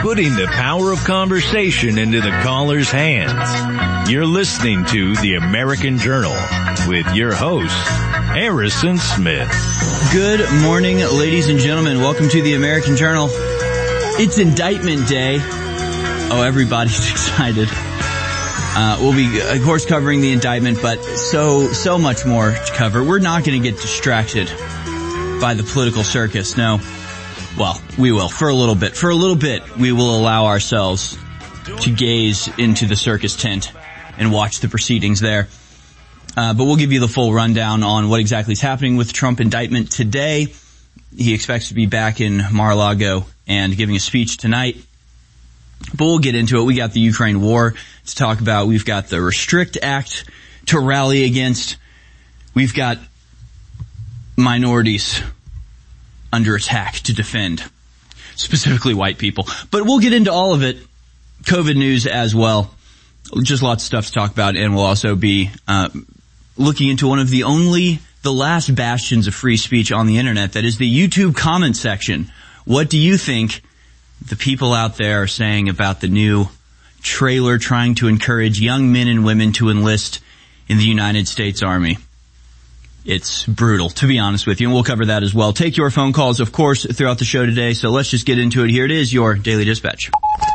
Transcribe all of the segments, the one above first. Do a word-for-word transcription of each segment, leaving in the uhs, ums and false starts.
putting the power of conversation into the caller's hands. You're listening to The American Journal with your host, Harrison Smith. Good morning, ladies and gentlemen. Welcome to The American Journal. It's Indictment Day. Oh, everybody's excited. Uh, we'll be, of course, covering the indictment, but so, so much more to cover. We're not going to get distracted by the political circus. No. Well, we will. For a little bit. For a little bit, we will allow ourselves to gaze into the circus tent and watch the proceedings there. Uh, but we'll give you the full rundown on what exactly is happening with the Trump indictment today. He expects to be back in Mar-a-Lago and giving a speech tonight. But we'll get into it. We got the Ukraine war to talk about. We've got the Restrict Act to rally against. We've got minorities under attack to defend, specifically white people. But we'll get into all of it. COVID news as well. Just lots of stuff to talk about, and we'll also be uh looking into one of the only, the last bastions of free speech on the internet, that is the YouTube comment section. What do you think the people out there are saying about the new trailer trying to encourage young men and women to enlist in the United States Army? It's brutal, to be honest with you, and we'll cover that as well. Take your phone calls, of course, throughout the show today, so let's just get into it. Here it is, your Daily Dispatch.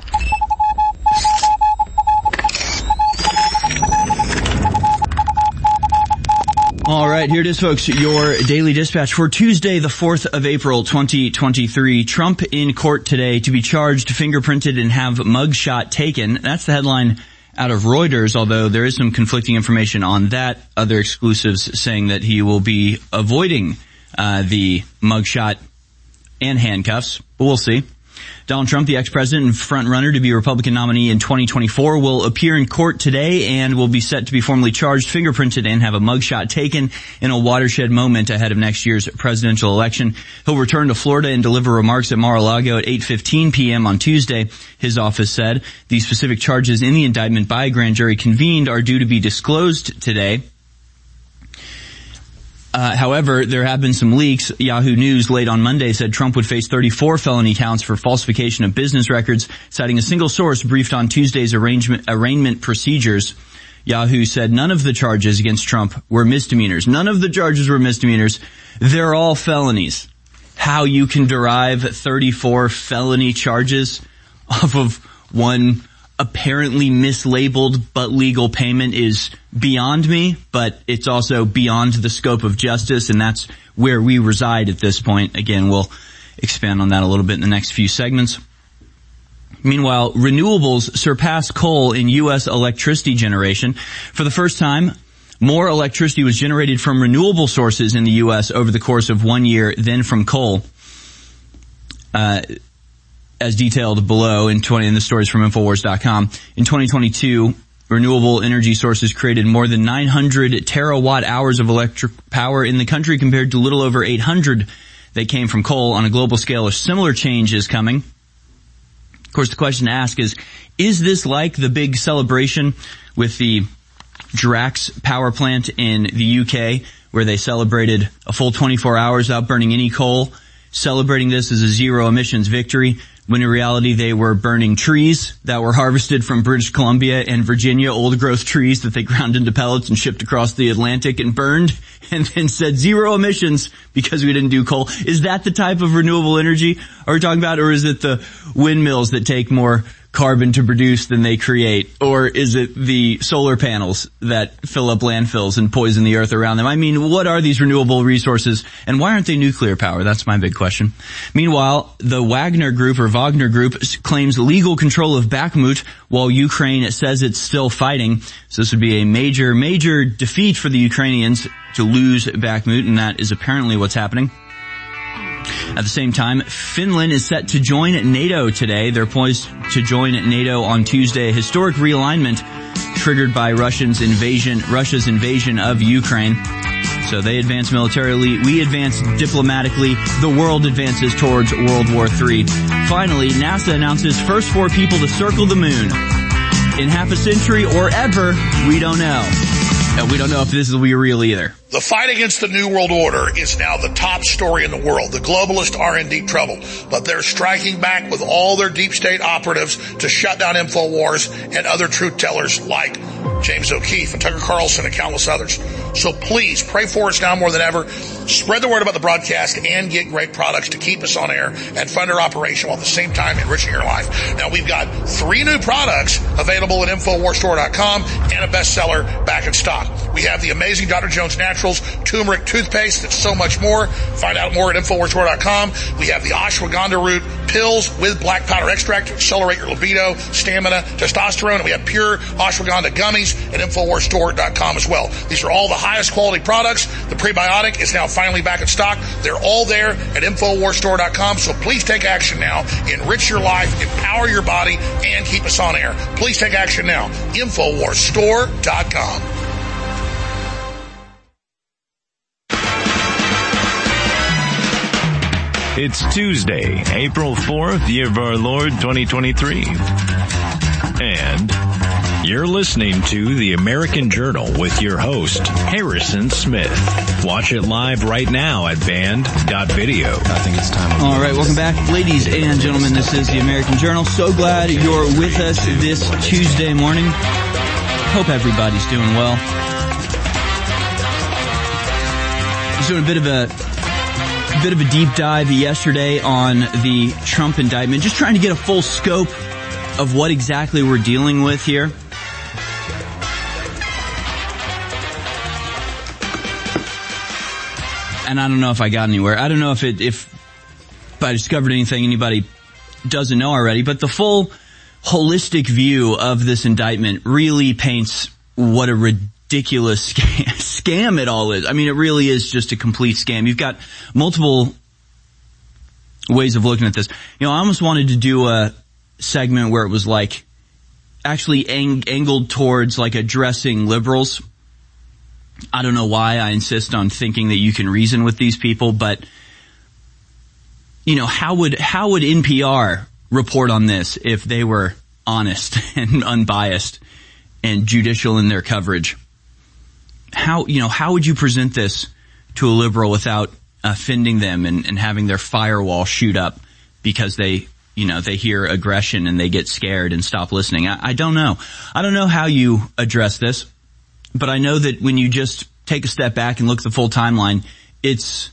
All right, here it is, folks, your Daily Dispatch for Tuesday, the fourth of April, twenty twenty-three. Trump in court today to be charged, fingerprinted, and have mugshot taken. That's the headline out of Reuters, although there is some conflicting information on that. Other exclusives saying that he will be avoiding uh the mugshot and handcuffs, but we'll see. Donald Trump, the ex-president and front-runner to be a Republican nominee in twenty twenty-four, will appear in court today and will be set to be formally charged, fingerprinted, and have a mugshot taken in a watershed moment ahead of next year's presidential election. He'll return to Florida and deliver remarks at Mar-a-Lago at eight fifteen p.m. on Tuesday, his office said. The specific charges in the indictment by a grand jury convened are due to be disclosed today. Uh, however, there have been some leaks. Yahoo News late on Monday said Trump would face thirty-four felony counts for falsification of business records, citing a single source briefed on Tuesday's arrangement, arraignment procedures. Yahoo said none of the charges against Trump were misdemeanors. None of the charges were misdemeanors. They're all felonies. How you can derive thirty-four felony charges off of one apparently mislabeled but legal payment is beyond me, but it's also beyond the scope of justice, and that's where we reside at this point. Again, we'll expand on that a little bit in the next few segments. Meanwhile, renewables surpass coal in U S electricity generation. For the first time, more electricity was generated from renewable sources in the U S over the course of one year than from coal. Uh As detailed below in twenty in the stories from Infowars dot com. In twenty twenty-two, renewable energy sources created more than nine hundred terawatt hours of electric power in the country, compared to little over eight hundred that came from coal. On a global scale, a similar change is coming. Of course, the question to ask is, is this like the big celebration with the Drax power plant in the U K, where they celebrated a full twenty-four hours without burning any coal, celebrating this as a zero emissions victory, when in reality they were burning trees that were harvested from British Columbia and Virginia, old growth trees that they ground into pellets and shipped across the Atlantic and burned, and then said zero emissions because we didn't do coal. Is that the type of renewable energy are we talking about, or is it the windmills that take more carbon to produce than they create? Or is it the solar panels that fill up landfills and poison the earth around them? I mean, what are these renewable resources, and why aren't they nuclear power? That's my big question. Meanwhile, the Wagner Group or Wagner Group claims legal control of Bakhmut while Ukraine says it's still fighting. So this would be a major, major defeat for the Ukrainians to lose Bakhmut, and that is apparently what's happening. At the same time, Finland is set to join NATO today. They're poised to join NATO on Tuesday, a historic realignment triggered by Russia's invasion, Russia's invasion of Ukraine. So they advance militarily, we advance diplomatically, the world advances towards World War Three. Finally, NASA announces first four people to circle the moon. In half a century or ever, we don't know. And we don't know if this will be real either. The fight against the New World Order is now the top story in the world. The globalists are in deep trouble, but they're striking back with all their deep state operatives to shut down InfoWars and other truth tellers like James O'Keefe and Tucker Carlson and countless others. So please pray for us now more than ever. Spread the word about the broadcast and get great products to keep us on air and fund our operation while at the same time enriching your life. Now we've got three new products available at Infowars Store dot com and a bestseller back in stock. We have the amazing Doctor Jones Naturals turmeric toothpaste and so much more. Find out more at Infowars Store dot com. We have the ashwagandha root pills with black powder extract to accelerate your libido, stamina, testosterone. And we have pure ashwagandha gummies at Infowars Store dot com as well. These are all the highest quality products. The prebiotic is now finally back in stock. They're all there at Infowars Store dot com. So please take action now. Enrich your life, empower your body, and keep us on air. Please take action now. Infowars Store dot com. It's Tuesday, April fourth, year of our Lord twenty twenty-three. And you're listening to The American Journal with your host, Harrison Smith. Watch it live right now at band dot video. I think it's time. All right, welcome back, ladies and gentlemen. This is The American Journal. So glad you're with us this Tuesday morning. Hope everybody's doing well. I was doing a bit of a A bit of a deep dive yesterday on the Trump indictment, just trying to get a full scope of what exactly we're dealing with here. And I don't know if I got anywhere. I don't know if it, if, if I discovered anything anybody doesn't know already, but the full holistic view of this indictment really paints what a ridiculous scam, scam it all is. I mean, it really is just a complete scam. You've got multiple ways of looking at this. You know, I almost wanted to do a segment where it was like actually ang- angled towards like addressing liberals. I don't know why I insist on thinking that you can reason with these people, but you know, how would how would N P R report on this if they were honest and unbiased and judicial in their coverage? How, you know, how would you present this to a liberal without offending them and, and having their firewall shoot up because they, you know, they hear aggression and they get scared and stop listening? I, I don't know. I don't know how you address this, but I know that when you just take a step back and look at the full timeline, it's,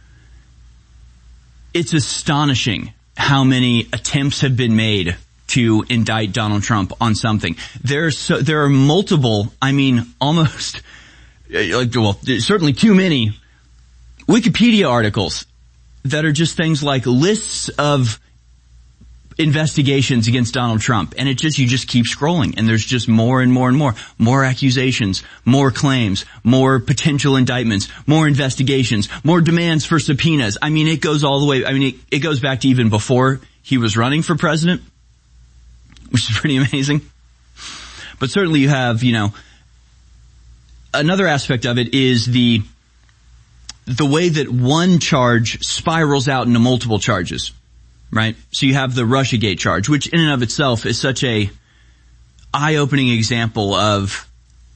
it's astonishing how many attempts have been made to indict Donald Trump on something. There's so, there are multiple, I mean, almost, like, well, certainly too many Wikipedia articles that are just things like lists of investigations against Donald Trump. And it just, you just keep scrolling and there's just more and more and more, more accusations, more claims, more potential indictments, more investigations, more demands for subpoenas. I mean, it goes all the way, I mean, it, it goes back to even before he was running for president, which is pretty amazing. But certainly you have, you know, another aspect of it is the, the way that one charge spirals out into multiple charges, right? So you have the Russiagate charge, which in and of itself is such a eye-opening example of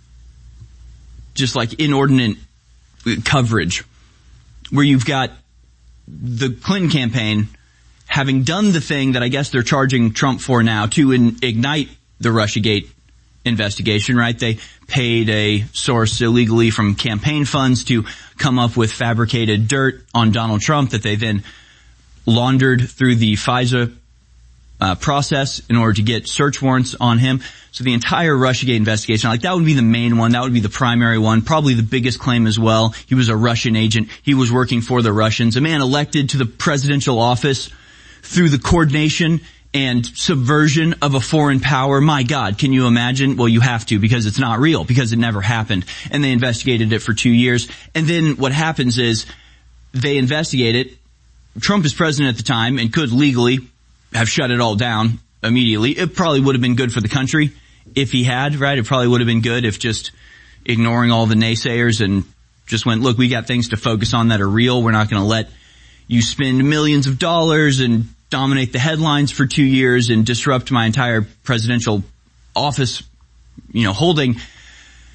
just like inordinate coverage, where you've got the Clinton campaign having done the thing that I guess they're charging Trump for now to in, ignite the Russiagate investigation, right? They paid a source illegally from campaign funds to come up with fabricated dirt on Donald Trump that they then laundered through the FISA uh, process in order to get search warrants on him. So the entire Russiagate investigation, like that would be the main one. That would be the primary one, probably the biggest claim as well. He was a Russian agent. He was working for the Russians. A man elected to the presidential office through the coordination and subversion of a foreign power. My God, can you imagine? Well, you have to, because it's not real, because it never happened. And they investigated it for two years. And then what happens is they investigate it. Trump is president at the time and could legally have shut it all down immediately. It probably would have been good for the country if he had, right? It probably would have been good if just ignoring all the naysayers and just went, look, we got things to focus on that are real. We're not going to let you spend millions of dollars and dominate the headlines for two years and disrupt my entire presidential office, you know, holding.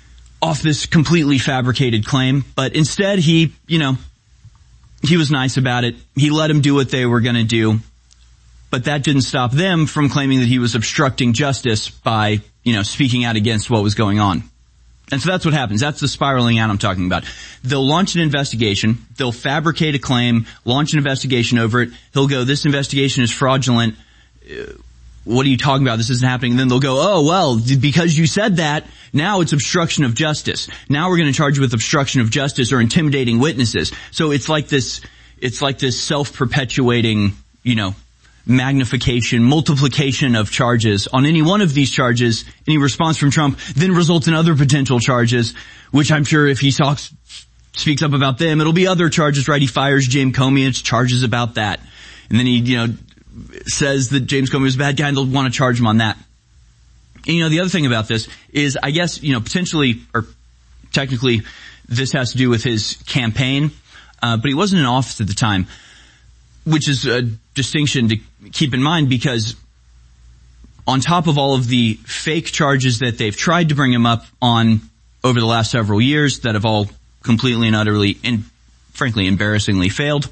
off this completely fabricated claim. But instead, he, you know, he was nice about it. He let them do what they were going to do. But that didn't stop them from claiming that he was obstructing justice by, you know, speaking out against what was going on. And so that's what happens. That's the spiraling out I'm talking about. They'll launch an investigation. They'll fabricate a claim, launch an investigation over it. He'll go, this investigation is fraudulent. Uh, what are you talking about? This isn't happening. And then they'll go, oh, well, because you said that, now it's obstruction of justice. Now we're going to charge you with obstruction of justice or intimidating witnesses. So it's like this, it's like this self-perpetuating, you know, magnification, multiplication of charges on any one of these charges. Any response from Trump then results in other potential charges, which I'm sure if he talks, speaks up about them, it'll be other charges, right? He fires James Comey, it's charges about that. And then he, you know, says that James Comey was a bad guy and they'll want to charge him on that. And, you know, the other thing about this is, I guess, you know, potentially, or technically, this has to do with his campaign, uh, but he wasn't in office at the time, which is a distinction to keep in mind because on top of all of the fake charges that they've tried to bring him up on over the last several years that have all completely and utterly and frankly embarrassingly failed,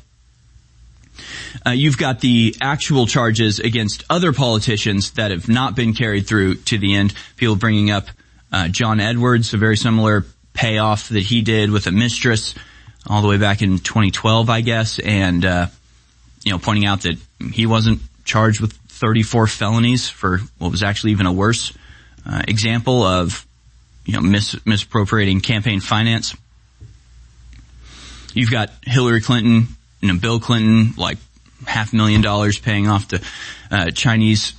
uh, you've got the actual charges against other politicians that have not been carried through to the end. People bringing up uh, John Edwards, a very similar payoff that he did with a mistress all the way back in twenty twelve, I guess, and uh you know, pointing out that he wasn't charged with thirty-four felonies for what was actually even a worse uh, example of, you know, mis- misappropriating campaign finance. You've got Hillary Clinton, you know, Bill Clinton, like half a million dollars paying off the uh, Chinese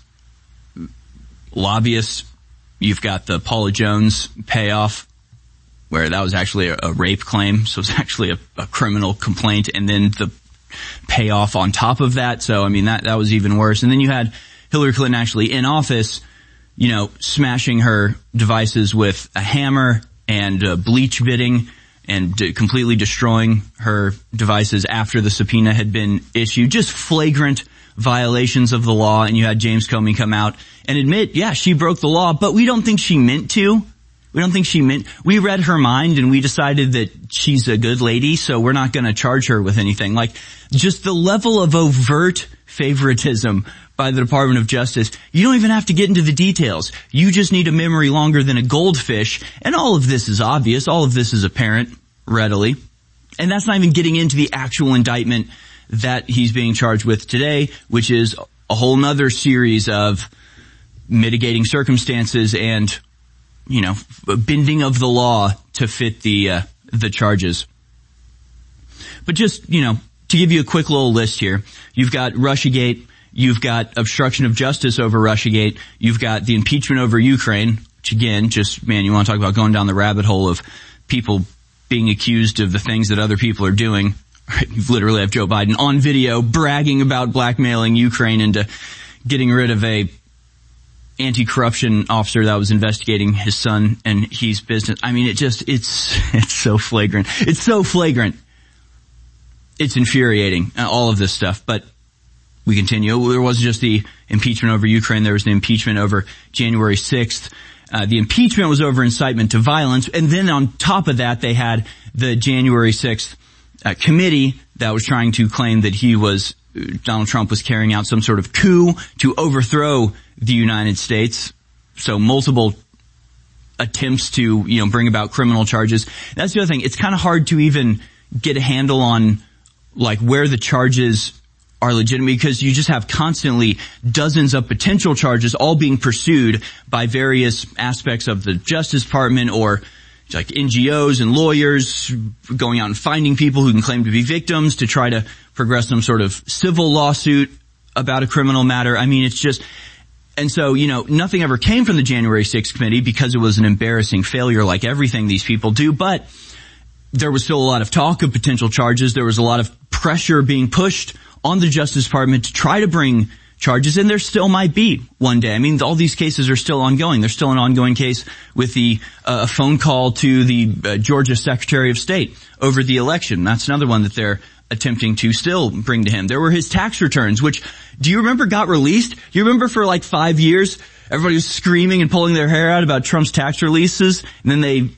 lobbyists. You've got the Paula Jones payoff, where that was actually a, a rape claim, so it's actually a, a criminal complaint, and then the payoff on top of that. So, I mean, that, that was even worse. And then you had Hillary Clinton actually in office, you know, smashing her devices with a hammer and uh, bleach bidding and uh, completely destroying her devices after the subpoena had been issued. Just flagrant violations of the law. And you had James Comey come out and admit, yeah, she broke the law, but we don't think she meant to. We don't think she meant, we read her mind and we decided that she's a good lady, so we're not going to charge her with anything. Like, just the level of overt favoritism by the Department of Justice. You don't even have to get into the details. You just need a memory longer than a goldfish. And all of this is obvious. All of this is apparent readily. And that's not even getting into the actual indictment that he's being charged with today, which is a whole nother series of mitigating circumstances and, you know, bending of the law to fit the, uh, the charges. But just, you know, to give you a quick little list here, you've got Russiagate, you've got obstruction of justice over Russiagate, you've got the impeachment over Ukraine, which again, just, man, you want to talk about going down the rabbit hole of people being accused of the things that other people are doing. You literally have Joe Biden on video bragging about blackmailing Ukraine into getting rid of a anti-corruption officer that was investigating his son and his business. I mean, it just, it's, it's so flagrant. It's so flagrant. It's infuriating, all of this stuff. But we continue. There wasn't just the impeachment over Ukraine. There was the impeachment over January sixth. Uh, the impeachment was over incitement to violence. And then on top of that, they had the January sixth uh, committee that was trying to claim that he was, Donald Trump was carrying out some sort of coup to overthrow the United States. So multiple attempts to, you know, bring about criminal charges. That's the other thing. It's kind of hard to even get a handle on, like, where the charges are legitimate, because you just have constantly dozens of potential charges all being pursued by various aspects of the Justice Department or like N G Os and lawyers going out and finding people who can claim to be victims to try to progress some sort of civil lawsuit about a criminal matter. I mean, it's just, and so, you know, nothing ever came from the January sixth committee because it was an embarrassing failure like everything these people do, but there was still a lot of talk of potential charges. There was a lot of pressure being pushed on the Justice Department to try to bring charges, and there still might be one day. I mean, all these cases are still ongoing. There's still an ongoing case with the uh, phone call to the uh, Georgia Secretary of State over the election. That's another one that they're attempting to still bring to him. There were his tax returns, which, do you remember, got released? Do you remember for like five years, everybody was screaming and pulling their hair out about Trump's tax releases, and then they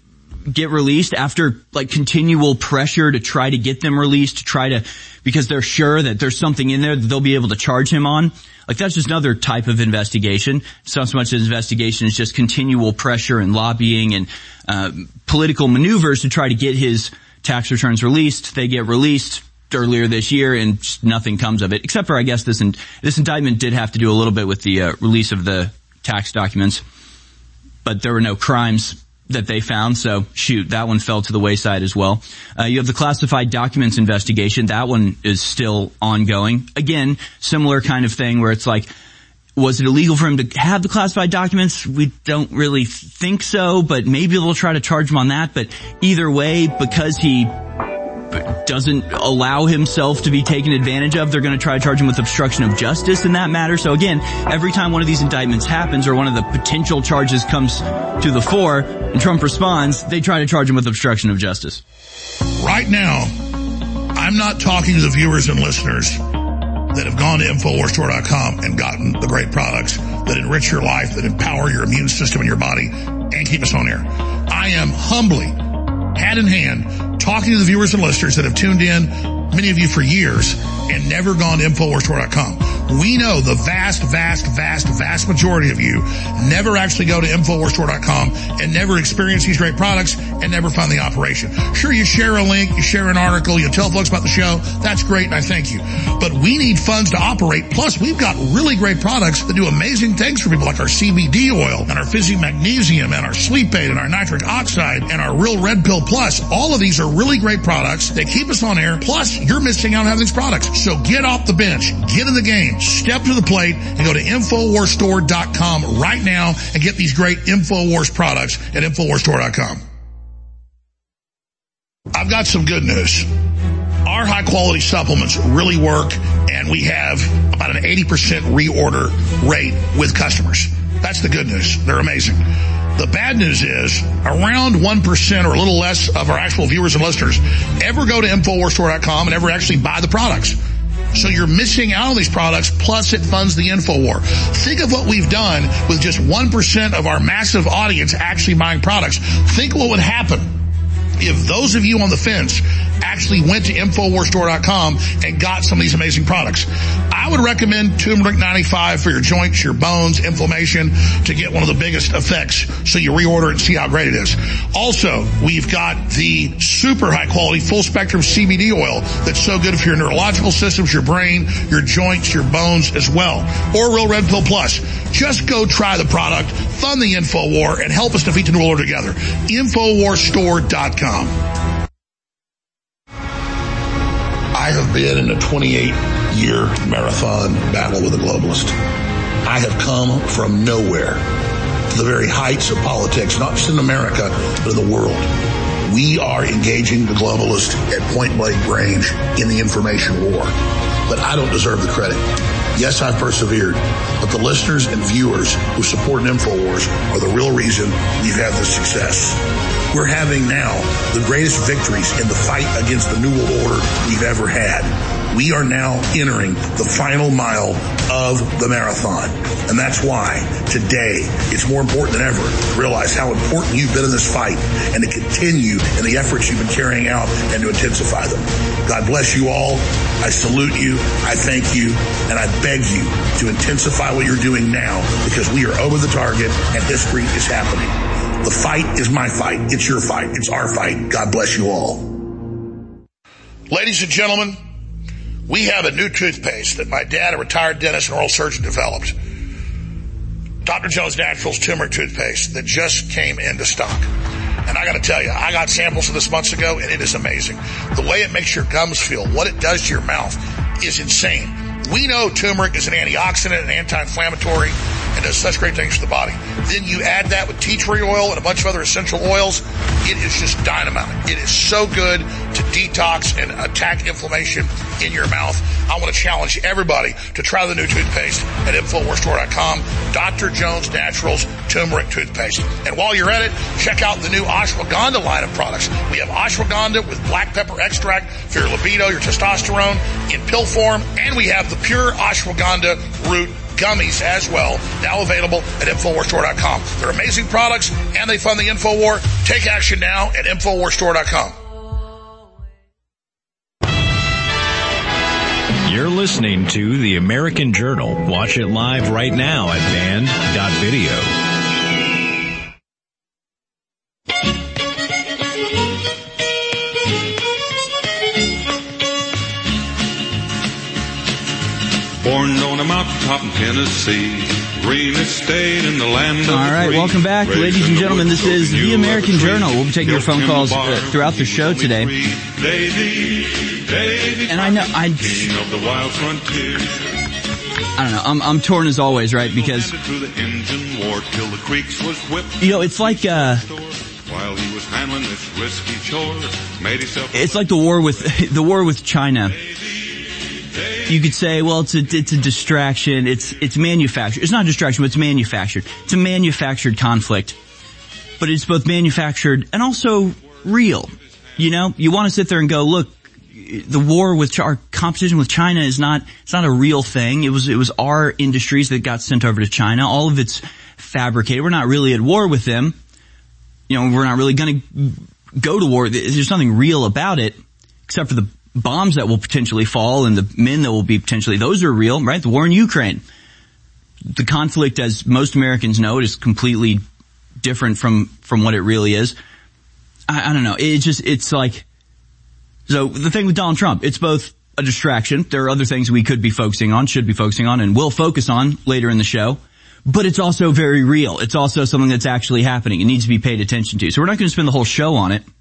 get released after like continual pressure to try to get them released, to try to, because they're sure that there's something in there that they'll be able to charge him on. Like that's just another type of investigation. It's not so much an investigation, it's just continual pressure and lobbying and uh political maneuvers to try to get his tax returns released. They get released earlier this year and just nothing comes of it, except for I guess this in, this indictment did have to do a little bit with the uh, release of the tax documents, but there were no crimes that they found, so shoot, that one fell to the wayside as well. Uh, you have the classified documents investigation. That one is still ongoing. Again, similar kind of thing where it's like, was it illegal for him to have the classified documents? We don't really think so, but maybe they'll try to charge him on that. But either way, because he doesn't allow himself to be taken advantage of, they're going to try to charge him with obstruction of justice in that matter. So again, every time one of these indictments happens or one of the potential charges comes to the fore and Trump responds, they try to charge him with obstruction of justice. Right now, I'm not talking to the viewers and listeners that have gone to Infowars Store dot com and gotten the great products that enrich your life, that empower your immune system and your body, and keep us on air. I am humbly, hand in hand, talking to the viewers and listeners that have tuned in, many of you for years, and never gone to Infowars Store dot com. We know the vast, vast, vast, vast majority of you never actually go to Infowars Store dot com and never experience these great products and never fund the operation. Sure, you share a link, you share an article, you tell folks about the show. That's great, and I thank you. But we need funds to operate. Plus, we've got really great products that do amazing things for people, like our C B D oil and our Fizzy Magnesium and our Sleep Aid and our Nitric Oxide and our Real Red Pill Plus. All of these are really great products. They keep us on air. Plus, you're missing out on having these products. So get off the bench. Get in the game. Step to the plate and go to Infowars Store dot com right now and get these great InfoWars products at Infowars Store dot com. I've got some good news. Our high-quality supplements really work, and we have about an eighty percent reorder rate with customers. That's the good news. They're amazing. The bad news is around one percent or a little less of our actual viewers and listeners ever go to Infowars Store dot com and ever actually buy the products. So you're missing out on these products, plus it funds the InfoWar. Think of what we've done with just one percent of our massive audience actually buying products. Think what would happen if those of you on the fence actually went to Infowars Store dot com and got some of these amazing products. I would recommend Turmeric ninety-five for your joints, your bones, inflammation, to get one of the biggest effects, so you reorder it and see how great it is. Also, we've got the super high quality full spectrum C B D oil that's so good for your neurological systems, your brain, your joints, your bones as well. Or Real Red Pill Plus. Just go try the product, fund the InfoWar, and help us defeat the New World Order together. Infowars Store dot com. I have been in a twenty-eight year marathon battle with a globalist. I have come from nowhere to the very heights of politics, not just in America, but in the world. We are engaging the globalist at point blank range in the information war. But I don't deserve the credit. Yes, I've persevered, but the listeners and viewers who support InfoWars are the real reason we've had this success. We're having now the greatest victories in the fight against the New World Order we've ever had. We are now entering the final mile of the marathon. And that's why today it's more important than ever to realize how important you've been in this fight and to continue in the efforts you've been carrying out and to intensify them. God bless you all. I salute you. I thank you. And I beg you to intensify what you're doing now, because we are over the target and history is happening. The fight is my fight. It's your fight. It's our fight. God bless you all. Ladies and gentlemen, we have a new toothpaste that my dad, a retired dentist and oral surgeon, developed. Doctor Jones Naturals turmeric toothpaste that just came into stock. And I got to tell you, I got samples of this months ago, and it is amazing. The way it makes your gums feel, what it does to your mouth, is insane. We know turmeric is an antioxidant and anti-inflammatory and does such great things for the body. Then you add that with tea tree oil and a bunch of other essential oils. It is just dynamite. It is so good to detox and attack inflammation in your mouth. I want to challenge everybody to try the new toothpaste at Infowars Store dot com, Doctor Jones Naturals Turmeric Toothpaste. And while you're at it, check out the new ashwagandha line of products. We have ashwagandha with black pepper extract for your libido, your testosterone in pill form, and we have the pure ashwagandha root gummies as well, now available at Infowars Store dot com. They're amazing products, and they fund the InfoWar. Take action now at Infowars Store dot com. You're listening to The American Journal. Watch it live right now at band dot video. Born on a mountaintop in Tennessee, greenest state in the land of the free. All right, welcome back, ladies and gentlemen. This is The American Journal. We'll be taking your phone calls uh, throughout the show today. And I know, I, I don't know, I'm, I'm torn as always, right? Because, you know, it's like, uh, While he was handling this risky chore, made himself it's like the war with, the war with China. You could say, well, it's a, it's a distraction. It's, it's manufactured. It's not a distraction, but it's manufactured. It's a manufactured conflict. But it's both manufactured and also real. You know, you want to sit there and go, look, the war with our competition with China is not, it's not a real thing. It was, it was our industries that got sent over to China. All of it's fabricated. We're not really at war with them. You know, we're not really going to go to war. There's nothing real about it, except for the bombs that will potentially fall and the men that will be potentially, those are real, right? The war in Ukraine. The conflict, as most Americans know, it is completely different from, from what it really is. I, I don't know. It's just, it's like, so the thing with Donald Trump, it's both a distraction. There are other things we could be focusing on, should be focusing on, and will focus on later in the show. But it's also very real. It's also something that's actually happening. It needs to be paid attention to. So we're not going to spend the whole show on it.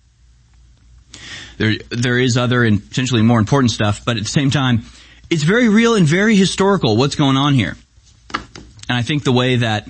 There, there is other and potentially more important stuff, but at the same time, it's very real and very historical what's going on here. And I think the way that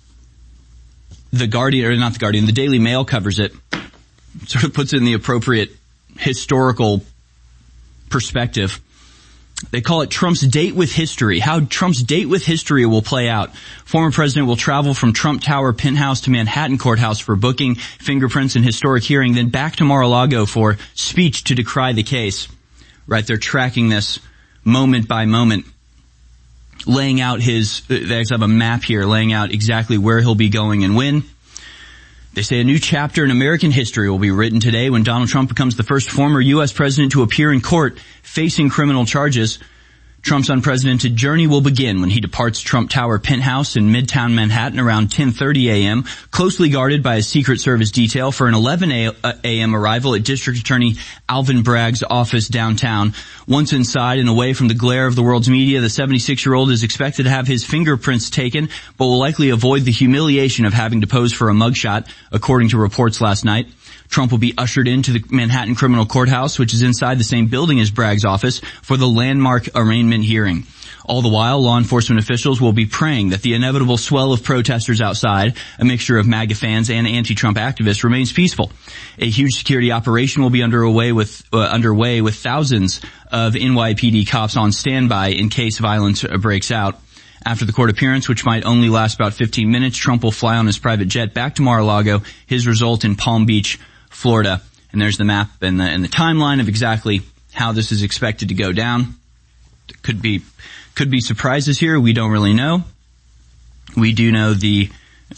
the Guardian, or not the Guardian, the Daily Mail covers it, sort of puts it in the appropriate historical perspective. They call it Trump's date with history, how Trump's date with history will play out. Former president will travel from Trump Tower penthouse to Manhattan courthouse for booking, fingerprints, and historic hearing, then back to Mar-a-Lago for speech to decry the case. Right, they're tracking this moment by moment, laying out his, they have a map here, laying out exactly where he'll be going and when. They say a new chapter in American history will be written today when Donald Trump becomes the first former U S president to appear in court facing criminal charges. Trump's unprecedented journey will begin when he departs Trump Tower penthouse in Midtown Manhattan around ten thirty a.m., closely guarded by a Secret Service detail for an eleven a.m. arrival at District Attorney Alvin Bragg's office downtown. Once inside and away from the glare of the world's media, the seventy-six-year-old is expected to have his fingerprints taken, but will likely avoid the humiliation of having to pose for a mugshot, according to reports last night. Trump will be ushered into the Manhattan Criminal Courthouse, which is inside the same building as Bragg's office, for the landmark arraignment hearing. All the while, law enforcement officials will be praying that the inevitable swell of protesters outside, a mixture of MAGA fans and anti-Trump activists, remains peaceful. A huge security operation will be underway with, uh, underway with thousands of N Y P D cops on standby in case violence breaks out. After the court appearance, which might only last about fifteen minutes, Trump will fly on his private jet back to Mar-a-Lago, his result in Palm Beach, Florida. And there's the map and the, and the timeline of exactly how this is expected to go down. Could be, could be surprises here. We don't really know. We do know the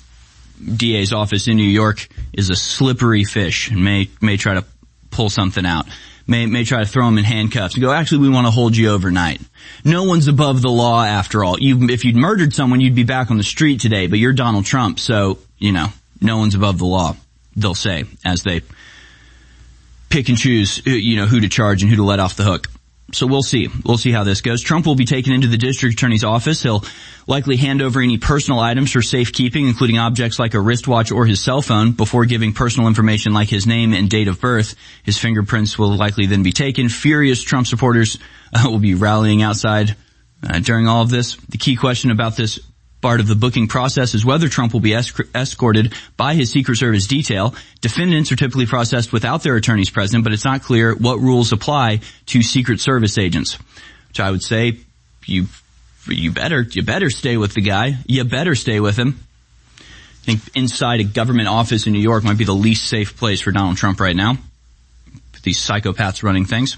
D A's office in New York is a slippery fish and may, may try to pull something out. May, may try to throw him in handcuffs and go, actually, we want to hold you overnight. No one's above the law after all. You, if you'd murdered someone, you'd be back on the street today, but you're Donald Trump, so, you know, no one's above the law, they'll say, as they pick and choose, you know, who to charge and who to let off the hook. So we'll see. We'll see how this goes. Trump will be taken into the district attorney's office. He'll likely hand over any personal items for safekeeping, including objects like a wristwatch or his cell phone, before giving personal information like his name and date of birth. His fingerprints will likely then be taken. Furious Trump supporters uh, will be rallying outside uh, during all of this. The key question about this part of the booking process is whether Trump will be esc- escorted by his Secret Service detail. Defendants are typically processed without their attorneys present, but it's not clear what rules apply to Secret Service agents. So I would say you you better you better stay with the guy. You better stay with him. I think inside a government office in New York might be the least safe place for Donald Trump right now. These psychopaths running things.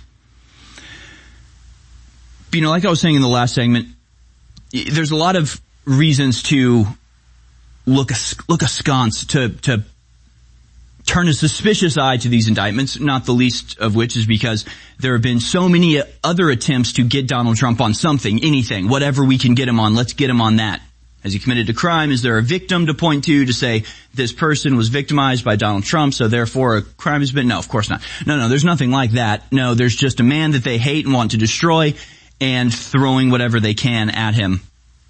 But, you know, like I was saying in the last segment, there's a lot of reasons to look look askance, to to turn a suspicious eye to these indictments, not the least of which is because there have been so many other attempts to get Donald Trump on something, anything, whatever we can get him on, let's get him on that. Has he committed a crime? Is there a victim to point to to say this person was victimized by Donald Trump, so therefore a crime has been? No, of course not. No, no, there's nothing like that. No, there's just a man that they hate and want to destroy and throwing whatever they can at him.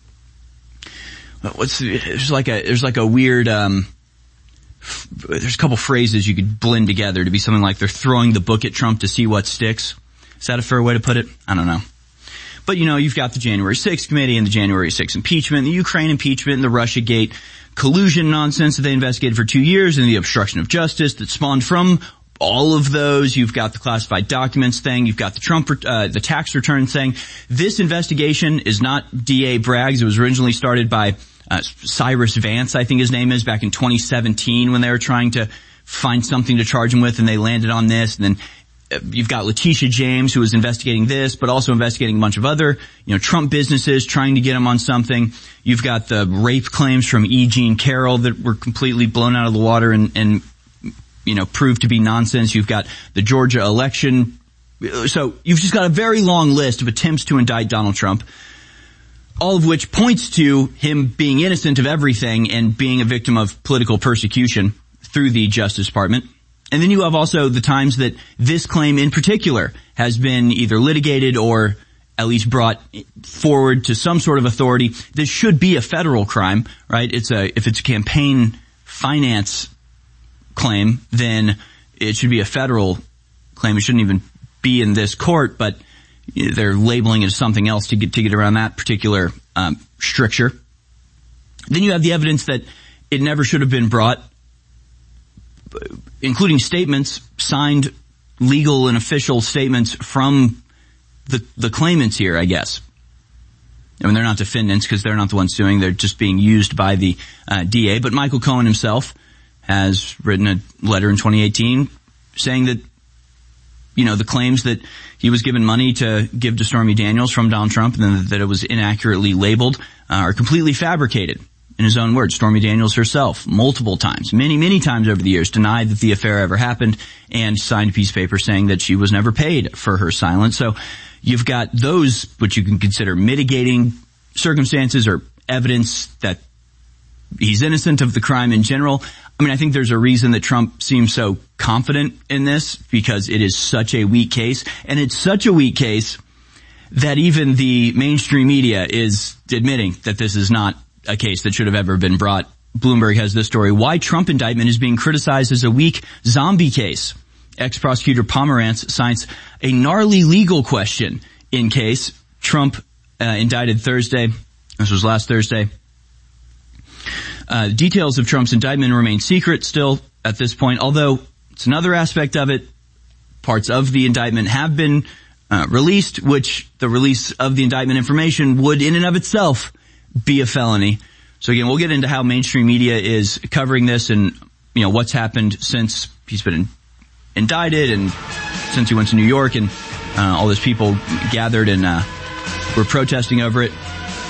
What's, there's like a, there's like a weird, um, there's a couple phrases you could blend together to be something like they're throwing the book at Trump to see what sticks. Is that a fair way to put it? I don't know. But, you know, you've got the January sixth committee and the January sixth impeachment, the Ukraine impeachment, and the Russiagate collusion nonsense that they investigated for two years, and the obstruction of justice that spawned from all of those. You've got the classified documents thing. You've got the Trump, uh, the tax return thing. This investigation is not D A Bragg's. It was originally started by uh, Cyrus Vance, I think his name is, back in twenty seventeen when they were trying to find something to charge him with, and they landed on this. And then you've got Letitia James, who was investigating this, but also investigating a bunch of other, you know, Trump businesses, trying to get him on something. You've got the rape claims from E. Jean Carroll that were completely blown out of the water and, and, you know, proved to be nonsense. You've got the Georgia election. So you've just got a very long list of attempts to indict Donald Trump, all of which points to him being innocent of everything and being a victim of political persecution through the Justice Department. And then you have also the times that this claim in particular has been either litigated or at least brought forward to some sort of authority. This should be a federal crime, right? It's a, if it's a campaign finance claim, then it should be a federal claim. It shouldn't even be in this court, but they're labeling it as something else to get, to get around that particular, um, stricture. Then you have the evidence that it never should have been brought, including statements, signed legal and official statements from the the claimants here, I guess. I mean, they're not defendants because they're not the ones suing. They're just being used by the uh, D A. But Michael Cohen himself has written a letter in twenty eighteen saying that, you know, the claims that he was given money to give to Stormy Daniels from Donald Trump and then that it was inaccurately labeled uh, are completely fabricated. In his own words, Stormy Daniels herself, multiple times, many, many times over the years, denied that the affair ever happened and signed a piece of paper saying that she was never paid for her silence. So you've got those, which you can consider mitigating circumstances or evidence that he's innocent of the crime in general. I mean, I think there's a reason that Trump seems so confident in this because it is such a weak case. And it's such a weak case that even the mainstream media is admitting that this is not a case that should have ever been brought. Bloomberg has this story. Why Trump indictment is being criticized as a weak zombie case. Ex-prosecutor Pomerantz cites a gnarly legal question in case. Trump uh, indicted Thursday. This was last Thursday. Uh, details of Trump's indictment remain secret still at this point, although it's another aspect of it. Parts of the indictment have been uh, released, which the release of the indictment information would in and of itself be a felony. So again, we'll get into how mainstream media is covering this and, you know, what's happened since he's been in, indicted and since he went to New York and uh, all those people gathered and uh, were protesting over it.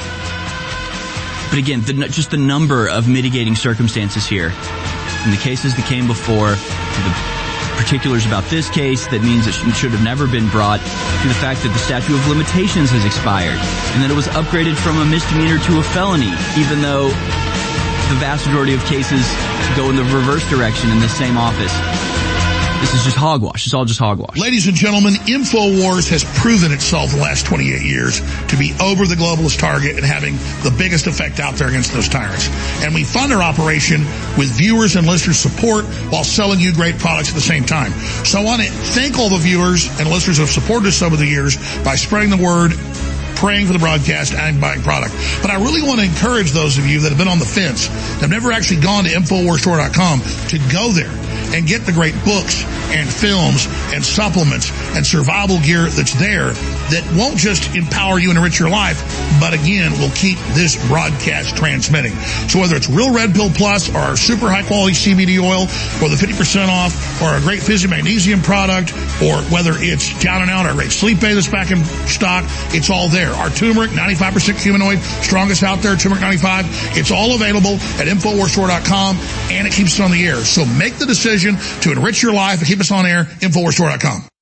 But again, the, just the number of mitigating circumstances here. In the cases that came before, the particulars about this case that means it should have never been brought, to the fact that the statute of limitations has expired and that it was upgraded from a misdemeanor to a felony, even though the vast majority of cases go in the reverse direction in the same office. This is just hogwash. It's all just hogwash. Ladies and gentlemen, InfoWars has proven itself the last twenty-eight years to be over the globalist target and having the biggest effect out there against those tyrants. And we fund our operation with viewers and listeners' support while selling you great products at the same time. So I want to thank all the viewers and listeners who have supported us over the years by spreading the word, praying for the broadcast, and buying product. But I really want to encourage those of you that have been on the fence, that have never actually gone to InfoWars Store dot com, to go there and get the great books and films and supplements and survival gear that's there. that won't just empower you and enrich your life, but again, will keep this broadcast transmitting. So whether it's Real Red Pill Plus or our super high quality C B D oil or the fifty percent off or our great Fizzy Magnesium product, or whether it's Down and Out, our great Sleep Aid that's back in stock, it's all there. Our turmeric, ninety-five percent humanoid, strongest out there, turmeric ninety-five, it's all available at Infowars Store dot com, and it keeps us on the air. So make the decision to enrich your life and keep us on air, Infowars Store dot com.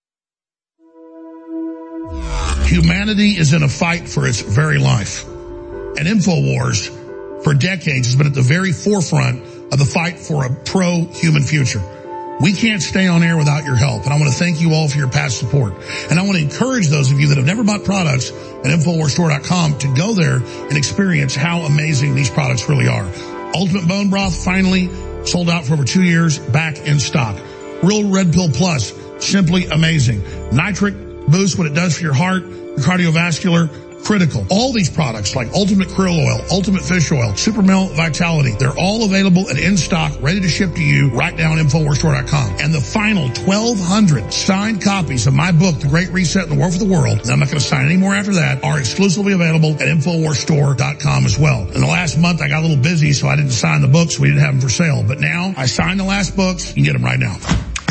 Humanity is in a fight for its very life. And InfoWars, for decades, has been at the very forefront of the fight for a pro-human future. We can't stay on air without your help, and I want to thank you all for your past support. And I want to encourage those of you that have never bought products at Infowars Store dot com to go there and experience how amazing these products really are. Ultimate Bone Broth, finally sold out for over two years, back in stock. Real Red Pill Plus, simply amazing. Nitric Boost, what it does for your heart, your cardiovascular, critical. All these products like Ultimate Krill Oil, Ultimate Fish Oil, Super Male Vitality, they're all available and in stock, ready to ship to you right now on Infowars Store dot com. And the final twelve hundred signed copies of my book, The Great Reset and the War for the World, and I'm not going to sign any more after that, are exclusively available at Infowars Store dot com as well. In the last month, I got a little busy, so I didn't sign the books. We didn't have them for sale. But now, I signed the last books. You can get them right now.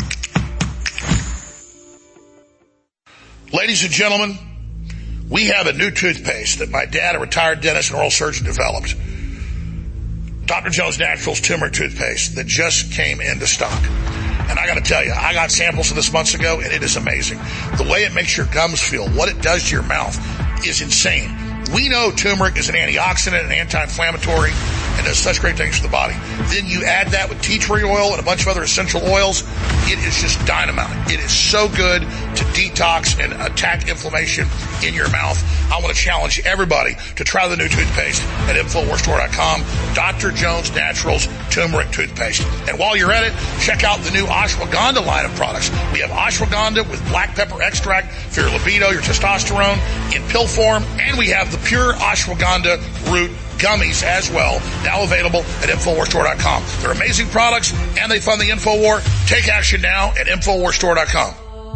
Ladies and gentlemen, we have a new toothpaste that my dad, a retired dentist and oral surgeon, developed. Doctor Jones Naturals Turmeric Toothpaste that just came into stock. And I got to tell you, I got samples of this months ago, and it is amazing. The way it makes your gums feel, what it does to your mouth, is insane. We know turmeric is an antioxidant and anti-inflammatory and does such great things for the body. Then you add that with tea tree oil and a bunch of other essential oils. It is just dynamite. It is so good to detox and attack inflammation in your mouth. I want to challenge everybody to try the new toothpaste at Infowars Store dot com. Doctor Jones Naturals Turmeric Toothpaste. And while you're at it, check out the new Ashwagandha line of products. We have Ashwagandha with black pepper extract for your libido, your testosterone in pill form. And we have the pure Ashwagandha root gummies as well, now available at Infowars Store dot com. They're amazing products, and they fund the InfoWar. Take action now at Infowars Store dot com.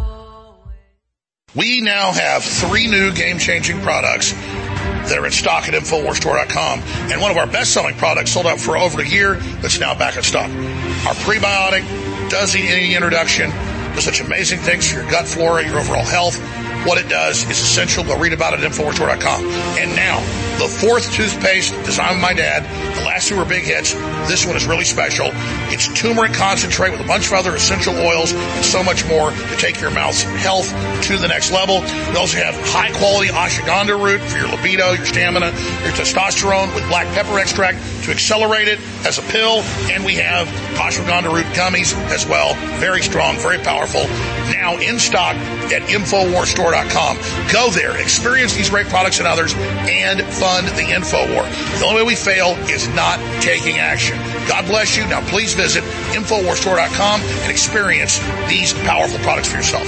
We now have three new game-changing products that are in stock at Infowars Store dot com, and one of our best-selling products sold out for over a year that's now back in stock. Our prebiotic does need any introduction. Does such amazing things for your gut flora, your overall health. What it does is essential. Go read about it at Infowars Store dot com. And now, the fourth toothpaste designed by my dad. The last two were big hits. This one is really special. It's turmeric concentrate with a bunch of other essential oils and so much more to take your mouth's health to the next level. We also have high-quality ashwagandha root for your libido, your stamina, your testosterone with black pepper extract to accelerate it as a pill. And we have ashwagandha root gummies as well. Very strong, very powerful. Now in stock at Infowars Store dot com. Go there, experience these great products and others, and fund the InfoWar. The only way we fail is not taking action. God bless you. Now please visit Infowars Store dot com and experience these powerful products for yourself.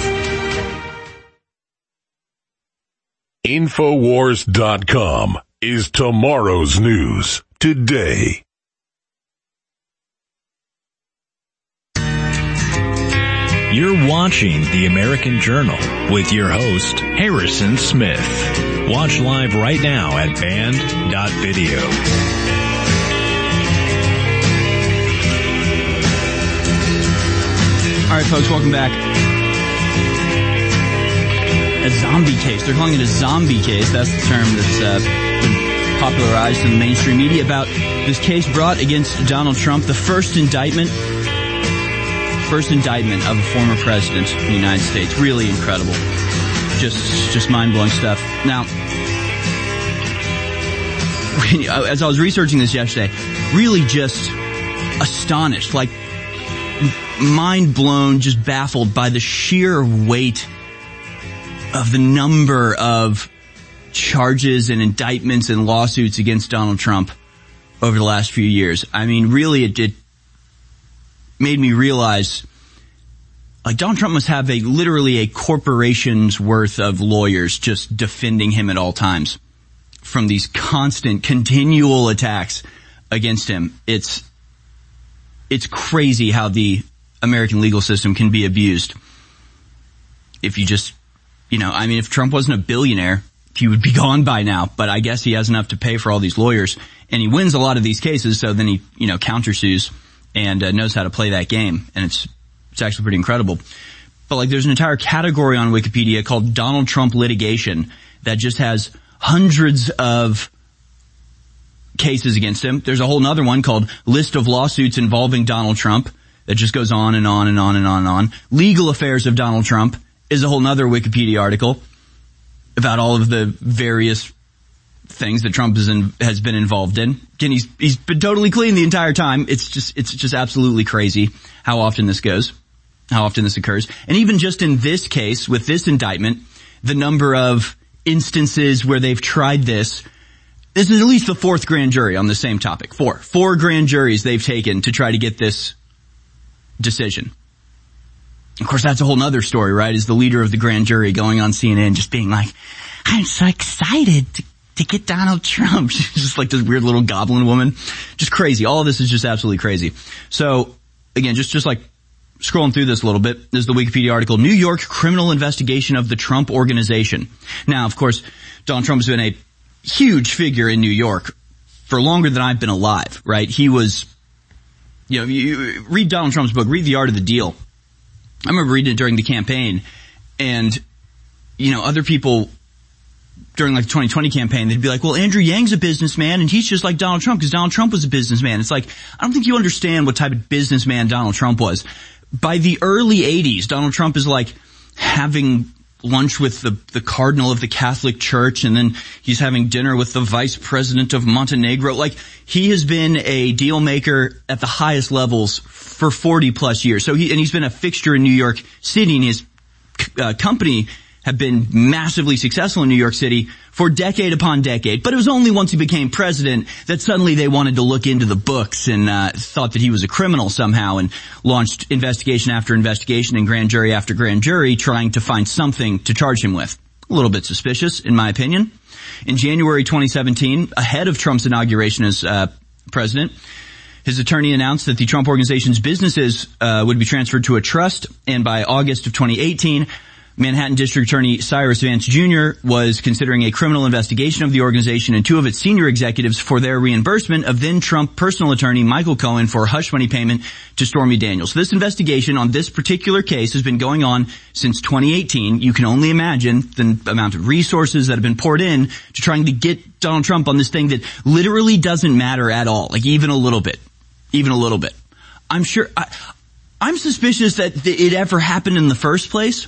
Infowars dot com is tomorrow's news today. You're watching The American Journal with your host, Harrison Smith. Watch live right now at band dot video. All right, folks, welcome back. A zombie case. They're calling it a zombie case. That's the term that's uh, been popularized in the mainstream media about this case brought against Donald Trump, the first indictment First indictment of a former president of the United States. Really incredible. Just, just mind-blowing stuff. Now, as I was researching this yesterday, really just astonished, like mind-blown, just baffled by the sheer weight of the number of charges and indictments and lawsuits against Donald Trump over the last few years. I mean, really, it did made me realize, like, Donald Trump must have a literally a corporation's worth of lawyers just defending him at all times from these constant, continual attacks against him. It's, it's crazy how the American legal system can be abused if you just, you know, I mean, if Trump wasn't a billionaire, he would be gone by now, but I guess he has enough to pay for all these lawyers, and he wins a lot of these cases, so then he, you know, countersues and uh, knows how to play that game, and it's, it's actually pretty incredible. But like, there's an entire category on Wikipedia called Donald Trump litigation that just has hundreds of cases against him. There's a whole nother one called List of Lawsuits Involving Donald Trump that just goes on and on and on and on and on. Legal Affairs of Donald Trump is a whole nother Wikipedia article about all of the various things that Trump is in, has been involved in. Again, he's, he's been totally clean the entire time. It's just, it's just absolutely crazy how often this goes, how often this occurs. And even just in this case, with this indictment, the number of instances where they've tried this, this is at least the fourth grand jury on the same topic. Four. Four grand juries they've taken to try to get this decision. Of course, that's a whole nother story, right? Is the leader of the grand jury going on C N N just being like, I'm so excited to, to get Donald Trump. She's just like this weird little goblin woman. Just crazy. All of this is just absolutely crazy. So, again, just, just like scrolling through this a little bit, there's the Wikipedia article, New York Criminal Investigation of the Trump Organization. Now, of course, Donald Trump has been a huge figure in New York for longer than I've been alive, right? He was, you know, you read Donald Trump's book, read The Art of the Deal. I remember reading it during the campaign, and, you know, other people during like the twenty twenty campaign, they'd be like, well, Andrew Yang's a businessman, and he's just like Donald Trump because Donald Trump was a businessman. It's like, I don't think you understand what type of businessman Donald Trump was. By the early eighties, Donald Trump is like having lunch with the, the cardinal of the Catholic Church, and then he's having dinner with the vice president of Montenegro. Like, he has been a deal maker at the highest levels for forty plus years. So he, and he's been a fixture in New York City, and his uh, company have been massively successful in New York City for decade upon decade. But it was only once he became president that suddenly they wanted to look into the books and uh, thought that he was a criminal somehow, and launched investigation after investigation and grand jury after grand jury trying to find something to charge him with. A little bit suspicious, in my opinion. In January twenty seventeen, ahead of Trump's inauguration as uh, president, his attorney announced that the Trump Organization's businesses uh, would be transferred to a trust, and by August of twenty eighteen, Manhattan District Attorney Cyrus Vance Junior was considering a criminal investigation of the organization and two of its senior executives for their reimbursement of then Trump personal attorney Michael Cohen for hush money payment to Stormy Daniels. So this investigation on this particular case has been going on since twenty eighteen. You can only imagine the amount of resources that have been poured in to trying to get Donald Trump on this thing that literally doesn't matter at all, like even a little bit. Even a little bit. I'm sure, I, I'm suspicious that it ever happened in the first place.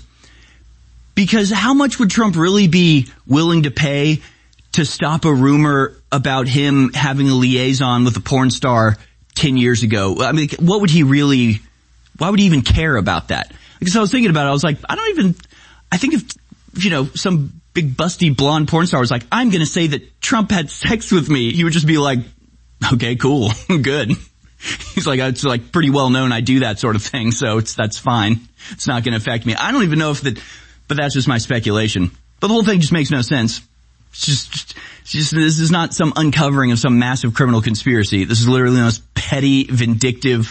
Because how much would Trump really be willing to pay to stop a rumor about him having a liaison with a porn star ten years ago? I mean, what would he really, why would he even care about that? Because I was thinking about it, I was like, I don't even, I think if, you know, some big busty blonde porn star was like, I'm gonna say that Trump had sex with me, he would just be like, okay, cool, good. He's like, it's like pretty well known I do that sort of thing, so it's, that's fine. It's not gonna affect me. I don't even know if that, but that's just my speculation. But the whole thing just makes no sense. It's just, it's just, this is not some uncovering of some massive criminal conspiracy. This is literally the most petty, vindictive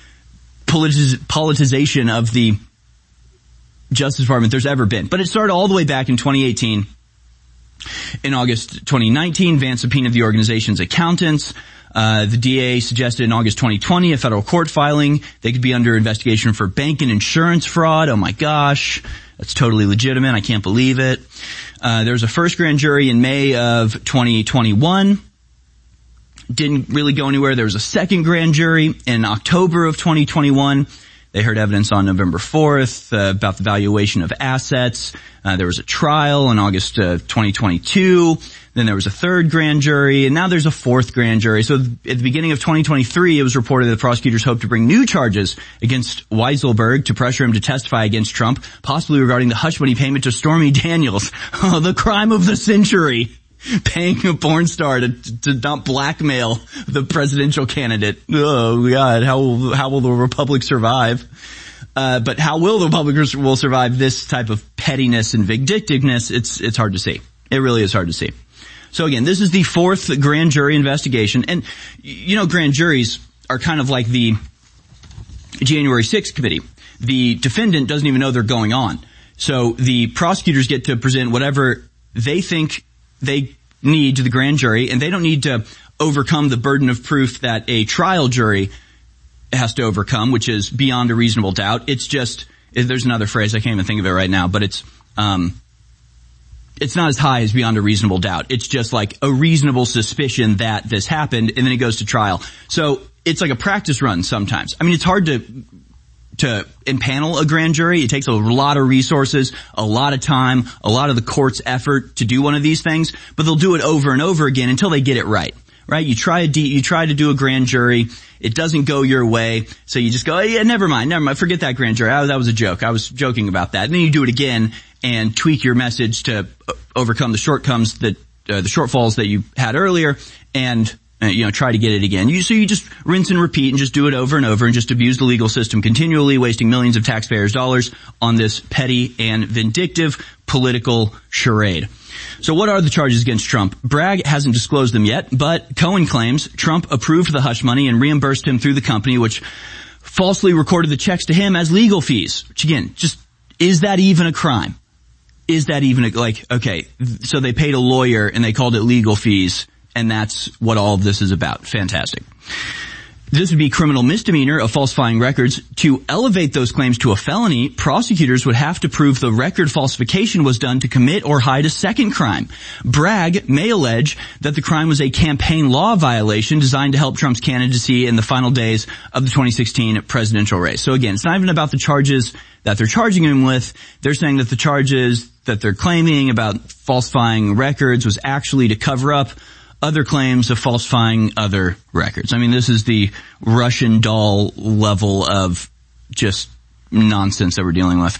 politiz- politicization of the Justice Department there's ever been. But it started all the way back in twenty eighteen. In August twenty nineteen, Vance subpoenaed the organization's accountants. Uh, the D A suggested in August twenty twenty a federal court filing. They could be under investigation for bank and insurance fraud. Oh my gosh. That's totally legitimate. I can't believe it. Uh, there was a first grand jury in May of twenty twenty-one. Didn't really go anywhere. There was a second grand jury in October of twenty twenty-one. They heard evidence on November fourth uh, about the valuation of assets. Uh, there was a trial in August uh, twenty twenty-two. Then there was a third grand jury, and now there's a fourth grand jury. So at the beginning of twenty twenty-three, it was reported that prosecutors hope to bring new charges against Weisselberg to pressure him to testify against Trump, possibly regarding the hush money payment to Stormy Daniels. Oh, the crime of the century. Paying a porn star to, to not blackmail the presidential candidate. Oh God, how will, how will the Republic survive? Uh, but how will the Republic will survive this type of pettiness and vindictiveness? It's, it's hard to see. It really is hard to see. So again, this is the fourth grand jury investigation. And, you know, grand juries are kind of like the January sixth committee. The defendant doesn't even know they're going on. So the prosecutors get to present whatever they think they need to the grand jury, and they don't need to overcome the burden of proof that a trial jury has to overcome, which is beyond a reasonable doubt. It's just, there's another phrase, I can't even think of it right now, but it's, um, it's not as high as beyond a reasonable doubt. It's just like a reasonable suspicion that this happened, and then it goes to trial. So it's like a practice run sometimes. I mean, it's hard to, to impanel a grand jury. It takes a lot of resources, a lot of time, a lot of the court's effort to do one of these things, but they'll do it over and over again until they get it right. Right? You try a de- you try to do a grand jury. It doesn't go your way. So you just go, oh, yeah, never mind, never mind. Forget that grand jury. Oh, that was a joke. I was joking about that. And then you do it again and tweak your message to overcome the shortcomings that, uh, the shortfalls that you had earlier, and, uh, you know, try to get it again. You, so you just rinse and repeat and just do it over and over and just abuse the legal system continually, wasting millions of taxpayers' dollars on this petty and vindictive political charade. So what are the charges against Trump? Bragg hasn't disclosed them yet, but Cohen claims Trump approved the hush money and reimbursed him through the company, which falsely recorded the checks to him as legal fees. Which again, just, is that even a crime? Is that even a, like, okay, so they paid a lawyer and they called it legal fees, and that's what all of this is about. Fantastic. This would be criminal misdemeanor of falsifying records. To elevate those claims to a felony, prosecutors would have to prove the record falsification was done to commit or hide a second crime. Bragg may allege that the crime was a campaign law violation designed to help Trump's candidacy in the final days of the twenty sixteen presidential race. So again, it's not even about the charges that they're charging him with. They're saying that the charges that they're claiming about falsifying records was actually to cover up other claims of falsifying other records. I mean, this is the Russian doll level of just nonsense that we're dealing with.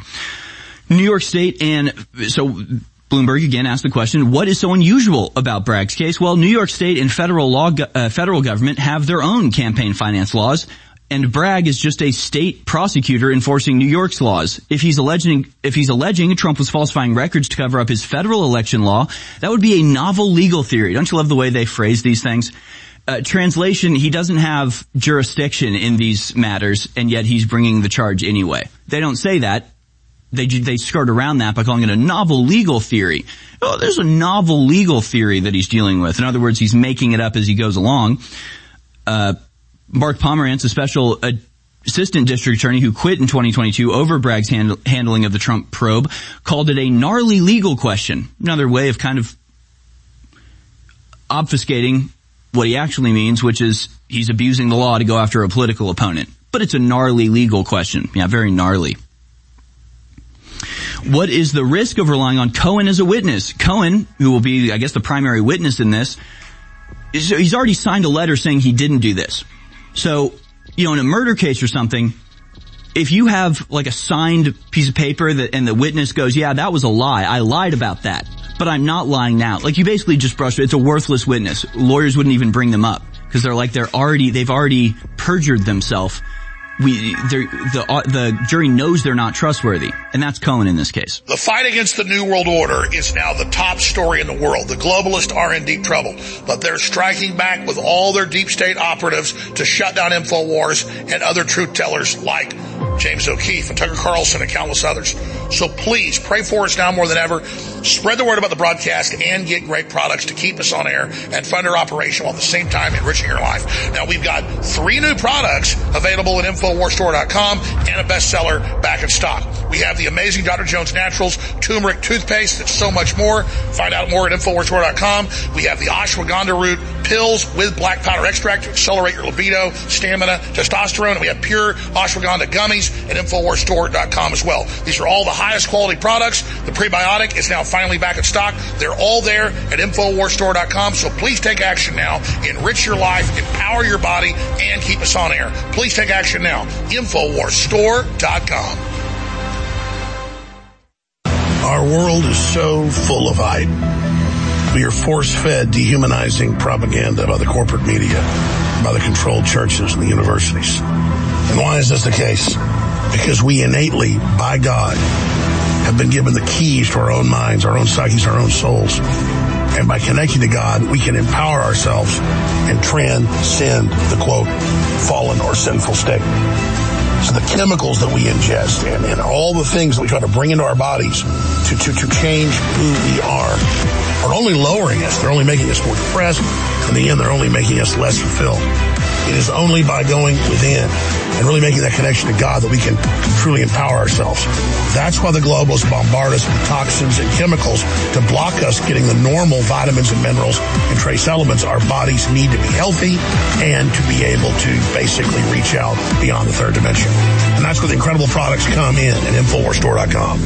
New York State and, so Bloomberg again asked the question, what is so unusual about Bragg's case? Well, New York State and federal law, uh, federal government have their own campaign finance laws, and Bragg is just a state prosecutor enforcing New York's laws. If he's alleging, if he's alleging Trump was falsifying records to cover up his federal election law, that would be a novel legal theory. Don't you love the way they phrase these things? Uh, translation, he doesn't have jurisdiction in these matters, and yet he's bringing the charge anyway. They don't say that. They, they skirt around that by calling it a novel legal theory. Oh, there's a novel legal theory that he's dealing with. In other words, he's making it up as he goes along. Uh, Mark Pomerantz, a special uh, assistant district attorney who quit in twenty twenty-two over Bragg's hand- handling of the Trump probe, called it a gnarly legal question. Another way of kind of obfuscating what he actually means, which is he's abusing the law to go after a political opponent. But it's a gnarly legal question. Yeah, very gnarly. What is the risk of relying on Cohen as a witness? Cohen, who will be, I guess, the primary witness in this, is, he's already signed a letter saying he didn't do this. So, you know, in a murder case or something, if you have like a signed piece of paper that, and the witness goes, yeah, that was a lie. I lied about that, but I'm not lying now. Like, you basically just brush it. It's a worthless witness. Lawyers wouldn't even bring them up because they're like, they're already, they've already perjured themselves. We, the, uh, the jury knows they're not trustworthy, and that's Cohen in this case. The fight against the New World Order is now the top story in the world. The globalists are in deep trouble, but they're striking back with all their deep state operatives to shut down InfoWars and other truth tellers like James O'Keefe and Tucker Carlson and countless others. So please pray for us now more than ever. Spread the word about the broadcast and get great products to keep us on air and fund our operation while at the same time enriching your life. Now, we've got three new products available at infowars store dot com and a bestseller back in stock. We have the amazing Doctor Jones Naturals turmeric toothpaste and so much more. Find out more at infowars store dot com. We have the ashwagandha root pills with black powder extract to accelerate your libido, stamina, testosterone. And we have pure ashwagandha gummies at infowars store dot com as well. These are all the highest quality products. The prebiotic is now finally back in stock. They're all there at infowars store dot com. So please take action now. Enrich your life, empower your body, and keep us on air. Please take action now. infowars store dot com. Our world is so full of hype. We are force-fed dehumanizing propaganda by the corporate media, by the controlled churches and the universities. And why is this the case? Because we innately, by God, have been given the keys to our own minds, our own psyches, our own souls. And by connecting to God, we can empower ourselves and transcend the, quote, fallen or sinful state. So the chemicals that we ingest and, and all the things that we try to bring into our bodies to, to, to change who we are are only lowering us. They're only making us more depressed. In the end, they're only making us less fulfilled. It is only by going within and really making that connection to God that we can truly empower ourselves. That's why the globalists bombard us with toxins and chemicals to block us getting the normal vitamins and minerals and trace elements our bodies need to be healthy and to be able to basically reach out beyond the third dimension. And that's where the incredible products come in at Infowars Store dot com.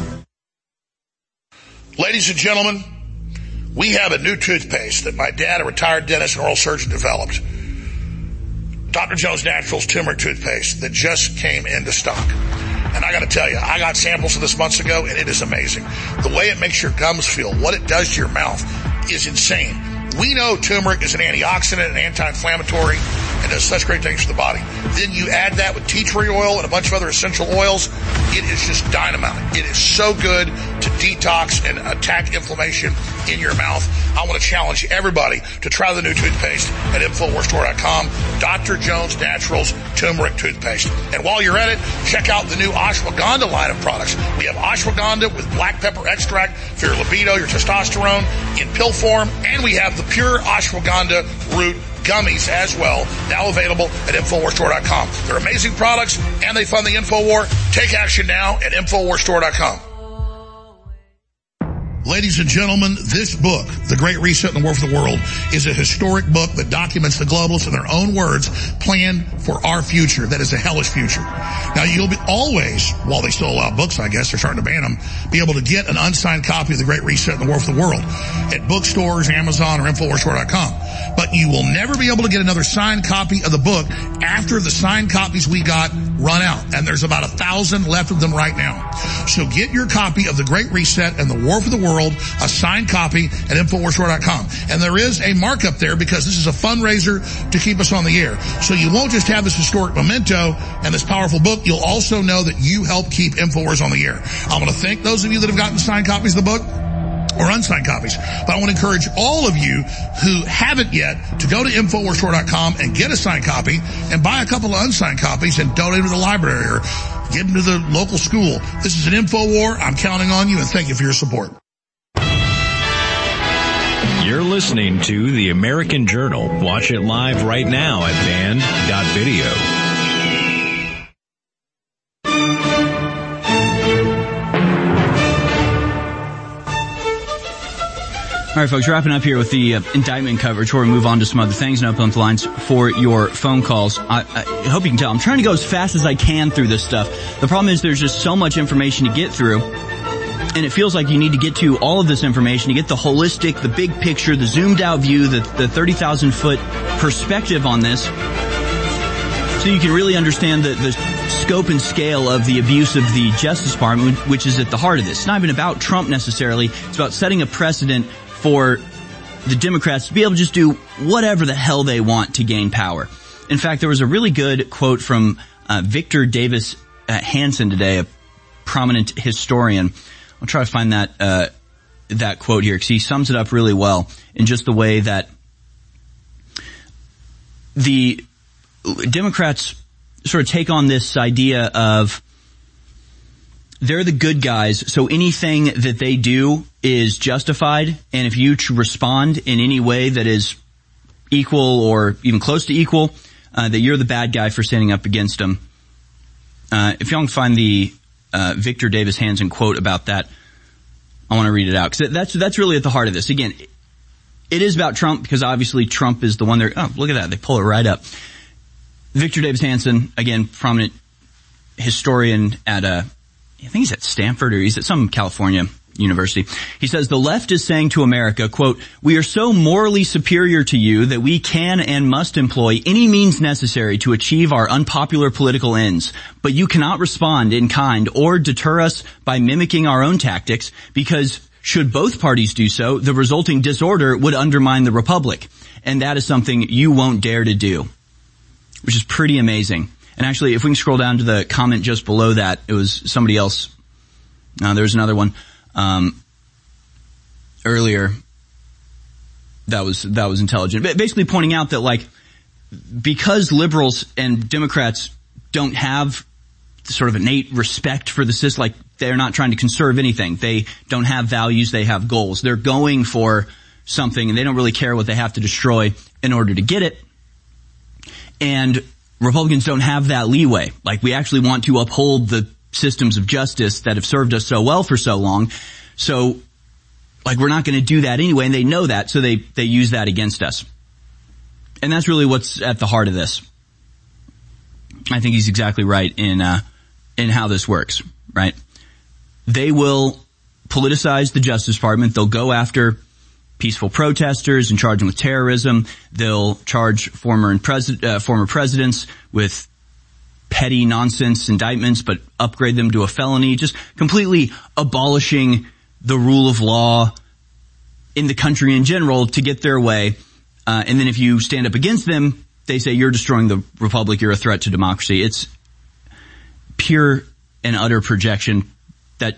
Ladies and gentlemen, we have a new toothpaste that my dad, a retired dentist and oral surgeon, developed. Doctor Jones Naturals Turmeric Toothpaste that just came into stock. And I got to tell you, I got samples of this months ago, and it is amazing. The way it makes your gums feel, what it does to your mouth is insane. We know turmeric is an antioxidant and anti-inflammatory and does such great things for the body. Then you add that with tea tree oil and a bunch of other essential oils. It is just dynamite. It is so good to detox and attack inflammation in your mouth. I want to challenge everybody to try the new toothpaste at Infowars Store dot com. Doctor Jones Naturals Turmeric Toothpaste. And while you're at it, check out the new ashwagandha line of products. We have ashwagandha with black pepper extract for your libido, your testosterone in pill form. And we have the pure ashwagandha root gummies as well, now available at Infowars Store dot com. They're amazing products, and they fund the InfoWar. Take action now at Infowars Store dot com. Ladies and gentlemen, this book, The Great Reset and the War for the World, is a historic book that documents the globalists in their own words plan for our future. That is a hellish future. Now, you'll be always, while they still allow books, I guess, they're starting to ban them, be able to get an unsigned copy of The Great Reset and the War for the World at bookstores, Amazon, or Infowars Store dot com. But you will never be able to get another signed copy of the book after the signed copies we got run out. And there's about a thousand left of them right now. So get your copy of The Great Reset and the War for the World, a signed copy at Infowars Store dot com. And there is a markup there because this is a fundraiser to keep us on the air. So you won't just have this historic memento and this powerful book, you'll also know that you help keep Infowars on the air. I want to thank those of you that have gotten signed copies of the book or unsigned copies. But I want to encourage all of you who haven't yet to go to Infowars Store dot com and get a signed copy and buy a couple of unsigned copies and donate to the library or give them to the local school. This is an Infowar. I'm counting on you, and thank you for your support. You're listening to The American Journal. Watch it live right now at band dot video. All right, folks, wrapping up here with the uh, indictment coverage before we move on to some other things and open up the lines for your phone calls. I, I hope you can tell I'm trying to go as fast as I can through this stuff. The problem is there's just so much information to get through, and it feels like you need to get to all of this information to get the holistic, the big picture, the zoomed out view, the, the thirty thousand foot perspective on this, so you can really understand the, the scope and scale of the abuse of the Justice Department, which is at the heart of this. It's not even about Trump necessarily. It's about setting a precedent for the Democrats to be able to just do whatever the hell they want to gain power. In fact, there was a really good quote from uh, Victor Davis uh, Hanson today, a prominent historian. I'll try to find that uh, that quote here because he sums it up really well in just the way that the Democrats sort of take on this idea of they're the good guys, so anything that they do is justified, and if you respond in any way that is equal or even close to equal, uh, that you're the bad guy for standing up against them. Uh, if y'all can find the uh, Victor Davis Hanson quote about that, I want to read it out, because that's that's really at the heart of this. Again, it is about Trump, because obviously Trump is the one there. Oh, look at that. They pull it right up. Victor Davis Hanson, again, prominent historian at a I think he's at Stanford or he's at some California university. He says, the left is saying to America, quote, we are so morally superior to you that we can and must employ any means necessary to achieve our unpopular political ends. But you cannot respond in kind or deter us by mimicking our own tactics, because should both parties do so, the resulting disorder would undermine the republic. And that is something you won't dare to do, which is pretty amazing. And actually, if we can scroll down to the comment just below that, it was somebody else. Uh, there was another one um, earlier that was that was intelligent. Basically pointing out that, like, because liberals and Democrats don't have sort of innate respect for the system. Like, they're not trying to conserve anything. They don't have values. They have goals. They're going for something, and they don't really care what they have to destroy in order to get it. And Republicans don't have that leeway. Like, we actually want to uphold the systems of justice that have served us so well for so long. So, like, we're not going to do that anyway, and they know that, so they, they use that against us. And that's really what's at the heart of this. I think he's exactly right in, uh, in how this works, right? They will politicize the Justice Department. They'll go after peaceful protesters and charge them with terrorism. They'll charge former and pres- uh, former presidents with petty nonsense indictments, but upgrade them to a felony, just completely abolishing the rule of law in the country in general to get their way. Uh, and then if you stand up against them, they say you're destroying the republic, you're a threat to democracy. It's pure and utter projection that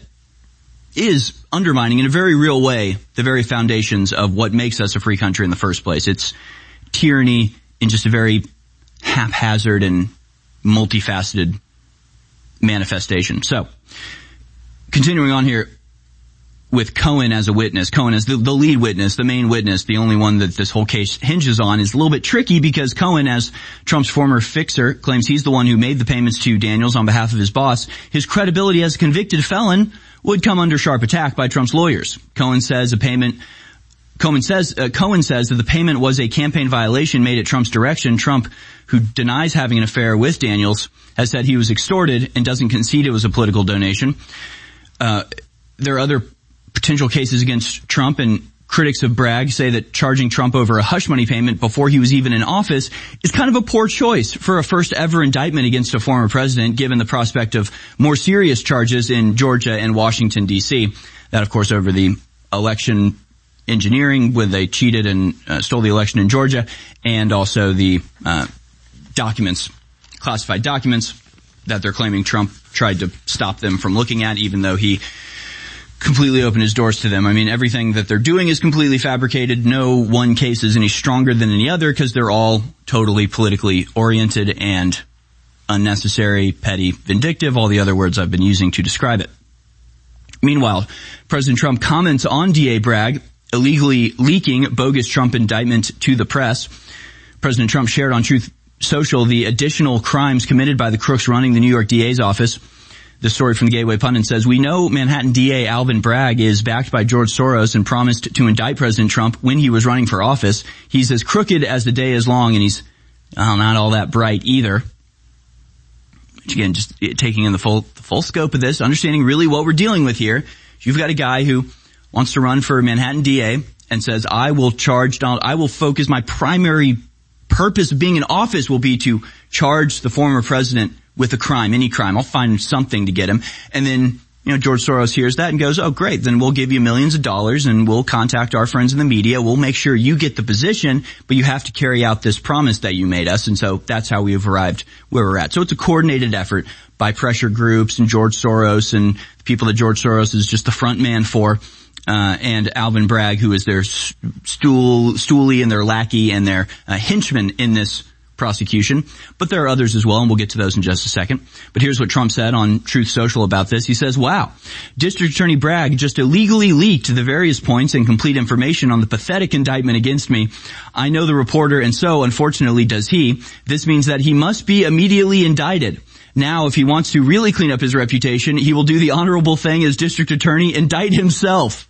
is undermining in a very real way the very foundations of what makes us a free country in the first place. It's tyranny in just a very haphazard and multifaceted manifestation. So, continuing on here with Cohen as a witness. Cohen as the, the lead witness, the main witness, the only one that this whole case hinges on, is a little bit tricky because Cohen, as Trump's former fixer, claims he's the one who made the payments to Daniels on behalf of his boss. His credibility as a convicted felon would come under sharp attack by Trump's lawyers. Cohen says a payment Cohen says uh, Cohen says that the payment was a campaign violation made at Trump's direction. Trump, who denies having an affair with Daniels, has said he was extorted and doesn't concede it was a political donation. Uh, there are other potential cases against Trump, and critics of Bragg say that charging Trump over a hush money payment before he was even in office is kind of a poor choice for a first ever indictment against a former president, given the prospect of more serious charges in Georgia and Washington, D C That, of course, over the election engineering, when they cheated and uh, stole the election in Georgia, and also the uh, documents, classified documents that they're claiming Trump tried to stop them from looking at, even though he completely opened his doors to them. I mean, everything that they're doing is completely fabricated. No one case is any stronger than any other because they're all totally politically oriented and unnecessary, petty, vindictive, all the other words I've been using to describe it. Meanwhile, President Trump comments on D A Bragg illegally leaking bogus Trump indictment to the press. President Trump shared on Truth Social the additional crimes committed by the crooks running the New York D A's office. The story from the Gateway Pundit says, we know Manhattan D A Alvin Bragg is backed by George Soros and promised to indict President Trump when he was running for office. He's as crooked as the day is long, and he's well, not all that bright either. Which again, just taking in the full, the full scope of this, understanding really what we're dealing with here. You've got a guy who wants to run for Manhattan D A and says, I will charge Donald, I will focus, my primary purpose of being in office will be to charge the former president with a crime, any crime. I'll find something to get him. And then, you know, George Soros hears that and goes, oh, great. Then we'll give you millions of dollars and we'll contact our friends in the media. We'll make sure you get the position, but you have to carry out this promise that you made us. And so that's how we've arrived where we're at. So it's a coordinated effort by pressure groups and George Soros and the people that George Soros is just the front man for. Uh, and Alvin Bragg, who is their stool, stoolie and their lackey and their uh, henchman in this prosecution. But there are others as well, and we'll get to those in just a second. But here's what Trump said on Truth Social about this. He says, wow, District Attorney Bragg just illegally leaked the various points and complete information on the pathetic indictment against me. I know the reporter, and so, unfortunately, does he. This means that he must be immediately indicted. Now, if he wants to really clean up his reputation, he will do the honorable thing as district attorney, indict himself.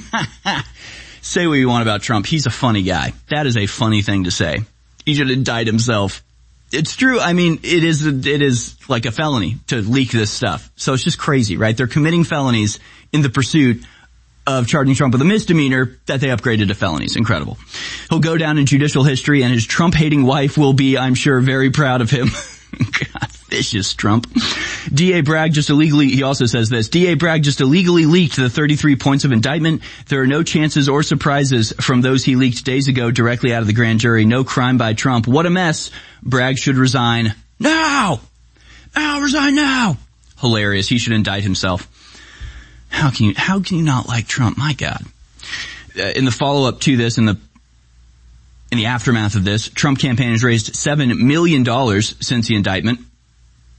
Say what you want about Trump. He's a funny guy. That is a funny thing to say. He should indict himself. It's true. I mean, it is, it is like a felony to leak this stuff. So it's just crazy, right? They're committing felonies in the pursuit of charging Trump with a misdemeanor that they upgraded to felonies. Incredible. He'll go down in judicial history, and his Trump-hating wife will be, I'm sure, very proud of him. God, vicious Trump. D A Bragg just illegally, he also says this, D A Bragg just illegally leaked the thirty-three points of indictment. There are no chances or surprises from those he leaked days ago directly out of the grand jury. No crime by Trump. What a mess. Bragg should resign now. Now, resign now. Hilarious. He should indict himself. How can you, how can you not like Trump? My God. Uh, in the follow-up to this, in the In the aftermath of this, Trump campaign has raised seven million dollars since the indictment.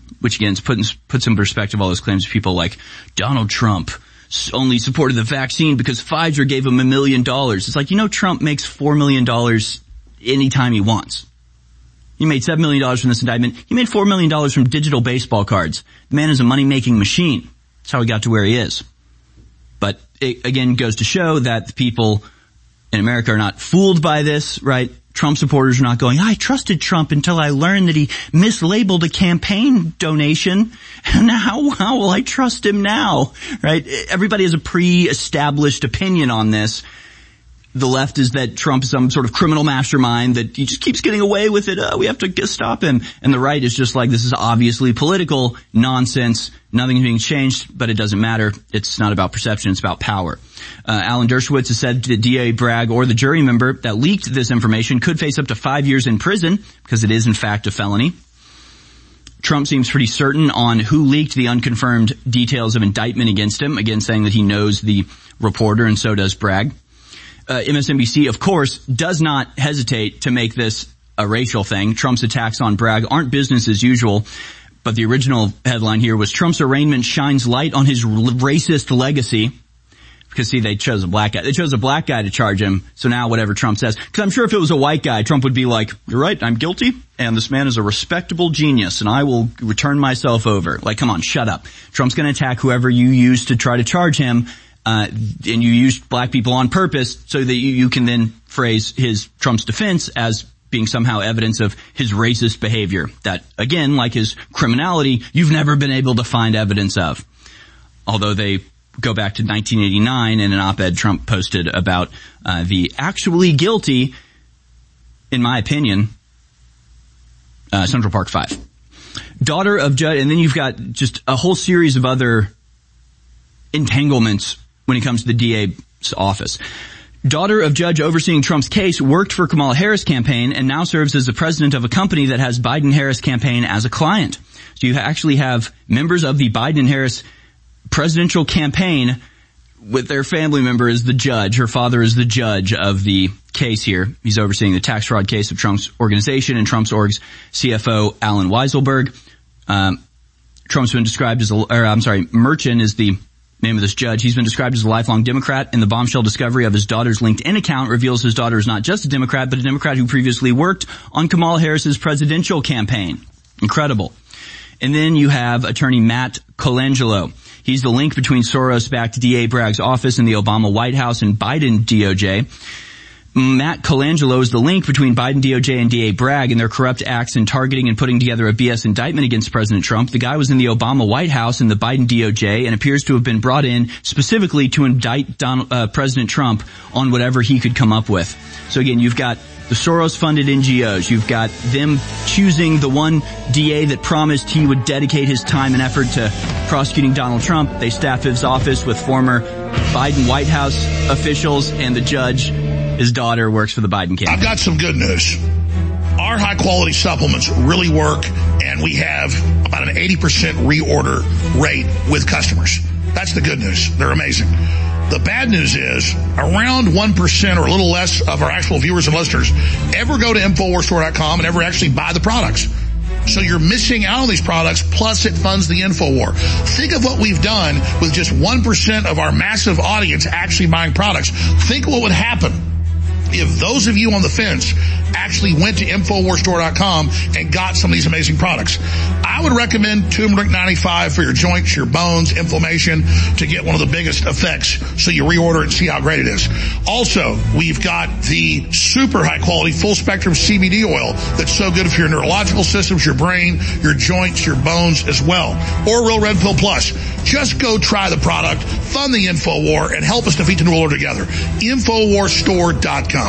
which again puts puts in perspective all those claims of people like Donald Trump only supported the vaccine because Pfizer gave him a million dollars. It's like, you know, Trump makes four million dollars anytime he wants. He made seven million dollars from this indictment. He made four million dollars from digital baseball cards. The man is a money-making machine. That's how he got to where he is. But it, again, goes to show that the people in America are not fooled by this, right? Trump supporters are not going, I trusted Trump until I learned that he mislabeled a campaign donation. And now, how will I trust him now? Right? Everybody has a pre-established opinion on this. The left is that Trump is some sort of criminal mastermind, that he just keeps getting away with it. Uh, we have to stop him. And the right is just like, this is obviously political nonsense. Nothing's being changed, but it doesn't matter. It's not about perception. It's about power. Uh, Alan Dershowitz has said that D A Bragg or the jury member that leaked this information could face up to five years in prison because it is in fact a felony. Trump seems pretty certain on who leaked the unconfirmed details of indictment against him, again saying that he knows the reporter, and so does Bragg. Uh, M S N B C, of course, does not hesitate to make this a racial thing. Trump's attacks on Bragg aren't business as usual, but the original headline here was Trump's arraignment shines light on his r- racist legacy. Because, see, they chose a black guy. They chose a black guy to charge him, so now whatever Trump says. Because I'm sure if it was a white guy, Trump would be like, you're right, I'm guilty, and this man is a respectable genius, and I will return myself over. Like, come on, shut up. Trump's going to attack whoever you use to try to charge him. Uh, and you used black people on purpose so that you, you can then phrase his Trump's defense as being somehow evidence of his racist behavior. That, again, like his criminality, you've never been able to find evidence of. Although they go back to nineteen eighty-nine in an op-ed Trump posted about uh, the actually guilty, in my opinion, uh, Central Park Five. Daughter of Judge, and then you've got just a whole series of other entanglements when it comes to the D A's office. Daughter of judge overseeing Trump's case worked for Kamala Harris campaign and now serves as the president of a company that has Biden-Harris campaign as a client. So you actually have members of the Biden-Harris presidential campaign with their family member as the judge. Her father is the judge of the case here. He's overseeing the tax fraud case of Trump's organization and Trump's org's C F O, Alan Weiselberg. Um, Trump's been described as a, or I'm sorry, Merchant is the name of this judge. He's been described as a lifelong Democrat, and the bombshell discovery of his daughter's LinkedIn account reveals his daughter is not just a Democrat, but a Democrat who previously worked on Kamala Harris's presidential campaign. Incredible. And then you have attorney Matt Colangelo. He's the link between Soros-backed D A Bragg's office in the Obama White House and Biden D O J. Matt Colangelo is the link between Biden D O J and D A Bragg and their corrupt acts in targeting and putting together a B S indictment against President Trump. The guy was in the Obama White House and the Biden D O J and appears to have been brought in specifically to indict Donald, uh, President Trump on whatever he could come up with. So again, you've got the Soros-funded N G Os. You've got them choosing the one D A that promised he would dedicate his time and effort to prosecuting Donald Trump. They staff his office with former Biden White House officials, and the judge, his daughter, works for the Biden campaign. I've got some good news. Our high-quality supplements really work, and we have about an eighty percent reorder rate with customers. That's the good news. They're amazing. The bad news is around one percent or a little less of our actual viewers and listeners ever go to Infowars Store dot com and ever actually buy the products. So you're missing out on these products, plus it funds the InfoWar. Think of what we've done with just one percent of our massive audience actually buying products. Think what would happen if those of you on the fence actually went to Infowars Store dot com and got some of these amazing products. I would recommend Turmeric ninety-five for your joints, your bones, inflammation, to get one of the biggest effects, so you reorder it and see how great it is. Also, we've got the super high quality full spectrum C B D oil that's so good for your neurological systems, your brain, your joints, your bones as well. Or Real Red Pill Plus. Just go try the product, fund the InfoWar, and help us defeat the New World Order together. Infowars Store dot com.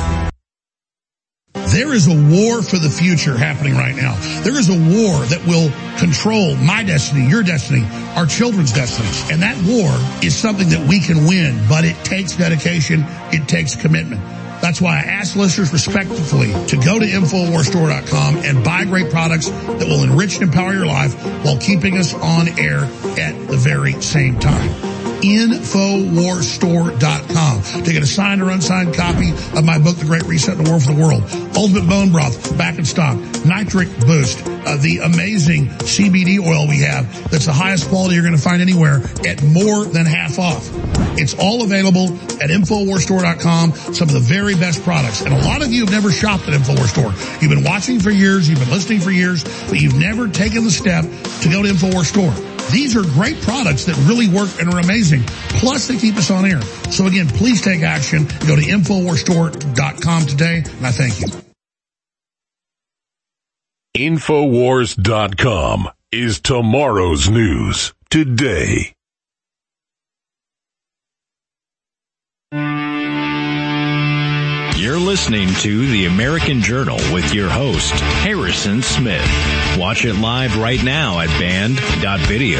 There is a war for the future happening right now. There is a war that will control my destiny, your destiny, our children's destinies. And that war is something that we can win, but it takes dedication, it takes commitment. That's why I ask listeners respectfully to go to Infowars Store dot com and buy great products that will enrich and empower your life while keeping us on air at the very same time. Infowars Store dot com to get a signed or unsigned copy of my book, The Great Reset, The War for the World. Ultimate Bone Broth, back in stock. Nitric Boost, uh, the amazing C B D oil we have that's the highest quality you're going to find anywhere at more than half off. It's all available at Infowars Store dot com, some of the very best products. And a lot of you have never shopped at Infowars Store. You've been watching for years, you've been listening for years, but you've never taken the step to go to Infowars Store. These are great products that really work and are amazing. Plus, they keep us on air. So again, please take action. Go to Infowars Store dot com today, and I thank you. Infowars dot com is tomorrow's news today. You're listening to The American Journal with your host, Harrison Smith. Watch it live right now at band dot video.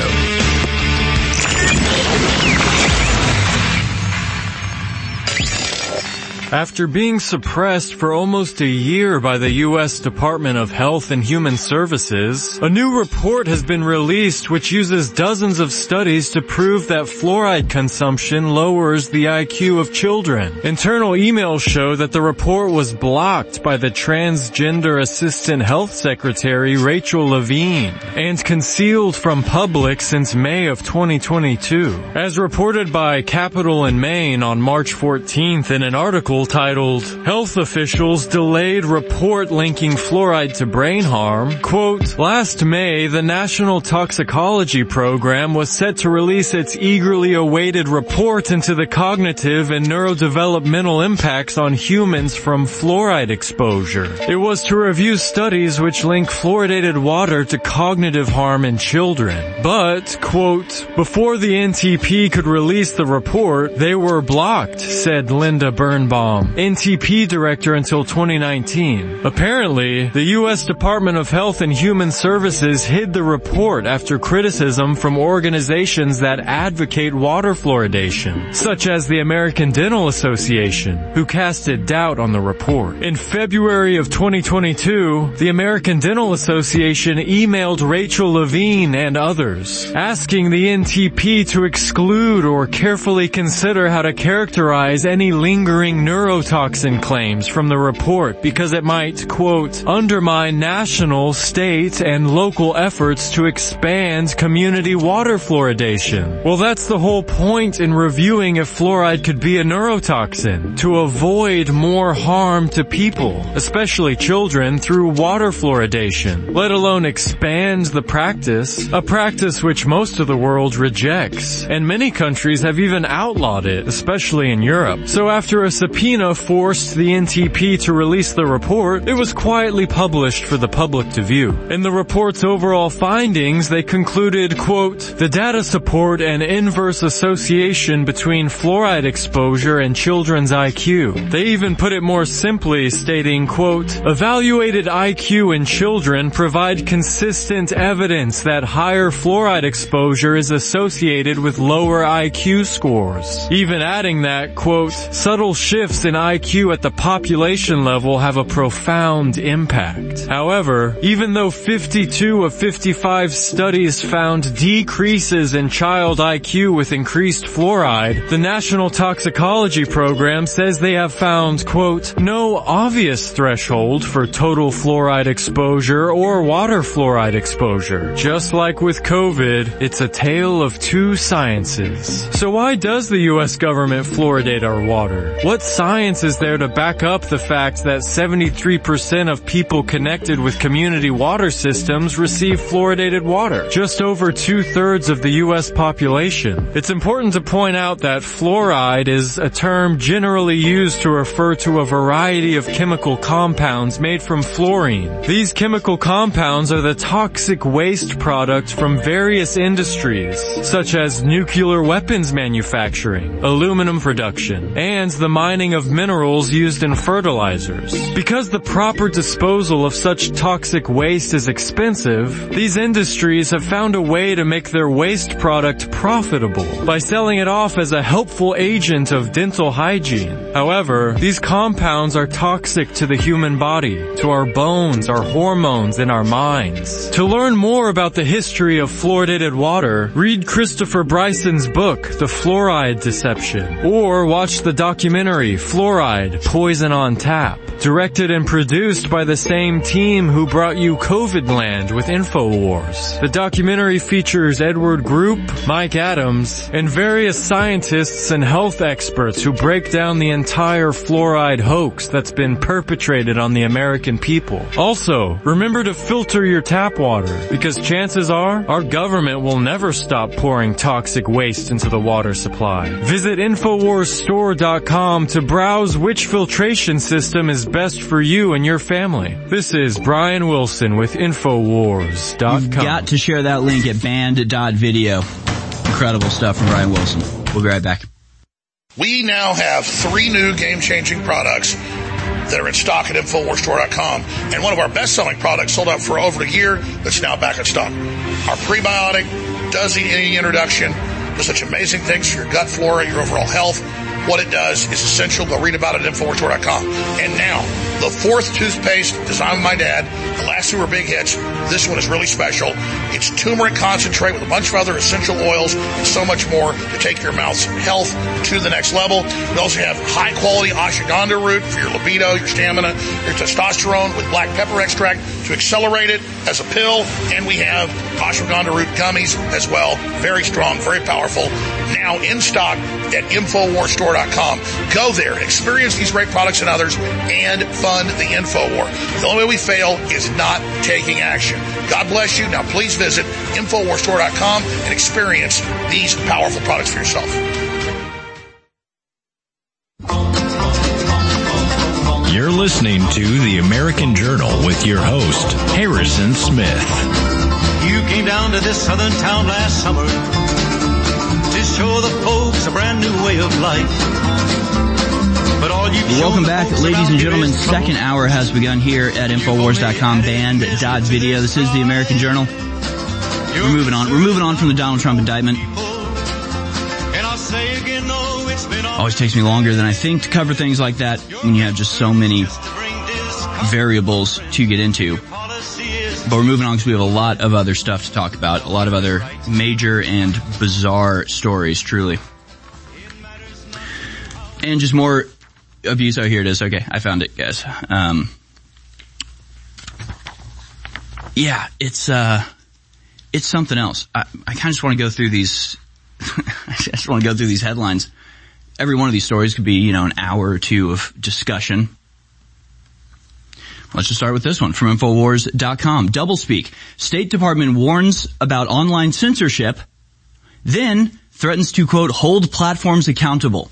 After being suppressed for almost a year by the U S Department of Health and Human Services, a new report has been released which uses dozens of studies to prove that fluoride consumption lowers the I Q of children. Internal emails show that the report was blocked by the Transgender Assistant Health Secretary Rachel Levine and concealed from public since May of twenty twenty-two. As reported by Capital in Maine on March fourteenth in an article titled, "Health Officials Delayed Report Linking Fluoride to Brain Harm," quote, "Last May, the National Toxicology Program was set to release its eagerly awaited report into the cognitive and neurodevelopmental impacts on humans from fluoride exposure. It was to review studies which link fluoridated water to cognitive harm in children. But, quote, before the N T P could release the report, they were blocked," said Linda Birnbaum, N T P director until twenty nineteen. Apparently, the U S Department of Health and Human Services hid the report after criticism from organizations that advocate water fluoridation, such as the American Dental Association, who casted doubt on the report. In February of twenty twenty-two, the American Dental Association emailed Rachel Levine and others, asking the N T P to exclude or carefully consider how to characterize any lingering neurotoxin claims from the report because it might, quote, undermine national, state, and local efforts to expand community water fluoridation. Well, that's the whole point in reviewing if fluoride could be a neurotoxin, to avoid more harm to people, especially children, through water fluoridation, let alone expand the practice, a practice which most of the world rejects. And many countries have even outlawed it, especially in Europe. So after a subpoena forced the N T P to release the report, it was quietly published for the public to view. In the report's overall findings, they concluded, quote, the data support an inverse association between fluoride exposure and children's I Q. They even put it more simply, stating, quote, evaluated I Q in children provide consistent evidence that higher fluoride exposure is associated with lower I Q scores. Even adding that, quote, subtle shifts in I Q at the population level have a profound impact. However, even though fifty-two of fifty-five studies found decreases in child I Q with increased fluoride, the National Toxicology Program says they have found, quote, no obvious threshold for total fluoride exposure or water fluoride exposure. Just like with COVID, it's a tale of two sciences. So why does the U S government fluoridate our water? What science is there to back up the fact that seventy-three percent of people connected with community water systems receive fluoridated water? Just over two-thirds of the U S population. It's important to point out that fluoride is a term generally used to refer to a variety of chemical compounds made from fluorine. These chemical compounds are the toxic waste products from various industries, such as nuclear weapons manufacturing, aluminum production, and the mining of minerals used in fertilizers. Because the proper disposal of such toxic waste is expensive, these industries have found a way to make their waste product profitable by selling it off as a helpful agent of dental hygiene. However, these compounds are toxic to the human body, to our bones, our hormones, and our minds. To learn more about the history of fluoridated water, read Christopher Bryson's book, The Fluoride Deception, or watch the documentary Fluoride, Poison on Tap, directed and produced by the same team who brought you COVID Land with InfoWars. The documentary features Edward Group, Mike Adams, and various scientists and health experts who break down the entire fluoride hoax that's been perpetrated on the American people. Also, remember to filter your tap water, because chances are our government will never stop pouring toxic waste into the water supply. Visit Infowars Store dot com to browse which filtration system is best for you and your family. This is Brian Wilson with Infowars dot com. You've got to share that link at band dot video. Incredible stuff from Brian Wilson. We'll be right back. We now have three new game-changing products that are in stock at Infowars Store dot com. And one of our best-selling products sold out for over a year that's now back in stock. Our prebiotic does need any introduction. Does such amazing things for your gut flora, your overall health. What it does is essential. Go read about it at Infowars Store dot com. And now, the fourth toothpaste designed by my dad. The last two were big hits. This one is really special. It's turmeric concentrate with a bunch of other essential oils and so much more to take your mouth's health to the next level. We also have high-quality ashwagandha root for your libido, your stamina, your testosterone with black pepper extract to accelerate it as a pill. And we have ashwagandha root gummies as well. Very strong, very powerful. Now in stock at Infowars Store dot com. Go there and experience these great products and others and fund the InfoWar. The only way we fail is not taking action. God bless you. Now please visit Infowars Store dot com and experience these powerful products for yourself. You're listening to The American Journal with your host, Harrison Smith. You came down to this southern town last summer to show the folks a brand new way of life. But all you Welcome back, ladies and gentlemen. Second hour has begun here at Infowars dot com, band dot video. This is The American Journal. We're moving on. We're moving on from the Donald Trump indictment. Always takes me longer than I think to cover things like that when you have just so many variables to get into. But we're moving on because we have a lot of other stuff to talk about, a lot of other major and bizarre stories, truly. And just more abuse. Oh, here it is. Okay, I found it, guys. Um, yeah, it's uh, it's something else. I, I kind of just want to go through these. I just want to go through these headlines. Every one of these stories could be, you know, an hour or two of discussion. Let's just start with this one from Infowars dot com. Doublespeak. State Department warns about online censorship, then threatens to, quote, hold platforms accountable.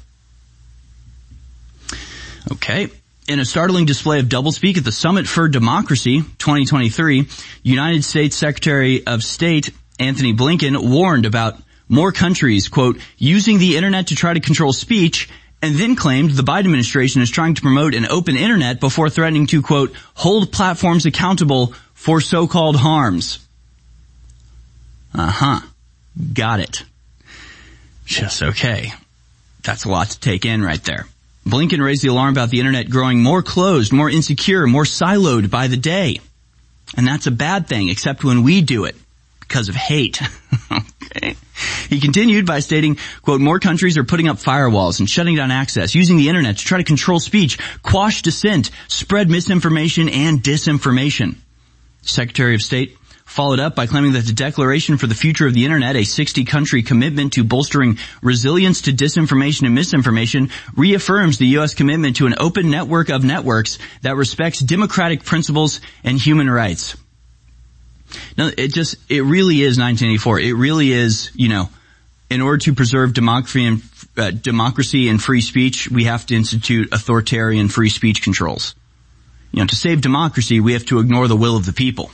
Okay. In a startling display of doublespeak at the Summit for Democracy twenty twenty-three, United States Secretary of State Anthony Blinken warned about more countries, quote, using the internet to try to control speech, and then claimed the Biden administration is trying to promote an open internet before threatening to, quote, hold platforms accountable for so-called harms. Uh-huh. Got it. Just okay. That's a lot to take in right there. Blinken raised the alarm about the internet growing more closed, more insecure, more siloed by the day. And that's a bad thing, except when we do it because of hate. Okay. He continued by stating, quote, more countries are putting up firewalls and shutting down access, using the internet to try to control speech, quash dissent, spread misinformation and disinformation. Secretary of State followed up by claiming that the Declaration for the Future of the Internet, a sixty-country commitment to bolstering resilience to disinformation and misinformation, reaffirms the U S commitment to an open network of networks that respects democratic principles and human rights. Now, it just, it really is nineteen eighty-four. It really is, you know, in order to preserve democracy and, uh, democracy and free speech, we have to institute authoritarian free speech controls. You know, to save democracy, we have to ignore the will of the people.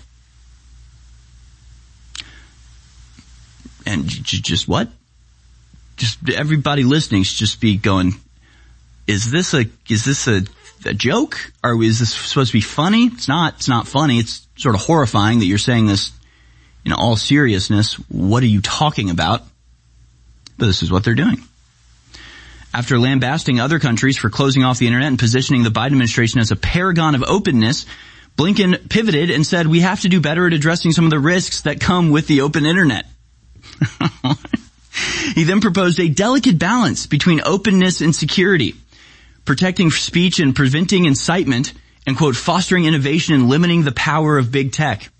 And just what? Just everybody listening should just be going, is this a, is this a, a joke? Or is this supposed to be funny? It's not, it's not funny. It's sort of horrifying that you're saying this in all seriousness. What are you talking about? But this is what they're doing. After lambasting other countries for closing off the internet and positioning the Biden administration as a paragon of openness, Blinken pivoted and said, we have to do better at addressing some of the risks that come with the open internet. He then proposed a delicate balance between openness and security, protecting speech and preventing incitement, and, quote, fostering innovation and limiting the power of big tech.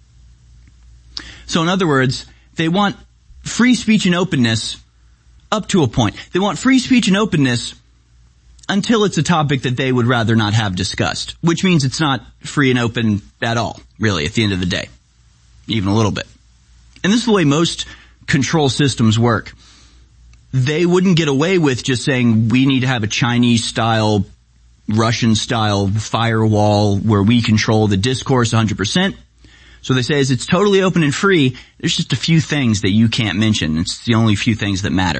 So in other words, they want free speech and openness up to a point. They want free speech and openness until it's a topic that they would rather not have discussed, which means it's not free and open at all, really, at the end of the day, even a little bit. And this is the way most control systems work. They wouldn't get away with just saying we need to have a Chinese-style, Russian-style firewall where we control the discourse one hundred percent. So they say, as it's totally open and free, there's just a few things that you can't mention. It's the only few things that matter.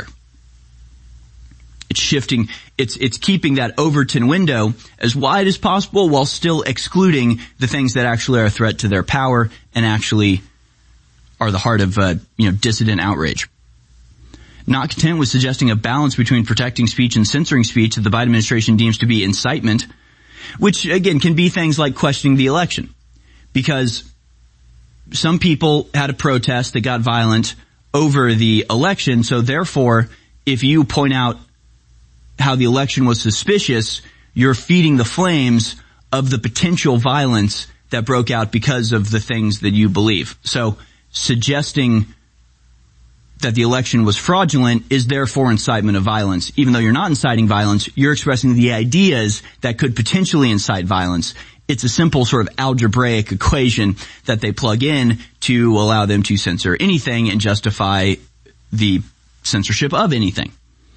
It's shifting, it's, it's keeping that Overton window as wide as possible while still excluding the things that actually are a threat to their power and actually are the heart of, uh, you know, dissident outrage. Not content with suggesting a balance between protecting speech and censoring speech that the Biden administration deems to be incitement, which again can be things like questioning the election. Because some people had a protest that got violent over the election, so therefore, if you point out how the election was suspicious, you're feeding the flames of the potential violence that broke out because of the things that you believe. So suggesting that the election was fraudulent is therefore incitement of violence. Even though you're not inciting violence, you're expressing the ideas that could potentially incite violence. It's a simple sort of algebraic equation that they plug in to allow them to censor anything and justify the censorship of anything.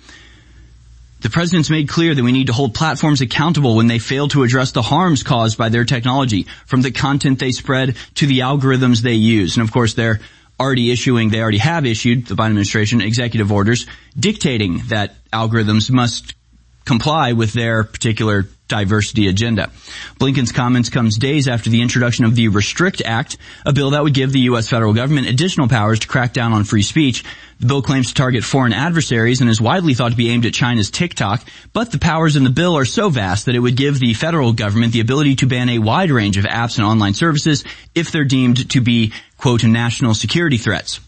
The president's made clear that we need to hold platforms accountable when they fail to address the harms caused by their technology, from the content they spread to the algorithms they use. And of course, they're already issuing, they already have issued, the Biden administration, executive orders dictating that algorithms must comply with their particular diversity agenda. Blinken's comments comes days after the introduction of the Restrict Act, a bill that would give the U S federal government additional powers to crack down on free speech. The bill claims to target foreign adversaries and is widely thought to be aimed at China's TikTok, but the powers in the bill are so vast that it would give the federal government the ability to ban a wide range of apps and online services if they're deemed to be, quote, national security threats.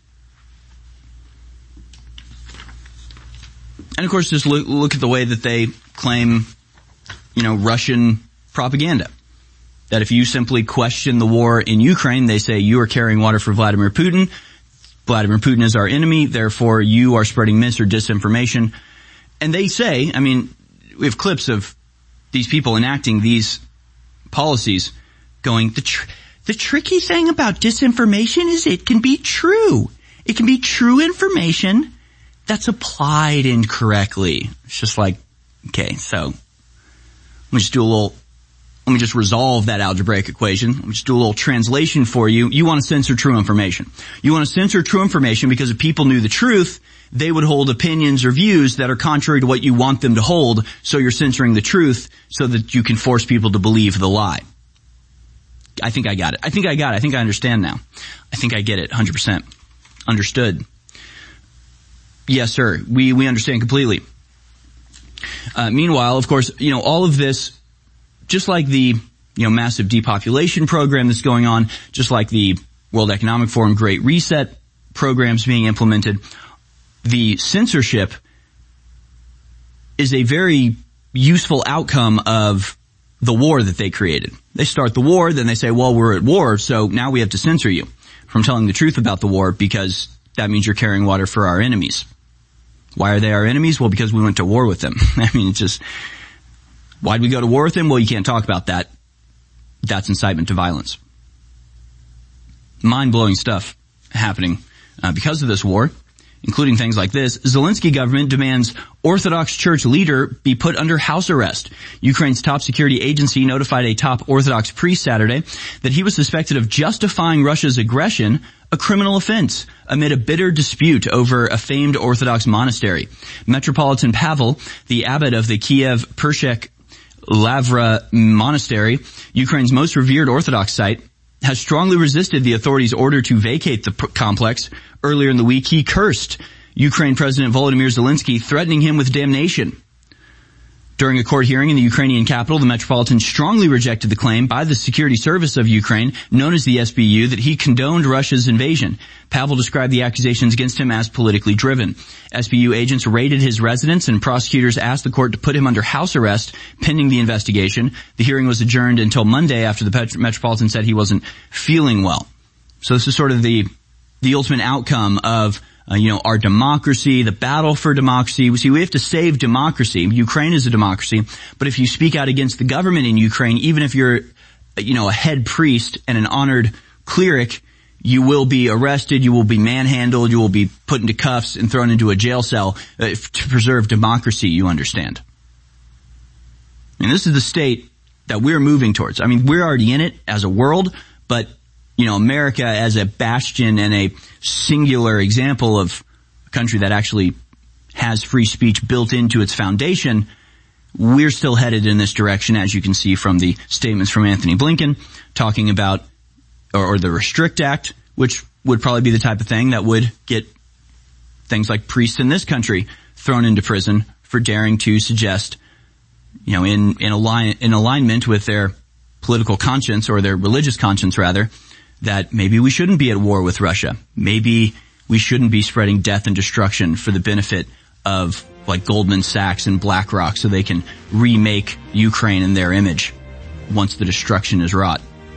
And of course, just look, look at the way that they claim, you know, Russian propaganda. That if you simply question the war in Ukraine, they say you are carrying water for Vladimir Putin. Vladimir Putin is our enemy, therefore you are spreading mis or disinformation. And they say, I mean, we have clips of these people enacting these policies going, the, tr- the tricky thing about disinformation is it can be true. It can be true information that's applied incorrectly. It's just like, okay, so let me just do a little, let me just resolve that algebraic equation. Let me just do a little translation for you. You want to censor true information. You want to censor true information because if people knew the truth, they would hold opinions or views that are contrary to what you want them to hold, so you're censoring the truth so that you can force people to believe the lie. I think I got it. I think I got it. I think I understand now. I think I get it one hundred percent. Understood. Yes, sir. We, we understand completely. Uh, meanwhile, of course, you know, all of this, just like the, you know, massive depopulation program that's going on, just like the World Economic Forum Great Reset programs being implemented, the censorship is a very useful outcome of the war that they created. They start the war, then they say, well, we're at war, so now we have to censor you from telling the truth about the war because that means you're carrying water for our enemies. Why are they our enemies? Well, because we went to war with them. I mean, it's just, why'd we go to war with them? Well, you can't talk about that. That's incitement to violence. Mind-blowing stuff happening uh, because of this war, including things like this. Zelensky government demands Orthodox Church leader be put under house arrest. Ukraine's top security agency notified a top Orthodox priest Saturday that he was suspected of justifying Russia's aggression a criminal offense amid a bitter dispute over a famed Orthodox monastery. Metropolitan Pavel, the abbot of the Kiev Pershek Lavra Monastery, Ukraine's most revered Orthodox site, has strongly resisted the authorities' order to vacate the p- complex. Earlier in the week, he cursed Ukraine President Volodymyr Zelensky, threatening him with damnation. During a court hearing in the Ukrainian capital, the Metropolitan strongly rejected the claim by the Security Service of Ukraine, known as the S B U, that he condoned Russia's invasion. Pavel described the accusations against him as politically driven. S B U agents raided his residence, and prosecutors asked the court to put him under house arrest pending the investigation. The hearing was adjourned until Monday after the Pet- Metropolitan said he wasn't feeling well. So this is sort of the the ultimate outcome of Uh, you know, our democracy, the battle for democracy. We see we have to save democracy. Ukraine is a democracy. But if you speak out against the government in Ukraine, even if you're, you know, a head priest and an honored cleric, you will be arrested, you will be manhandled, you will be put into cuffs and thrown into a jail cell uh, to preserve democracy, you understand. And this is the state that we're moving towards. I mean, we're already in it as a world, but you know, America as a bastion and a singular example of a country that actually has free speech built into its foundation, we're still headed in this direction, as you can see from the statements from Anthony Blinken talking about, or, or the Restrict Act, which would probably be the type of thing that would get things like priests in this country thrown into prison for daring to suggest, you know, in, in align, in alignment with their political conscience, or their religious conscience rather, that maybe we shouldn't be at war with Russia. Maybe we shouldn't be spreading death and destruction for the benefit of like Goldman Sachs and BlackRock so they can remake Ukraine in their image once the destruction is wrought.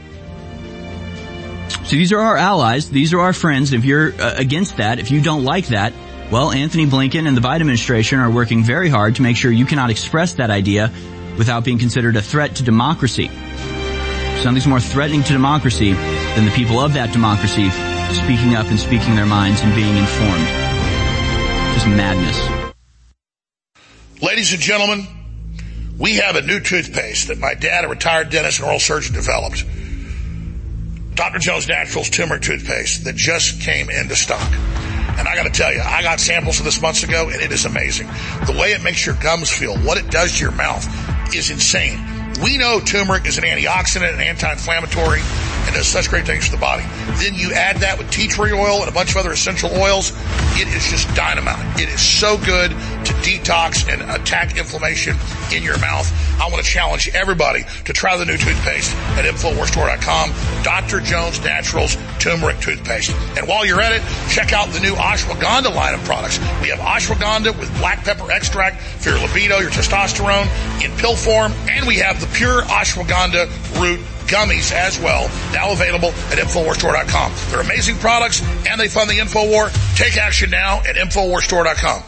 So these are our allies. These are our friends. If you're uh, against that, if you don't like that, well, Anthony Blinken and the Biden administration are working very hard to make sure you cannot express that idea without being considered a threat to democracy. Something's more threatening to democracy than the people of that democracy speaking up and speaking their minds and being informed. Just madness. Ladies and gentlemen, we have a new toothpaste that my dad, a retired dentist and oral surgeon, developed. Doctor Jones Naturals Turmeric Toothpaste that just came into stock. And I got to tell you, I got samples of this months ago, and it is amazing. The way it makes your gums feel, what it does to your mouth, is insane. We know turmeric is an antioxidant and anti-inflammatory and does such great things for the body. Then you add that with tea tree oil and a bunch of other essential oils. It is just dynamite. It is so good to detox and attack inflammation in your mouth. I want to challenge everybody to try the new toothpaste at Infowars Store dot com. Doctor Jones Naturals Turmeric Toothpaste. And while you're at it, check out the new ashwagandha line of products. We have ashwagandha with black pepper extract for your libido, your testosterone in pill form. And we have the pure ashwagandha root gummies as well, now available at Infowars Store dot com. They're amazing products, and they fund the InfoWar. Take action now at Infowars Store dot com.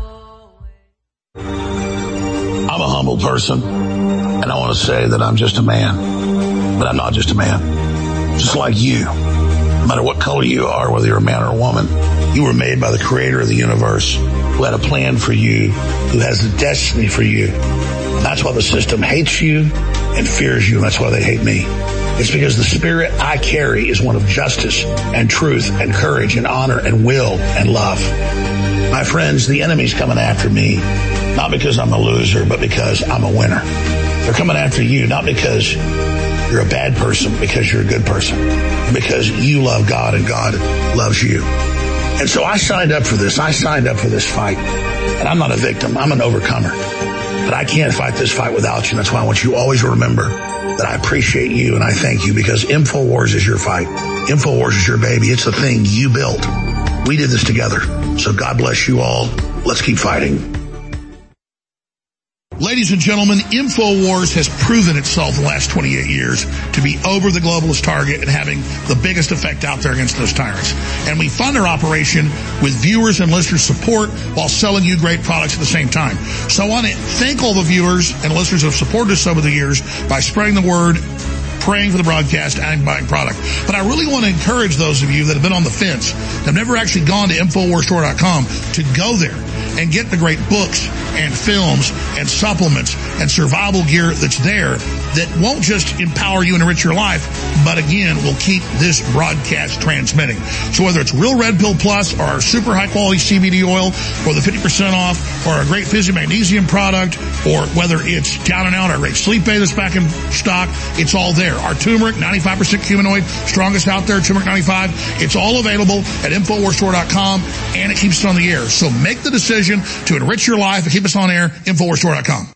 I'm a humble person, and I want to say that I'm just a man, but I'm not just a man. Just like you, no matter what color you are, whether you're a man or a woman, you were made by the creator of the universe, who had a plan for you, who has a destiny for you. That's why the system hates you and fears you, and that's why they hate me. It's because the spirit I carry is one of justice and truth and courage and honor and will and love. My friends, the enemy's coming after me, not because I'm a loser, but because I'm a winner. They're coming after you, not because you're a bad person, because you're a good person, and because you love God and God loves you. And so I signed up for this. I signed up for this fight. And I'm not a victim. I'm an overcomer. But I can't fight this fight without you. That's why I want you always to remember that I appreciate you and I thank you, because InfoWars is your fight. InfoWars is your baby. It's the thing you built. We did this together. So God bless you all. Let's keep fighting. Ladies and gentlemen, InfoWars has proven itself in the last twenty-eight years to be over the globalist target and having the biggest effect out there against those tyrants. And we fund our operation with viewers and listeners' support while selling you great products at the same time. So I want to thank all the viewers and listeners who have supported us over the years by spreading the word, praying for the broadcast, and buying product. But I really want to encourage those of you that have been on the fence, that have never actually gone to Infowars Store dot com, to go there and get the great books and films and supplements and survival gear that's there that won't just empower you and enrich your life, but again, will keep this broadcast transmitting. So whether it's Real Red Pill Plus or our super high quality C B D oil or the fifty percent off or our great Fizzy Magnesium product, or whether it's Down and Out, our great Sleep Aid that's back in stock, it's all there. Our turmeric, ninety-five percent cumenoid, strongest out there, turmeric ninety-five. It's all available at Infowars Store dot com, and it keeps us on the air. So make the decision to enrich your life and keep us on air, Infowars Store dot com.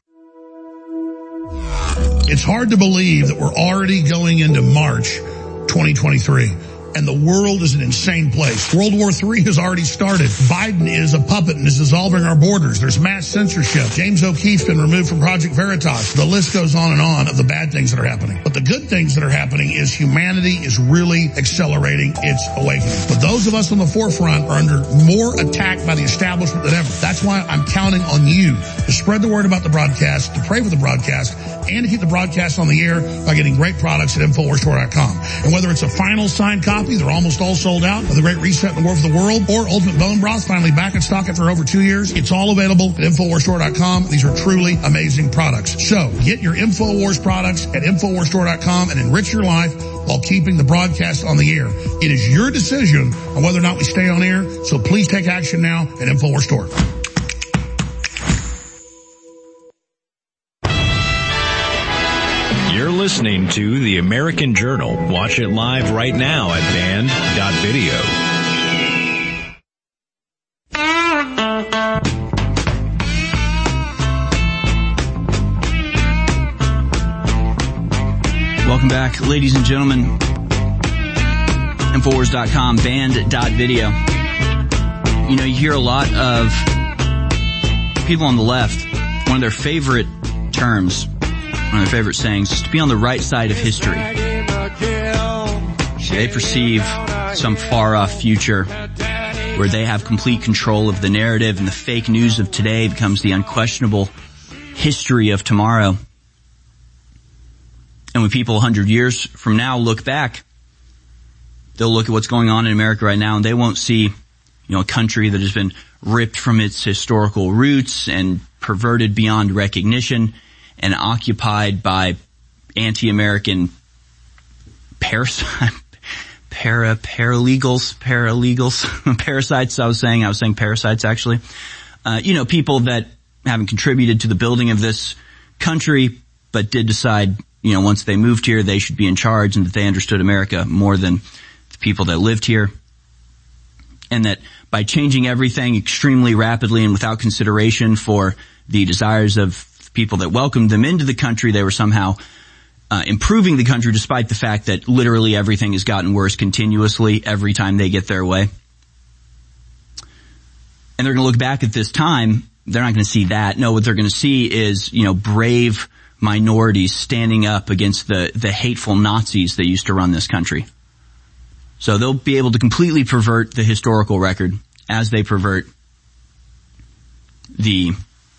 It's hard to believe that we're already going into March twenty twenty-three. And the world is an insane place. World War Three has already started. Biden is a puppet and is dissolving our borders. There's mass censorship. James O'Keefe's been removed from Project Veritas. The list goes on and on of the bad things that are happening. But the good things that are happening is humanity is really accelerating its awakening. But those of us on the forefront are under more attack by the establishment than ever. That's why I'm counting on you to spread the word about the broadcast, to pray for the broadcast, and to keep the broadcast on the air by getting great products at Infowars Store dot com. And whether it's a final signed copy, they're almost all sold out, of the Great Reset and the War for the World, or Ultimate Bone Broth, finally back in stock after over two years. It's all available at Infowars Store dot com. These are truly amazing products. So get your Infowars products at Infowars Store dot com and enrich your life while keeping the broadcast on the air. It is your decision on whether or not we stay on air, so please take action now at Infowars Store. You're listening to The American Journal. Watch it live right now at band dot video. Welcome back, ladies and gentlemen. Infowars dot com, band dot video. You know, you hear a lot of people on the left, one of their favorite terms, one of their favorite sayings is to be on the right side of history. They perceive some far-off future where they have complete control of the narrative, and the fake news of today becomes the unquestionable history of tomorrow. And when people a hundred years from now look back, they'll look at what's going on in America right now, and they won't see, you know, a country that has been ripped from its historical roots and perverted beyond recognition and occupied by anti-American parasite, para, paralegals, paralegals, parasites. I was saying, I was saying parasites actually. Uh, you know, people that haven't contributed to the building of this country, but did decide, you know, once they moved here, they should be in charge, and that they understood America more than the people that lived here. And that by changing everything extremely rapidly and without consideration for the desires of people that welcomed them into the country, they were somehow uh, improving the country, despite the fact that literally everything has gotten worse continuously every time they get their way. And they're going to look back at this time. They're not going to see that. No, what they're going to see is, you know, brave minorities standing up against the, the hateful Nazis that used to run this country. So they'll be able to completely pervert the historical record as they pervert the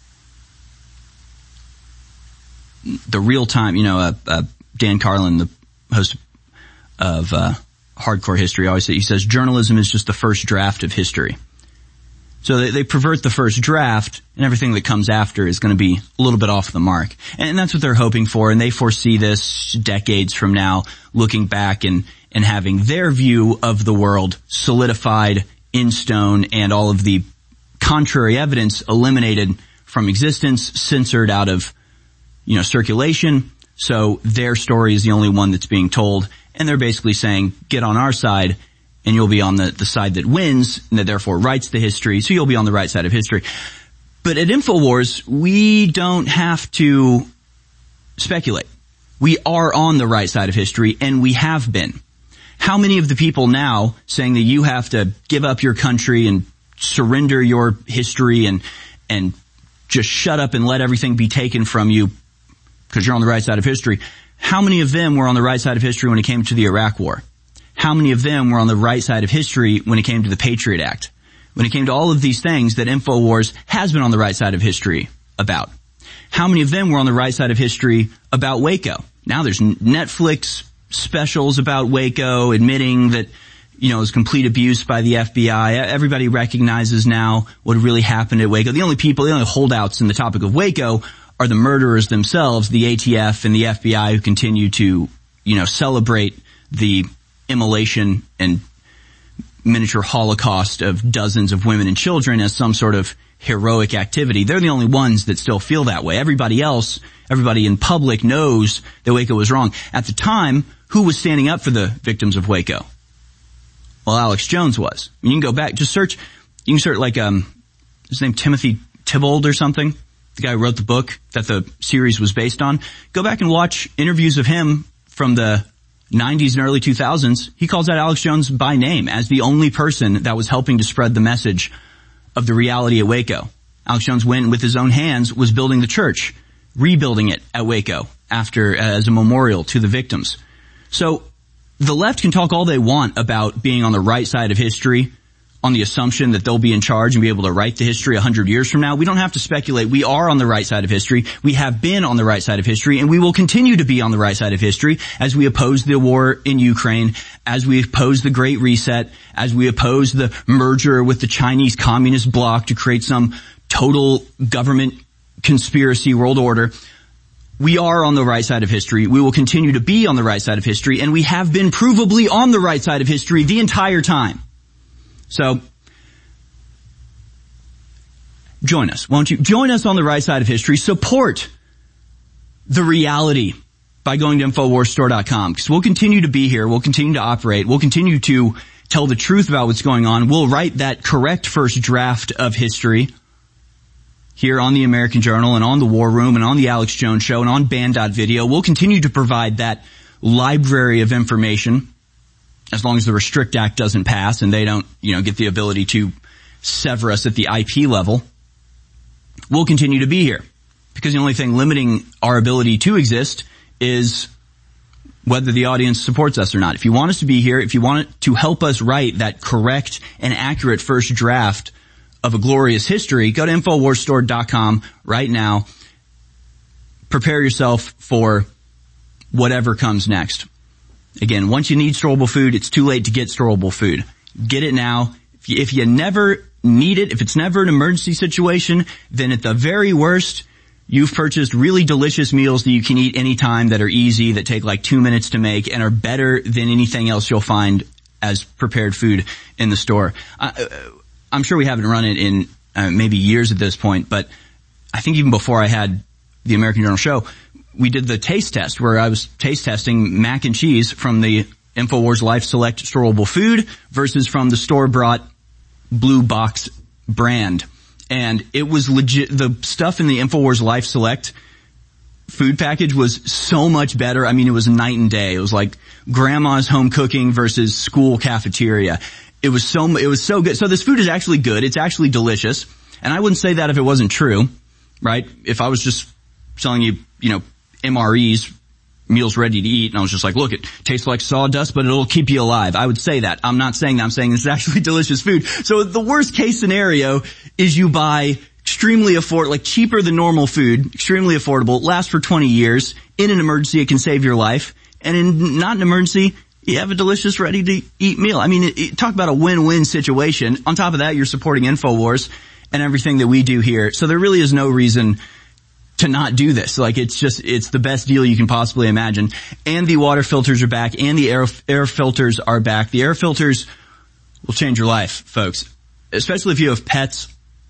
the real time, you know, uh, uh, Dan Carlin, the host of uh, Hardcore History, always says, he says journalism is just the first draft of history. So they, they pervert the first draft, and everything that comes after is going to be a little bit off the mark. And that's what they're hoping for, and they foresee this decades from now, looking back and, and having their view of the world solidified in stone, and all of the contrary evidence eliminated from existence, censored out of, you know, circulation. So their story is the only one that's being told, and they're basically saying, get on our side, and you'll be on the, the side that wins, and that therefore writes the history, so you'll be on the right side of history. But at InfoWars, we don't have to speculate. We are on the right side of history, and we have been. How many of the people now saying that you have to give up your country and surrender your history and, and just shut up and let everything be taken from you because you're on the right side of history, how many of them were on the right side of history when it came to the Iraq War? How many of them were on the right side of history when it came to the Patriot Act? When it came to all of these things that InfoWars has been on the right side of history about? How many of them were on the right side of history about Waco? Now there's Netflix specials about Waco admitting that, you know, it was complete abuse by the F B I. Everybody recognizes now what really happened at Waco. The only people, the only holdouts in the topic of Waco are the murderers themselves, the A T F and the F B I, who continue to, you know, celebrate the immolation and miniature holocaust of dozens of women and children as some sort of heroic activity. They're the only ones that still feel that way. Everybody else, everybody in public knows that Waco was wrong. At the time, who was standing up for the victims of Waco? Well, Alex Jones was. You can go back, just search, you can search like, um, his name Timothy Thibault or something, the guy who wrote the book that the series was based on. Go back and watch interviews of him from the nineties and early two thousands. He calls out Alex Jones by name as the only person that was helping to spread the message of the reality at Waco. Alex Jones went with his own hands, was building the church, rebuilding it at Waco after, as a memorial to the victims. So the left can talk all they want about being on the right side of history, on the assumption that they'll be in charge and be able to write the history a hundred years from now. We don't have to speculate. We are on the right side of history. We have been on the right side of history, and we will continue to be on the right side of history as we oppose the war in Ukraine, as we oppose the Great Reset, as we oppose the merger with the Chinese Communist bloc to create some total government conspiracy world order. We are on the right side of history. We will continue to be on the right side of history, and we have been provably on the right side of history the entire time. So, join us, won't you? Join us on the right side of history. Support the reality by going to Infowars Store dot com, because we'll continue to be here. We'll continue to operate. We'll continue to tell the truth about what's going on. We'll write that correct first draft of history here on the American Journal and on the War Room and on the Alex Jones Show and on Band dot video. We'll continue to provide that library of information as long as the Restrict Act doesn't pass and they don't, you know, get the ability to sever us at the I P level. We'll continue to be here because the only thing limiting our ability to exist is whether the audience supports us or not. If you want us to be here, if you want to help us write that correct and accurate first draft of a glorious history, go to Infowars Store dot com right now. Prepare yourself for whatever comes next. Again, once you need storable food, it's too late to get storable food. Get it now. If you, if you never need it, if it's never an emergency situation, then at the very worst, you've purchased really delicious meals that you can eat anytime that are easy, that take like two minutes to make, and are better than anything else you'll find as prepared food in the store. Uh, I'm sure we haven't run it in uh, maybe years at this point, but I think even before I had the American Journal show, we did the taste test where I was taste testing mac and cheese from the InfoWars Life Select storable food versus from the store-bought Blue Box brand. And it was legit. The stuff in the InfoWars Life Select food package was so much better. I mean, it was night and day. It was like grandma's home cooking versus school cafeteria. It was so, it was so good. So this food is actually good. It's actually delicious. And I wouldn't say that if it wasn't true, right? If I was just selling you, you know, M R Es, meals ready to eat, and I was just like, look, it tastes like sawdust, but it'll keep you alive. I would say that. I'm not saying that. I'm saying it's actually delicious food. So the worst case scenario is you buy extremely afford, like cheaper than normal food, extremely affordable, lasts for twenty years. In an emergency, it can save your life. And in not an emergency, you have a delicious ready to eat meal. I mean, it, it, talk about a win-win situation. On top of that, you're supporting InfoWars and everything that we do here. So there really is no reason to not do this. Like, it's just, it's the best deal you can possibly imagine. And the water filters are back, and the air, air filters are back. The air filters will change your life, folks. Especially if you have pets.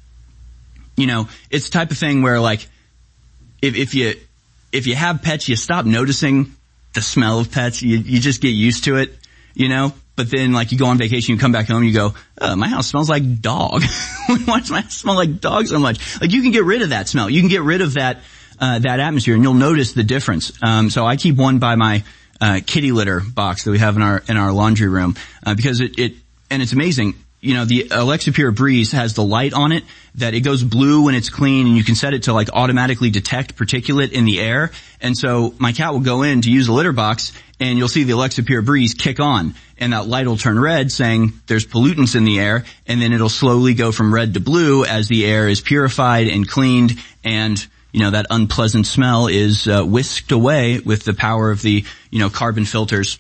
You know, it's the type of thing where, like, if, if you, if you have pets, you stop noticing the smell of pets. You, you just get used to it, you know? But then, like, you go on vacation, you come back home, you go, oh, my house smells like dog. Why does my house smell like dog so much? Like, you can get rid of that smell. You can get rid of that, uh, that atmosphere, and you'll notice the difference. Um, so I keep one by my, uh, kitty litter box that we have in our, in our laundry room, uh, because it, it, and it's amazing. You know, the Alexa Pure Breeze has the light on it that it goes blue when it's clean, and you can set it to like automatically detect particulate in the air. And so my cat will go in to use the litter box, and you'll see the Alexa Pure Breeze kick on, and that light will turn red saying there's pollutants in the air, and then it'll slowly go from red to blue as the air is purified and cleaned, and you know, that unpleasant smell is uh, whisked away with the power of the, you know, carbon filters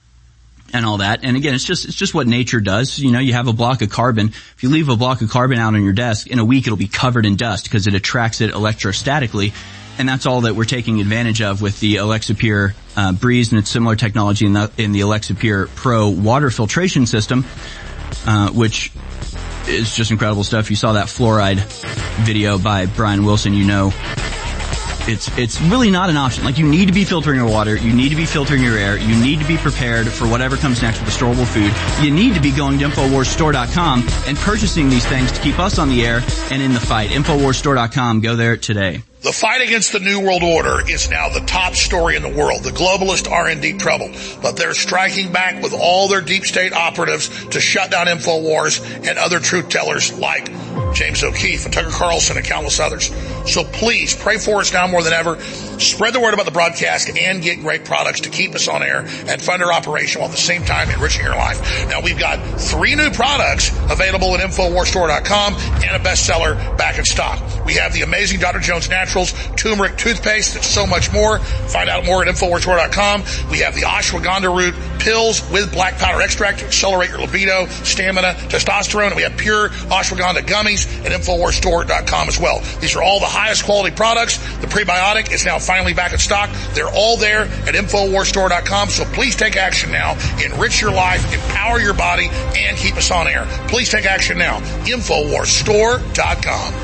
and all that. And again, it's just, it's just what nature does. You know, you have a block of carbon. If you leave a block of carbon out on your desk, in a week it'll be covered in dust because it attracts it electrostatically. and that's all that we're taking advantage of with the Alexa Pure uh, Breeze and its similar technology in the, in the Alexa Pure Pro water filtration system, uh, which is just incredible stuff. You saw that fluoride video by Brian Wilson, you know. It's, it's really not an option. Like, you need to be filtering your water, you need to be filtering your air, you need to be prepared for whatever comes next with the storable food. You need to be going to Infowars Store dot com and purchasing these things to keep us on the air and in the fight. Infowars Store dot com. Go there today. The fight against the New World Order is now the top story in the world. The globalists are in deep trouble, but they're striking back with all their deep state operatives to shut down Infowars and other truth tellers like James O'Keefe and Tucker Carlson and countless others. So please pray for us now more than ever. Spread the word about the broadcast and get great products to keep us on air and fund our operation while at the same time enriching your life. Now, we've got three new products available at Infowars Store dot com and a bestseller back in stock. We have the amazing Doctor Jones Naturals turmeric toothpaste and so much more. Find out more at Infowars Store dot com. We have the ashwagandha root pills with black powder extract to accelerate your libido, stamina, testosterone. And we have pure ashwagandha gummies at Infowars Store dot com as well. These are all the highest quality products. The prebiotic is now finally back in stock. They're all there at Infowars Store dot com. So please take action now. Enrich your life, empower your body, and keep us on air. Please take action now. Infowars Store dot com.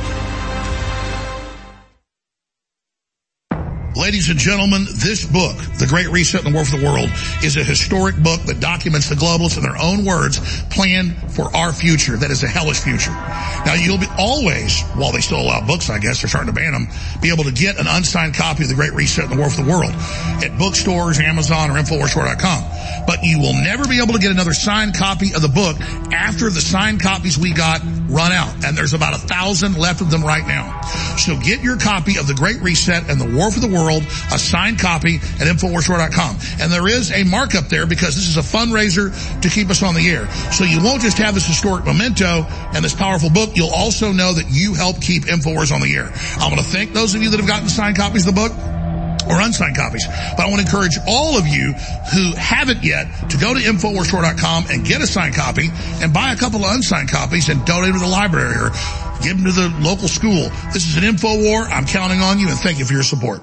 Ladies and gentlemen, this book, The Great Reset and the War for the World, is a historic book that documents the globalists in their own words plan for our future. That is a hellish future. Now, you'll be always, while they still allow books, I guess, they're starting to ban them, be able to get an unsigned copy of The Great Reset and the War for the World at bookstores, Amazon, or Infowars Store dot com. But you will never be able to get another signed copy of the book after the signed copies we got run out. And there's about a thousand left of them right now. So get your copy of The Great Reset and the War for the World, a signed copy at Infowars Store dot com. And there is a markup there because this is a fundraiser to keep us on the air. So you won't just have this historic memento and this powerful book, you'll also know that you help keep Infowars on the air. I want to thank those of you that have gotten signed copies of the book or unsigned copies. But I want to encourage all of you who haven't yet to go to Infowars Store dot com and get a signed copy and buy a couple of unsigned copies and donate them to the library or give them to the local school. This is an InfoWar. I'm counting on you and thank you for your support.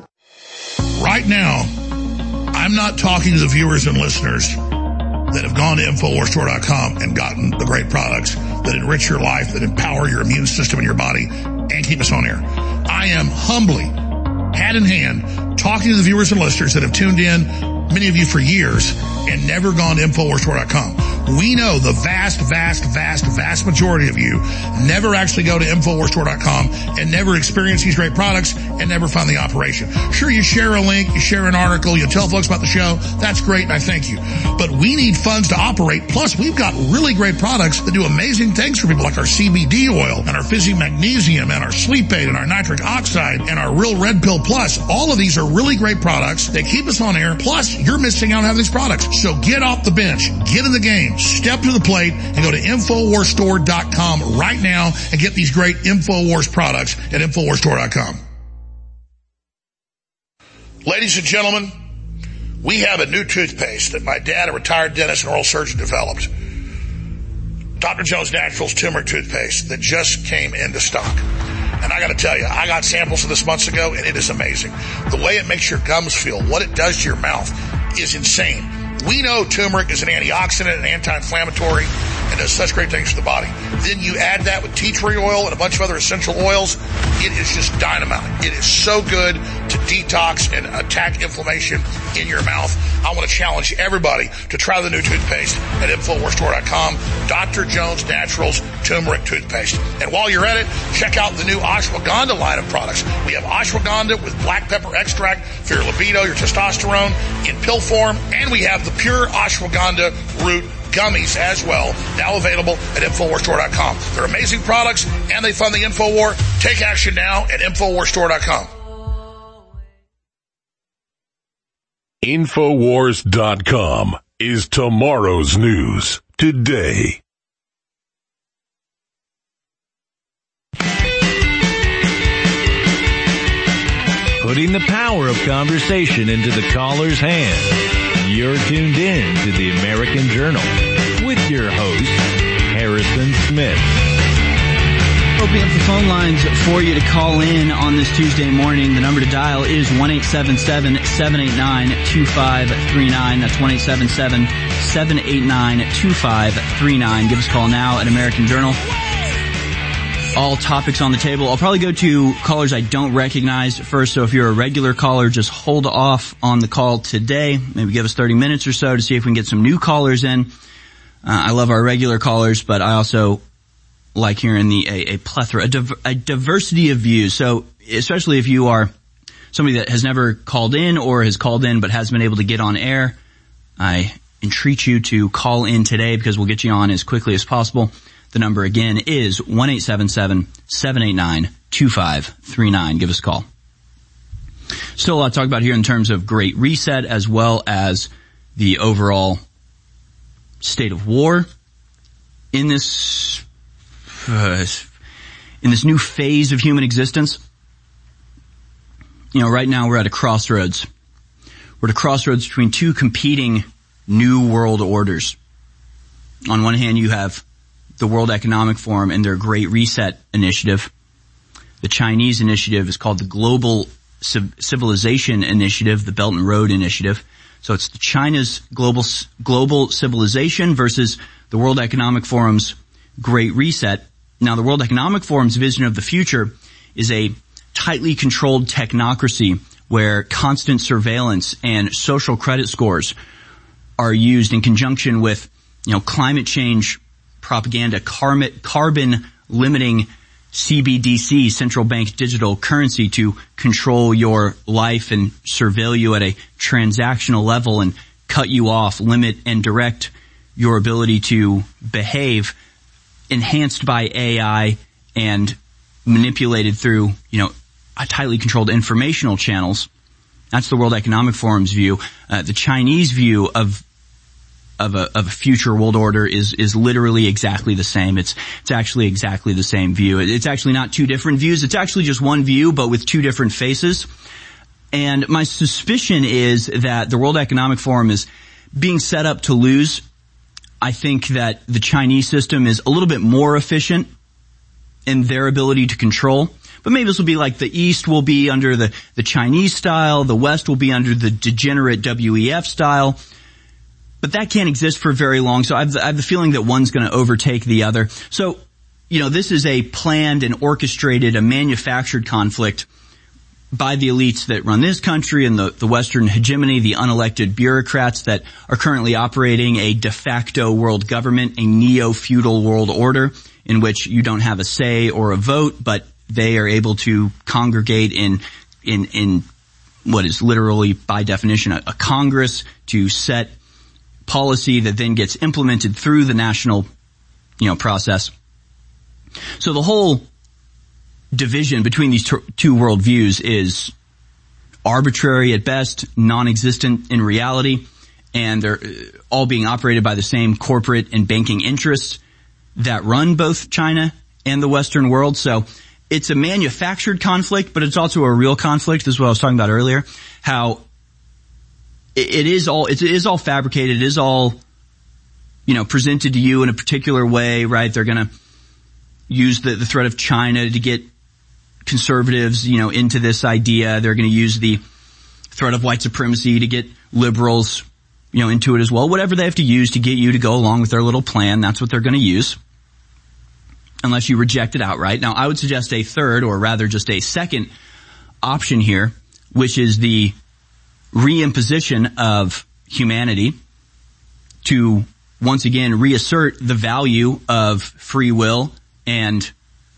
Right now, I'm not talking to the viewers and listeners that have gone to Infowars Store dot com and gotten the great products that enrich your life, that empower your immune system and your body, and keep us on air. I am humbly, hand in hand, talking to the viewers and listeners that have tuned in, many of you for years, and never gone to Infowars Store dot com. We know the vast, vast, vast, vast majority of you never actually go to Infowars Store dot com and never experience these great products and never fund the operation. Sure, you share a link, you share an article, you tell folks about the show. That's great, and I thank you. But we need funds to operate. Plus, we've got really great products that do amazing things for people, like our C B D oil and our Fizzy Magnesium and our Sleep Aid and our Nitric Oxide and our Real Red Pill Plus. All of these are really great products. They keep us on air. Plus, you're missing out on having these products. So get off the bench. Get in the game. Step to the plate and go to Infowars Store dot com right now and get these great InfoWars products at Infowars Store dot com. Ladies and gentlemen, we have a new toothpaste that my dad, a retired dentist and oral surgeon, developed. Doctor Jones Naturals turmeric toothpaste that just came into stock. And I got to tell you, I got samples of this months ago, and it is amazing. The way it makes your gums feel, what it does to your mouth, is insane. We know turmeric is an antioxidant and anti-inflammatory and does such great things for the body. Then you add that with tea tree oil and a bunch of other essential oils. It is just dynamite. It is so good to detox and attack inflammation in your mouth. I want to challenge everybody to try the new toothpaste at Infowars Store dot com. Doctor Jones Naturals turmeric toothpaste. And while you're at it, check out the new ashwagandha line of products. We have ashwagandha with black pepper extract for your libido, your testosterone in pill form, and we have the pure ashwagandha root gummies as well, now available at Infowars Store dot com. They're amazing products, and they fund the InfoWar. Take action now at Infowars Store dot com. Infowars dot com is tomorrow's news today. Putting the power of conversation into the caller's hands. You're tuned in to the American Journal with your host, Harrison Smith. Opening up the phone lines for you to call in on this Tuesday morning. The number to dial is one eight seven seven, seven eight nine, two five three nine. That's one eight seven seven, seven eight nine, two five three nine. Give us a call now at American Journal. All topics on the table. I'll probably go to callers I don't recognize first, so if you're a regular caller, just hold off on the call today. Maybe give us thirty minutes or so to see if we can get some new callers in. Uh, I love our regular callers, but I also like hearing the a, a plethora, a, div- a diversity of views. So especially if you are somebody that has never called in or has called in but hasn't been able to get on air, I entreat you to call in today because we'll get you on as quickly as possible. The number again is one eight seven seven, seven eight nine, two five three nine. Give us a call. Still a lot to talk about here in terms of Great Reset as well as the overall state of war in this Uh, in this new phase of human existence. You know, right now we're at a crossroads. We're at a crossroads between two competing new world orders. On one hand, you have the World Economic Forum and their Great Reset initiative. The Chinese initiative is called the Global Civilization Initiative, the Belt and Road Initiative. So it's China's global global civilization versus the World Economic Forum's Great Reset. Now, the World Economic Forum's vision of the future is a tightly controlled technocracy where constant surveillance and social credit scores are used in conjunction with, you know, climate change propaganda, carbon limiting C B D C, central bank digital currency, to control your life and surveil you at a transactional level and cut you off, limit and direct your ability to behave, enhanced by A I and manipulated through, you know, a tightly controlled informational channels. That's the World Economic Forum's view. Uh, the Chinese view of of a of a future world order is is literally exactly the same. It's it's actually exactly the same view. It's actually not two different views. It's actually just one view, but with two different faces. And my suspicion is that the World Economic Forum is being set up to lose. I think that the Chinese system is a little bit more efficient in their ability to control. But maybe this will be like the East will be under the, the Chinese style, the West will be under the degenerate W E F style. But that can't exist for very long, so I have, I have the feeling that one's going to overtake the other. So, you know, this is a planned and orchestrated, a manufactured conflict by the elites that run this country and the, the Western hegemony, the unelected bureaucrats that are currently operating a de facto world government, a neo-feudal world order in which you don't have a say or a vote, but they are able to congregate in, in, in what is literally by definition a, a Congress to set policy that then gets implemented through the national, you know, process. So the whole division between these t- two worldviews is arbitrary at best, non-existent in reality, and they're all being operated by the same corporate and banking interests that run both China and the Western world. So it's a manufactured conflict, but it's also a real conflict. This is what I was talking about earlier, how it is all, it is all fabricated. It is all, you know, presented to you in a particular way, right? They're going to use the, the threat of China to get conservatives, you know, into this idea. They're going to use the threat of white supremacy to get liberals, you know, into it as well. Whatever they have to use to get you to go along with their little plan, that's what they're going to use. Unless you reject it outright. Now, I would suggest a third, or rather just a second option here, which is the reimposition of humanity to once again reassert the value of free will and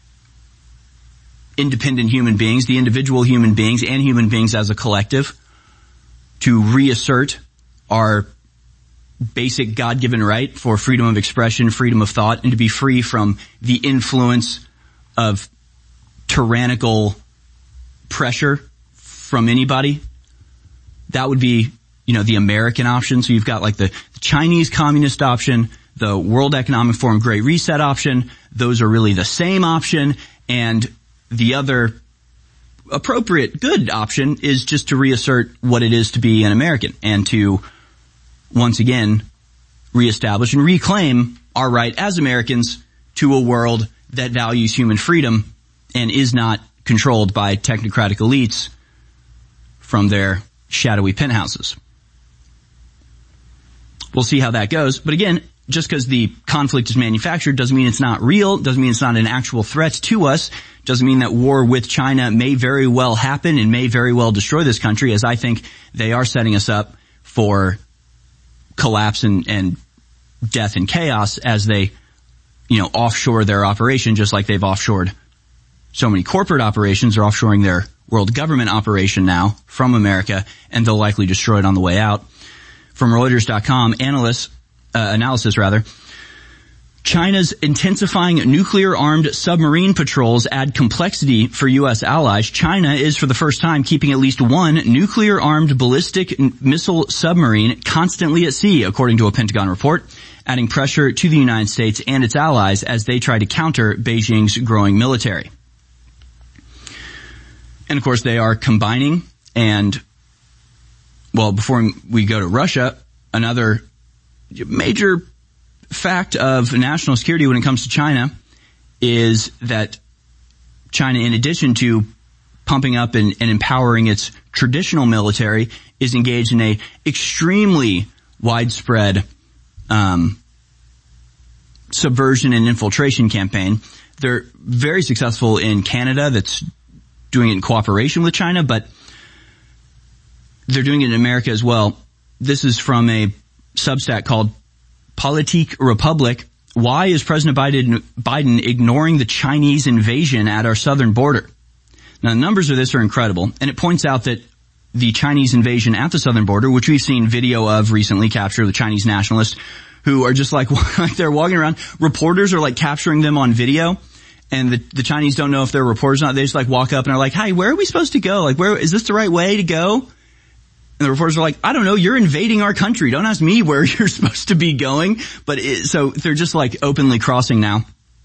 independent human beings, the individual human beings and human beings as a collective, to reassert our basic God-given right for freedom of expression, freedom of thought, and to be free from the influence of tyrannical pressure from anybody. That would be, you know, the American option. So you've got like the, the Chinese communist option, the World Economic Forum Great Reset option. Those are really the same option. And the other appropriate good option is just to reassert what it is to be an American and to once again reestablish and reclaim our right as Americans to a world that values human freedom and is not controlled by technocratic elites from their shadowy penthouses. We'll see how that goes. But again, just because the conflict is manufactured doesn't mean it's not real, doesn't mean it's not an actual threat to us, doesn't mean that war with China may very well happen and may very well destroy this country, as I think they are setting us up for collapse and, and death and chaos as they, you know, offshore their operation, just like they've offshored so many corporate operations. They're offshoring their world government operation now from America, and they'll likely destroy it on the way out. From Reuters dot com, analysts, uh, analysis rather, China's intensifying nuclear-armed submarine patrols add complexity for U S allies. China is for the first time keeping at least one nuclear-armed ballistic missile submarine constantly at sea, according to a Pentagon report, adding pressure to the United States and its allies as they try to counter Beijing's growing military. And of course, they are combining and, well, before we go to Russia, another major fact of national security when it comes to China is that China, in addition to pumping up and, and empowering its traditional military, is engaged in a extremely widespread um, subversion and infiltration campaign. They're very successful in Canada, that's doing it in cooperation with China, but they're doing it in America as well. This is from a Substack called Politique Republic. Why is President Biden, Biden ignoring the Chinese invasion at our southern border? Now, the numbers of this are incredible, and it points out that the Chinese invasion at the southern border, which we've seen video of recently, capture the Chinese nationalists who are just like, like they're walking around. Reporters are like capturing them on video, and the, the Chinese don't know if they're reporters or not. They just like walk up and are like, "Hi, where are we supposed to go? Like, where is this the right way to go?" And the reporters are like, "I don't know, you're invading our country. Don't ask me where you're supposed to be going." But it, so they're just like openly crossing now.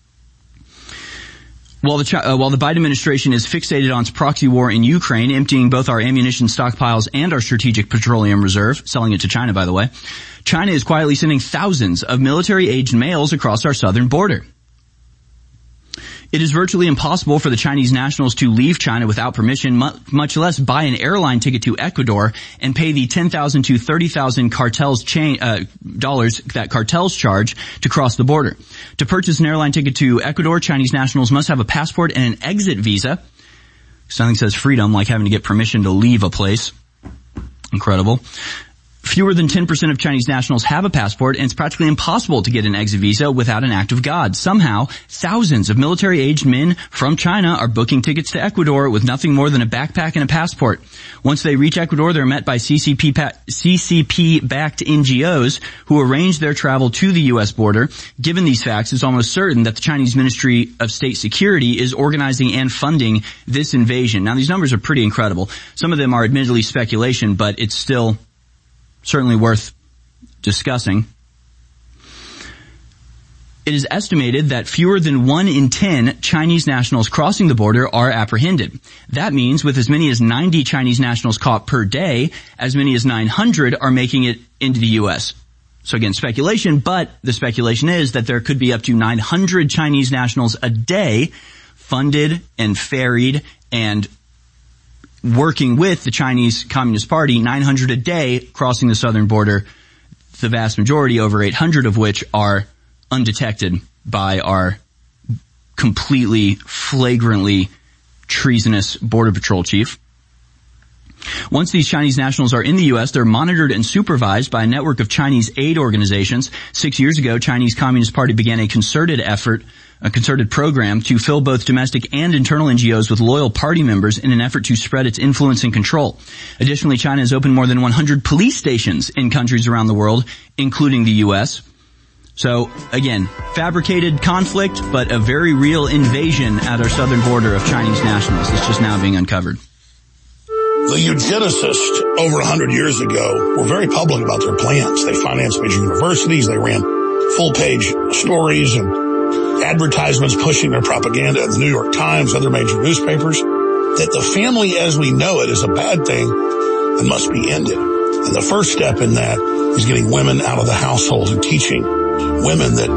While the, uh, while the Biden administration is fixated on its proxy war in Ukraine, emptying both our ammunition stockpiles and our strategic petroleum reserve, selling it to China, by the way, China is quietly sending thousands of military-aged males across our southern border. It is virtually impossible for the Chinese nationals to leave China without permission, much less buy an airline ticket to Ecuador and pay the ten thousand to thirty thousand cartels cha- uh, dollars that cartels charge to cross the border. To purchase an airline ticket to Ecuador, Chinese nationals must have a passport and an exit visa. Something says freedom, like having to get permission to leave a place. Incredible. Fewer than ten percent of Chinese nationals have a passport, and it's practically impossible to get an exit visa without an act of God. Somehow, thousands of military-aged men from China are booking tickets to Ecuador with nothing more than a backpack and a passport. Once they reach Ecuador, they're met by C C P-backed N G Os who arrange their travel to the U S border. Given these facts, it's almost certain that the Chinese Ministry of State Security is organizing and funding this invasion. Now, these numbers are pretty incredible. Some of them are admittedly speculation, but it's still certainly worth discussing. It is estimated that fewer than one in ten Chinese nationals crossing the border are apprehended. That means with as many as ninety Chinese nationals caught per day, as many as nine hundred are making it into the U S. So again, speculation, but the speculation is that there could be up to nine hundred Chinese nationals a day funded and ferried and working with the Chinese Communist Party, nine hundred a day crossing the southern border, the vast majority, over eight hundred of which are undetected by our completely, flagrantly treasonous Border Patrol chief. Once these Chinese nationals are in the U S, they're monitored and supervised by a network of Chinese aid organizations. Six years ago, Chinese Communist Party began a concerted effort a concerted program to fill both domestic and internal N G Os with loyal party members in an effort to spread its influence and control. Additionally, China has opened more than one hundred police stations in countries around the world, including the U S. So, again, fabricated conflict, but a very real invasion at our southern border of Chinese nationals. It's just now being uncovered. The eugenicists over one hundred years ago were very public about their plans. They financed major universities. They ran full-page stories and advertisements pushing their propaganda in the New York Times, other major newspapers, that the family as we know it is a bad thing and must be ended. And the first step in that is getting women out of the household and teaching women that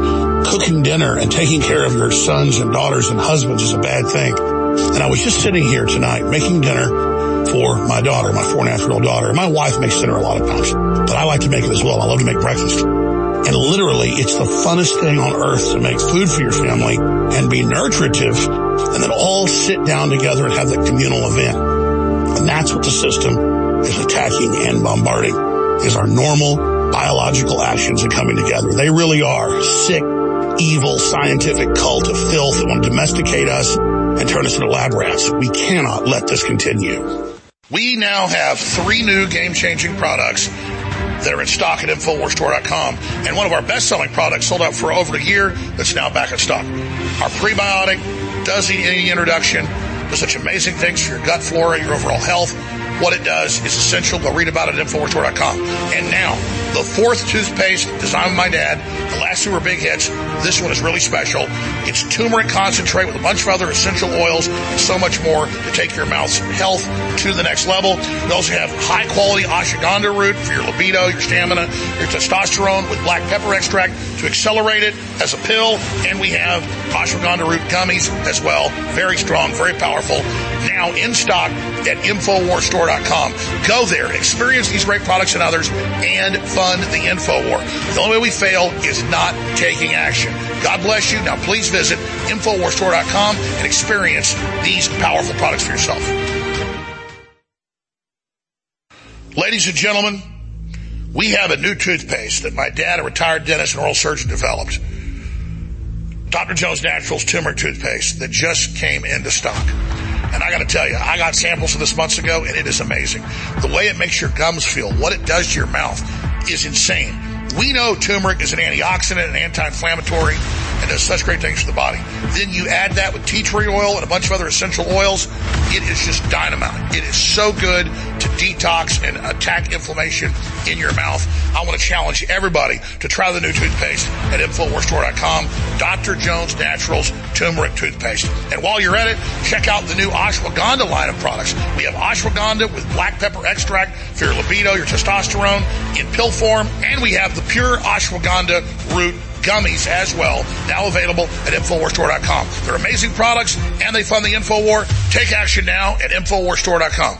cooking dinner and taking care of your sons and daughters and husbands is a bad thing. And I was just sitting here tonight making dinner for my daughter, my four and a half year old daughter. My wife makes dinner a lot of times, but I like to make it as well. I love to make breakfast. And literally, it's the funnest thing on earth to make food for your family and be nurturative and then all sit down together and have that communal event. And that's what the system is attacking and bombarding, is our normal biological actions are coming together. They really are sick, evil, scientific cult of filth that want to domesticate us and turn us into lab rats. We cannot let this continue. We now have three new game-changing products that are in stock at Infowars Store dot com. And one of our best-selling products sold out for over a year that's now back in stock. Our prebiotic does need any introduction. Does such amazing things for your gut flora, your overall health. What it does is essential. Go read about it at Infowars Store dot com. And now, the fourth toothpaste designed by my dad. The last two were big hits. This one is really special. It's turmeric concentrate with a bunch of other essential oils and so much more to take your mouth's health to the next level. We also have high-quality ashwagandha root for your libido, your stamina, your testosterone with black pepper extract to accelerate it as a pill. And we have ashwagandha root gummies as well. Very strong, very powerful. Now in stock at Infowars Store dot com. Go there, experience these great products and others, and fund the InfoWar. The only way we fail is not taking action. God bless you. Now please visit Infowars Store dot com and experience these powerful products for yourself. Ladies and gentlemen, we have a new toothpaste that my dad, a retired dentist and oral surgeon, developed. Doctor Jones Naturals Turmeric Toothpaste that just came into stock. And I got to tell you, I got samples of this months ago, and it is amazing. The way it makes your gums feel, what it does to your mouth, is insane. We know turmeric is an antioxidant and anti-inflammatory and does such great things for the body. Then you add that with tea tree oil and a bunch of other essential oils. It is just dynamite. It is so good to detox and attack inflammation in your mouth. I want to challenge everybody to try the new toothpaste at Infowars Store dot com. Doctor Jones Naturals Turmeric Toothpaste. And while you're at it, check out the new ashwagandha line of products. We have ashwagandha with black pepper extract for your libido, your testosterone in pill form. And we have the pure ashwagandha root gummies as well, now available at Infowars Store dot com. They're amazing products, and they fund the InfoWar. Take action now at Infowars Store dot com.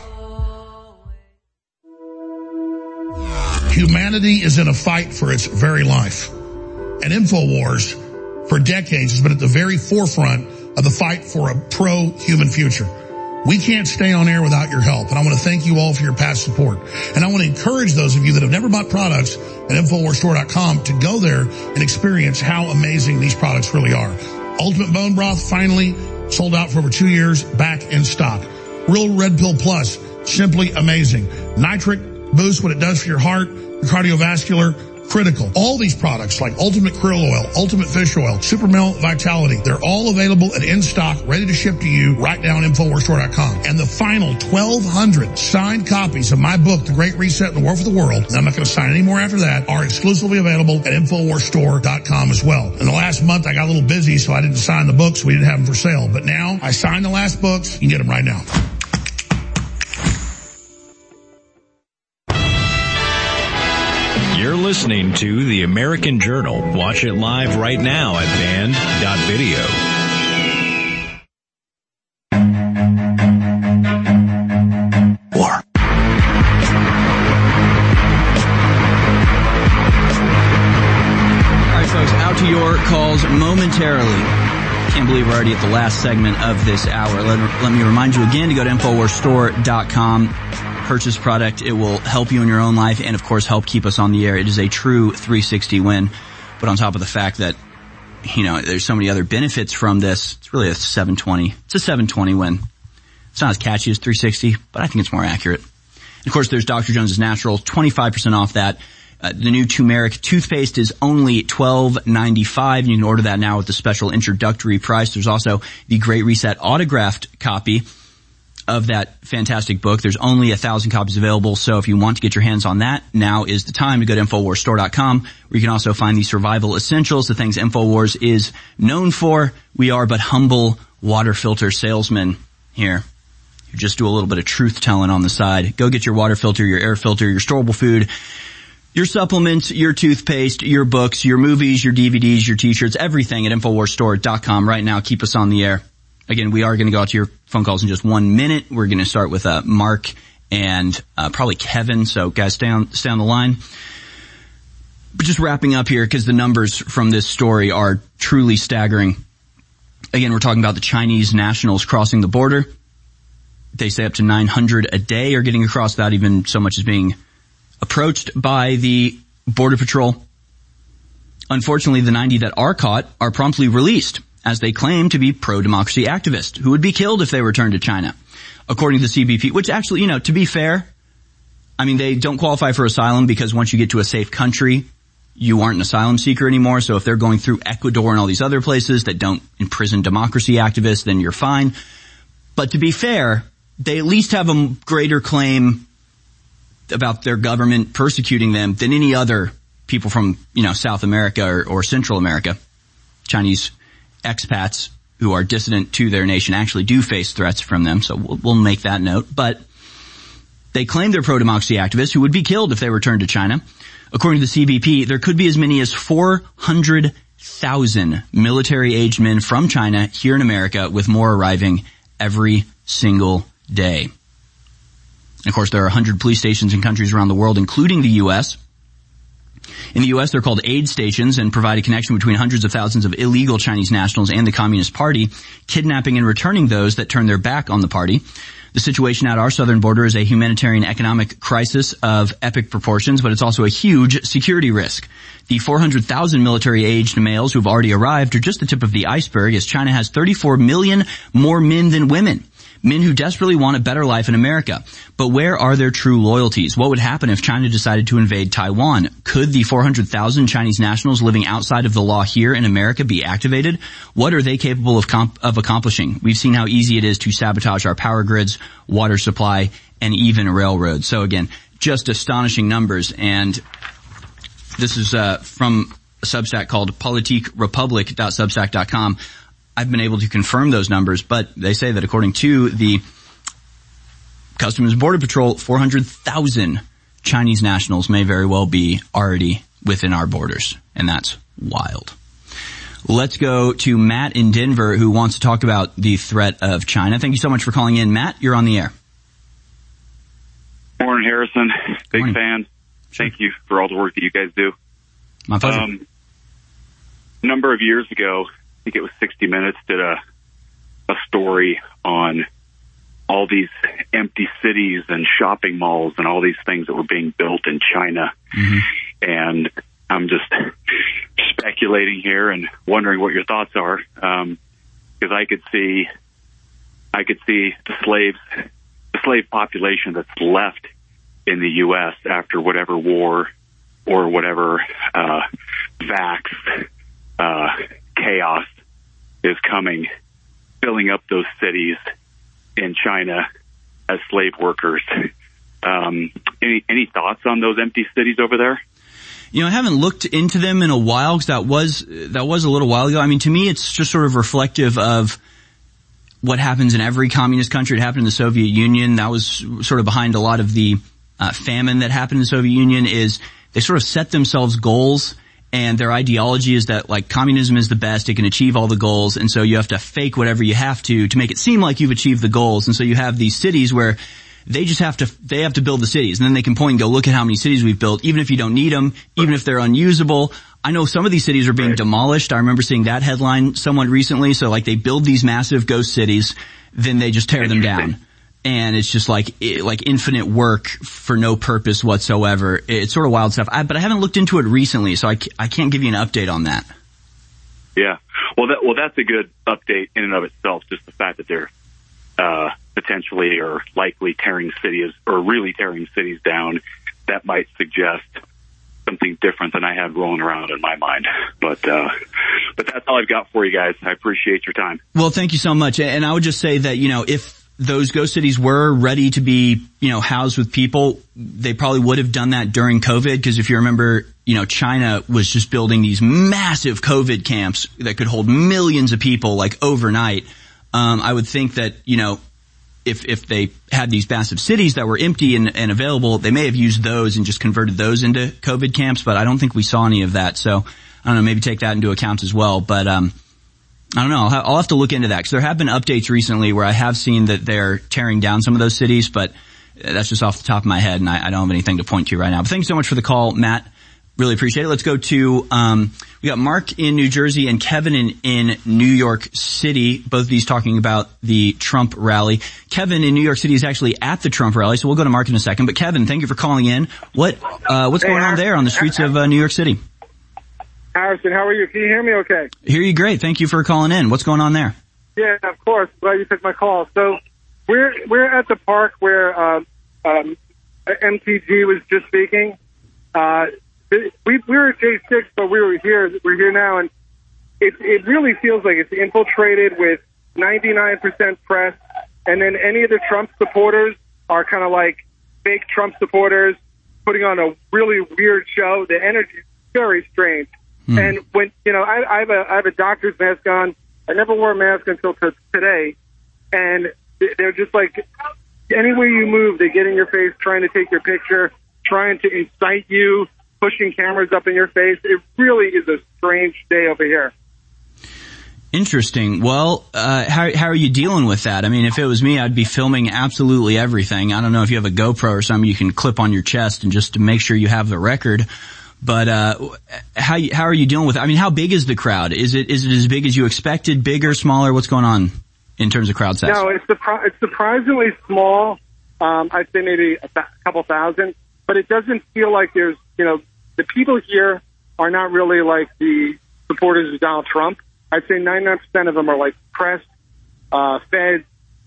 Humanity is in a fight for its very life. And InfoWars, for decades, has been at the very forefront of the fight for a pro-human future. We can't stay on air without your help, and I want to thank you all for your past support. And I want to encourage those of you that have never bought products at Infowars Store dot com to go there and experience how amazing these products really are. Ultimate Bone Broth, finally sold out for over two years, back in stock. Real Red Pill Plus, simply amazing. Nitric Boost, what it does for your heart, your cardiovascular, critical. All these products like Ultimate Krill Oil, Ultimate Fish Oil, Super Melt Vitality, they're all available and in stock, ready to ship to you right now on Infowars Store dot com. And the final twelve hundred signed copies of my book, The Great Reset and the War for the World, and I'm not going to sign any more after that, are exclusively available at Infowars Store dot com as well. In the last month, I got a little busy, so I didn't sign the books. We didn't have them for sale. But now, I signed the last books. You can get them right now. You're listening to The American Journal. Watch it live right now at band dot video. War. All right, folks, out to your calls momentarily. Can't believe we're already at the last segment of this hour. Let, let me remind you again to go to Infowars Store dot com. Purchase product. It will help you in your own life and, of course, help keep us on the air. It is a true three sixty win. But on top of the fact that, you know, there's so many other benefits from this, it's really a seven twenty. It's a seven twenty win. It's not as catchy as three sixty, but I think it's more accurate. And, of course, there's Doctor Jones's Naturals, twenty-five percent off that. Uh, the new turmeric toothpaste is only twelve ninety-five. You can order that now with the special introductory price. There's also the Great Reset autographed copy of that fantastic book. There's only a thousand copies available, so if you want to get your hands on that, now is the time to go to Infowars Store dot com, where you can also find the survival essentials, the things Infowars is known for. We are but humble water filter salesmen here. You just do a little bit of truth telling on the side. Go get your water filter, your air filter, your storable food, Your supplements, your toothpaste, your books, your movies, your D V Ds, your t-shirts, everything at Infowars Store dot com right now. Keep us on the air. Again, we are going to go out to your phone calls in just one minute. We're going to start with uh, Mark and uh, probably Kevin. So guys, stay on, stay on the line. But just wrapping up here, because the numbers from this story are truly staggering. Again, we're talking about the Chinese nationals crossing the border. They say up to nine hundred a day are getting across without even so much as being approached by the Border Patrol. Unfortunately, the ninety that are caught are promptly released as they claim to be pro-democracy activists who would be killed if they returned to China, according to the C B P, which actually, you know, to be fair, I mean, they don't qualify for asylum because once you get to a safe country, you aren't an asylum seeker anymore. So if they're going through Ecuador and all these other places that don't imprison democracy activists, then you're fine. But to be fair, they at least have a greater claim about their government persecuting them than any other people from, you know, South America or, or Central America. Chinese expats who are dissident to their nation actually do face threats from them, so we'll, we'll make that note. But they claim they're pro-democracy activists who would be killed if they returned to China. According to the C B P, there could be as many as four hundred thousand military-aged men from China here in America, with more arriving every single day. And of course, there are one hundred police stations in countries around the world, including the U S In the U S, they're called aid stations and provide a connection between hundreds of thousands of illegal Chinese nationals and the Communist Party, kidnapping and returning those that turn their back on the party. The situation at our southern border is a humanitarian economic crisis of epic proportions, but it's also a huge security risk. The four hundred thousand military-aged males who've already arrived are just the tip of the iceberg, as China has thirty-four million more men than women. Men who desperately want a better life in America. But where are their true loyalties? What would happen if China decided to invade Taiwan? Could the four hundred thousand Chinese nationals living outside of the law here in America be activated? What are they capable of, comp- of accomplishing? We've seen how easy it is to sabotage our power grids, water supply, and even railroads. So again, just astonishing numbers. And this is uh, from a Substack called politique republic dot substack dot com. I've been able to confirm those numbers, but they say that according to the Customs and Border Patrol, four hundred thousand Chinese nationals may very well be already within our borders, and that's wild. Let's go to Matt in Denver, who wants to talk about the threat of China. Thank you so much for calling in. Matt, you're on the air. Morning, Harrison. Big Morning. fan. Thank you for all the work that you guys do. My pleasure. Um, a number of years ago, I think it was sixty minutes, did a a story on all these empty cities and shopping malls and all these things that were being built in China. Mm-hmm. And I'm just speculating here and wondering what your thoughts are, um, because I could see, I could see the slaves, the slave population that's left in the U S after whatever war or whatever uh, vax uh, chaos is coming, filling up those cities in China as slave workers. Um, any any thoughts on those empty cities over there? You know, I haven't looked into them in a while because that was that was a little while ago. I mean, to me, it's just sort of reflective of what happens in every communist country. It happened in the Soviet Union. That was sort of behind a lot of the uh, famine that happened in the Soviet Union. Is they sort of set themselves goals. And their ideology is that, like, communism is the best, it can achieve all the goals, and so you have to fake whatever you have to to make it seem like you've achieved the goals. And so you have these cities where they just have to, they have to build the cities, and then they can point and go, look at how many cities we've built, even if you don't need them, even if they're unusable. I know some of these cities are being demolished. I remember seeing that headline somewhat recently. So, like, they build these massive ghost cities, then they just tear them down. And it's just like, like infinite work for no purpose whatsoever. It's sort of wild stuff. I, but I haven't looked into it recently, so I, I can't give you an update on that. Yeah. Well, that, well, that's a good update in and of itself. Just the fact that they're, uh, potentially or likely tearing cities or really tearing cities down, that might suggest something different than I had rolling around in my mind. But, uh, but that's all I've got for you guys. I appreciate your time. Well, thank you so much. And I would just say that, you know, if those ghost cities were ready to be, you know, housed with people, they probably would have done that during COVID, because if you remember, you know, China was just building these massive COVID camps that could hold millions of people, like, overnight. Um, I would think that, you know, if, if they had these massive cities that were empty and, and available, they may have used those and just converted those into COVID camps, but I don't think we saw any of that. So I don't know, maybe take that into account as well. But, um, I don't know. I'll have, I'll have to look into that because there have been updates recently where I have seen that they're tearing down some of those cities, but that's just off the top of my head and I, I don't have anything to point to right now. But thanks so much for the call, Matt. Really appreciate it. Let's go to, um, we got Mark in New Jersey and Kevin in, in New York City. Both of these talking about the Trump rally. Kevin in New York City is actually at the Trump rally, so we'll go to Mark in a second. But Kevin, thank you for calling in. What, uh, what's going on there on the streets of uh, New York City? Harrison, how are you? Can you hear me okay? Hear you great. Thank you for calling in. What's going on there? Yeah, of course. Glad you took my call. So we're, we're at the park where, uh, um, M T G was just speaking. Uh, We, we were at J six, but we were here, we're here now, and it, it really feels like it's infiltrated with ninety-nine percent press, and then any of the Trump supporters are kind of like fake Trump supporters, putting on a really weird show. The energy is very strange. Mm. And when, you know, I, I have a, I have a doctor's mask on. I never wore a mask until t- today, and they're just like, anywhere you move, they get in your face, trying to take your picture, trying to incite you, pushing cameras up in your face. It really is a strange day over here. Interesting. Well, uh, how, how are you dealing with that? I mean, if it was me, I'd be filming absolutely everything. I don't know if you have a GoPro or something you can clip on your chest and just to make sure you have the record. But, uh, how, how are you dealing with it? I mean, how big is the crowd? Is it, is it as big as you expected? Bigger, smaller? What's going on in terms of crowd size? No, it's, surpri- it's surprisingly small. Um, I'd say maybe a th- couple thousand, but it doesn't feel like there's, you know, the people here are not really like the supporters of Donald Trump. I'd say ninety-nine percent of them are like press, uh, feds,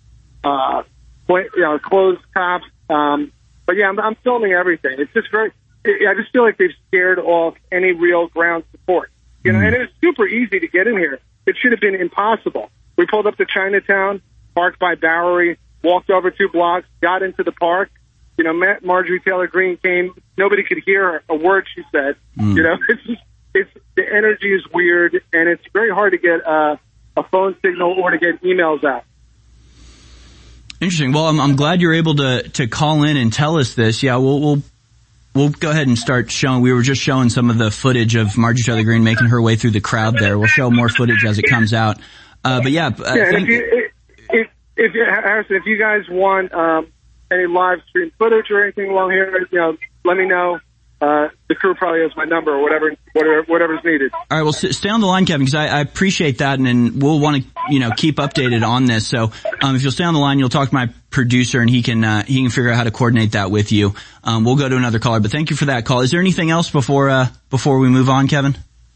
uh, you know, closed cops. Um, but yeah, I'm, I'm filming everything. It's just very, I just feel like they've scared off any real ground support. You know, mm. and it was super easy to get in here. It should have been impossible. We pulled up to Chinatown, parked by Bowery, walked over two blocks, got into the park. You know, Matt, Marjorie Taylor Greene came. Nobody could hear a word she said. Mm. You know, it's just, it's, the energy is weird, and it's very hard to get uh, a phone signal or to get emails out. Interesting. Well, I'm, I'm glad you're able to, to call in and tell us this. Yeah, we'll, we'll, we'll go ahead and start showing. We were just showing some of the footage of Marjorie Taylor Greene making her way through the crowd there. We'll show more footage as it comes out. Uh, but yeah. Uh, yeah, and if you, if, if, Harrison, if you guys want, um, any live stream footage or anything along here, you know, let me know. Uh, the crew probably has my number or whatever, whatever, whatever's needed. All right. Well, stay on the line, Kevin, because I, I appreciate that, and, and we'll want to, you know, keep updated on this. So, um, if you'll stay on the line, you'll talk to my producer, and he can, uh, he can figure out how to coordinate that with you. Um, we'll go to another caller, but thank you for that call. Is there anything else before, uh, before we move on, Kevin?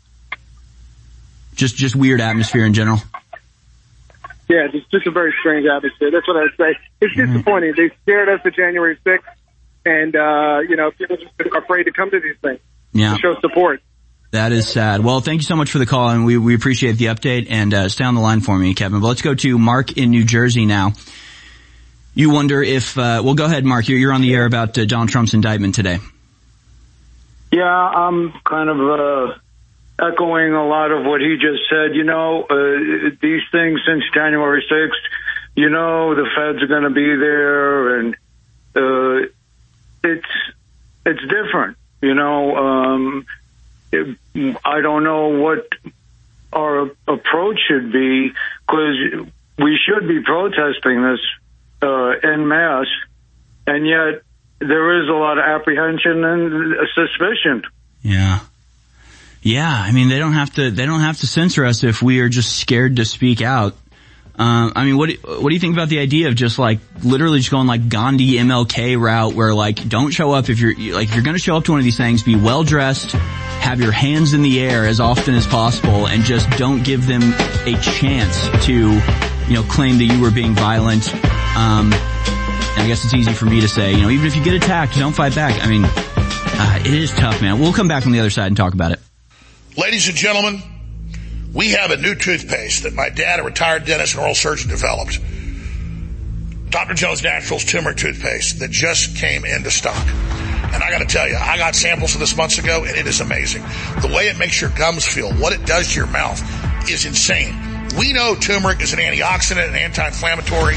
Just, just weird atmosphere in general. Yeah, just, just a very strange atmosphere. That's what I would say. It's disappointing. They scared us at January sixth, and, uh, you know, people just are afraid to come to these things. Yeah. To show support. That is sad. Well, thank you so much for the call, and we, we appreciate the update, and, uh, stay on the line for me, Kevin. But let's go to Mark in New Jersey now. You wonder if, uh, well, go ahead, Mark. You're, you're on the air about uh, Donald Trump's indictment today. Yeah, I'm kind of, uh, echoing a lot of what he just said. You know, uh, these things since January sixth, you know, the feds are going to be there, and uh, it's it's different. You know, um, it, I don't know what our approach should be, because we should be protesting this uh, en masse, and yet there is a lot of apprehension and suspicion. Yeah. Yeah, I mean, they don't have to, they don't have to censor us if we are just scared to speak out. Um, I mean, what, what do you think about the idea of just like, literally just going like Gandhi M L K route where like, don't show up if you're, like, if you're gonna show up to one of these things, be well dressed, have your hands in the air as often as possible, and just don't give them a chance to, you know, claim that you were being violent. Um, and I guess it's easy for me to say, you know, even if you get attacked, don't fight back. I mean, uh, it is tough, man. We'll come back on the other side and talk about it. Ladies and gentlemen, we have a new toothpaste that my dad, a retired dentist and oral surgeon, developed. Doctor Jones Naturals Turmeric Toothpaste that just came into stock. And I got to tell you, I got samples of this months ago, and it is amazing. The way it makes your gums feel, what it does to your mouth is insane. We know turmeric is an antioxidant and anti-inflammatory,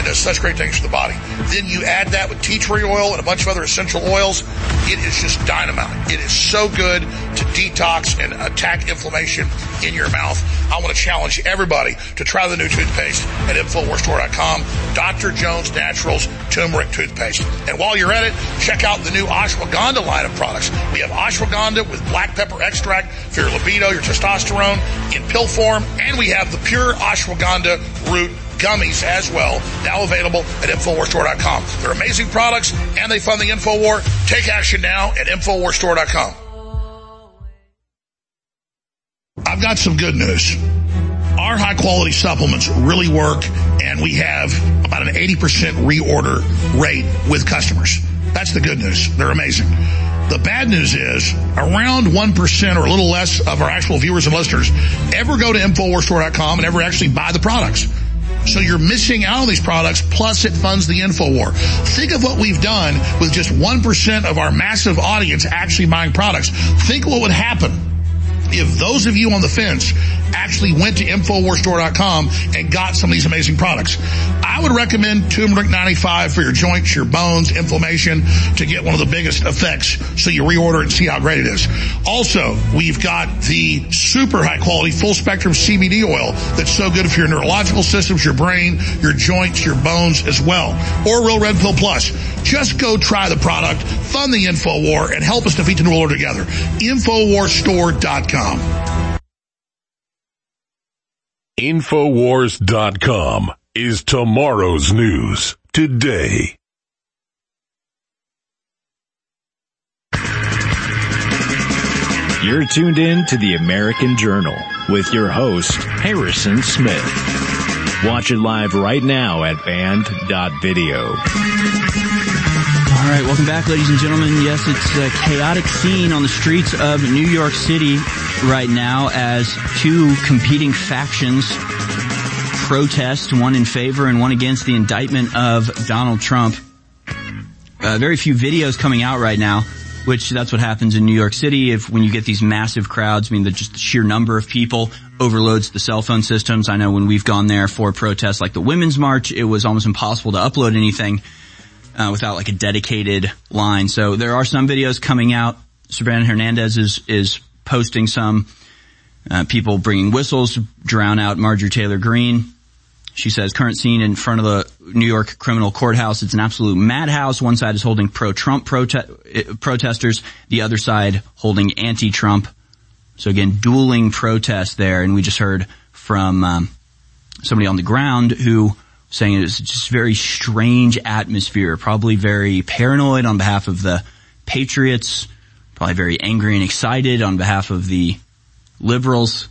and does such great things for the body. Then you add that with tea tree oil and a bunch of other essential oils. It is just dynamite. It is so good to detox and attack inflammation in your mouth. I want to challenge everybody to try the new toothpaste at Infowars Store dot com. Doctor Jones Naturals Turmeric Toothpaste. And while you're at it, check out the new ashwagandha line of products. We have ashwagandha with black pepper extract for your libido, your testosterone in pill form, and we have the pure ashwagandha root gummies as well, now available at Infowars Store dot com. They're amazing products, and they fund the InfoWar. Take action now at Infowars Store dot com. I've got some good news. Our high-quality supplements really work, and we have about an eighty percent reorder rate with customers. That's the good news. They're amazing. The bad news is around one percent or a little less of our actual viewers and listeners ever go to Infowars Store dot com and ever actually buy the products. So you're missing out on these products, plus it funds the InfoWar. Think of what we've done with just one percent of our massive audience actually buying products. Think what would happen if those of you on the fence actually went to Infowars Store dot com and got some of these amazing products. I would recommend Turmeric ninety-five for your joints, your bones, inflammation, to get one of the biggest effects so you reorder and see how great it is. Also, we've got the super high quality full spectrum C B D oil that's so good for your neurological systems, your brain, your joints, your bones as well. Or Real Red Pill Plus. Just go try the product, fund the InfoWar, and help us defeat the New World Order together. Infowars Store dot com. Infowars dot com is tomorrow's news today. You're tuned in to the American Journal with your host, Harrison Smith. Watch it live right now at band dot video. All right, welcome back, ladies and gentlemen. Yes, it's a chaotic scene on the streets of New York City right now as two competing factions protest, one in favor and one against the indictment of Donald Trump. Uh, very few videos coming out right now, which that's what happens in New York City if when you get these massive crowds. I mean, the, just the sheer number of people overloads the cell phone systems. I know when we've gone there for protests like the Women's March, it was almost impossible to upload anything Uh, without like a dedicated line. So there are some videos coming out. Sabrina Hernandez is, is posting some, uh, people bringing whistles to drown out Marjorie Taylor Greene. She says, current scene in front of the New York criminal courthouse. It's an absolute madhouse. One side is holding pro-Trump prote- protesters, the other side holding anti-Trump. So again, dueling protests there. And we just heard from, um, somebody on the ground who saying it was just very strange atmosphere, probably very paranoid on behalf of the patriots, probably very angry and excited on behalf of the liberals.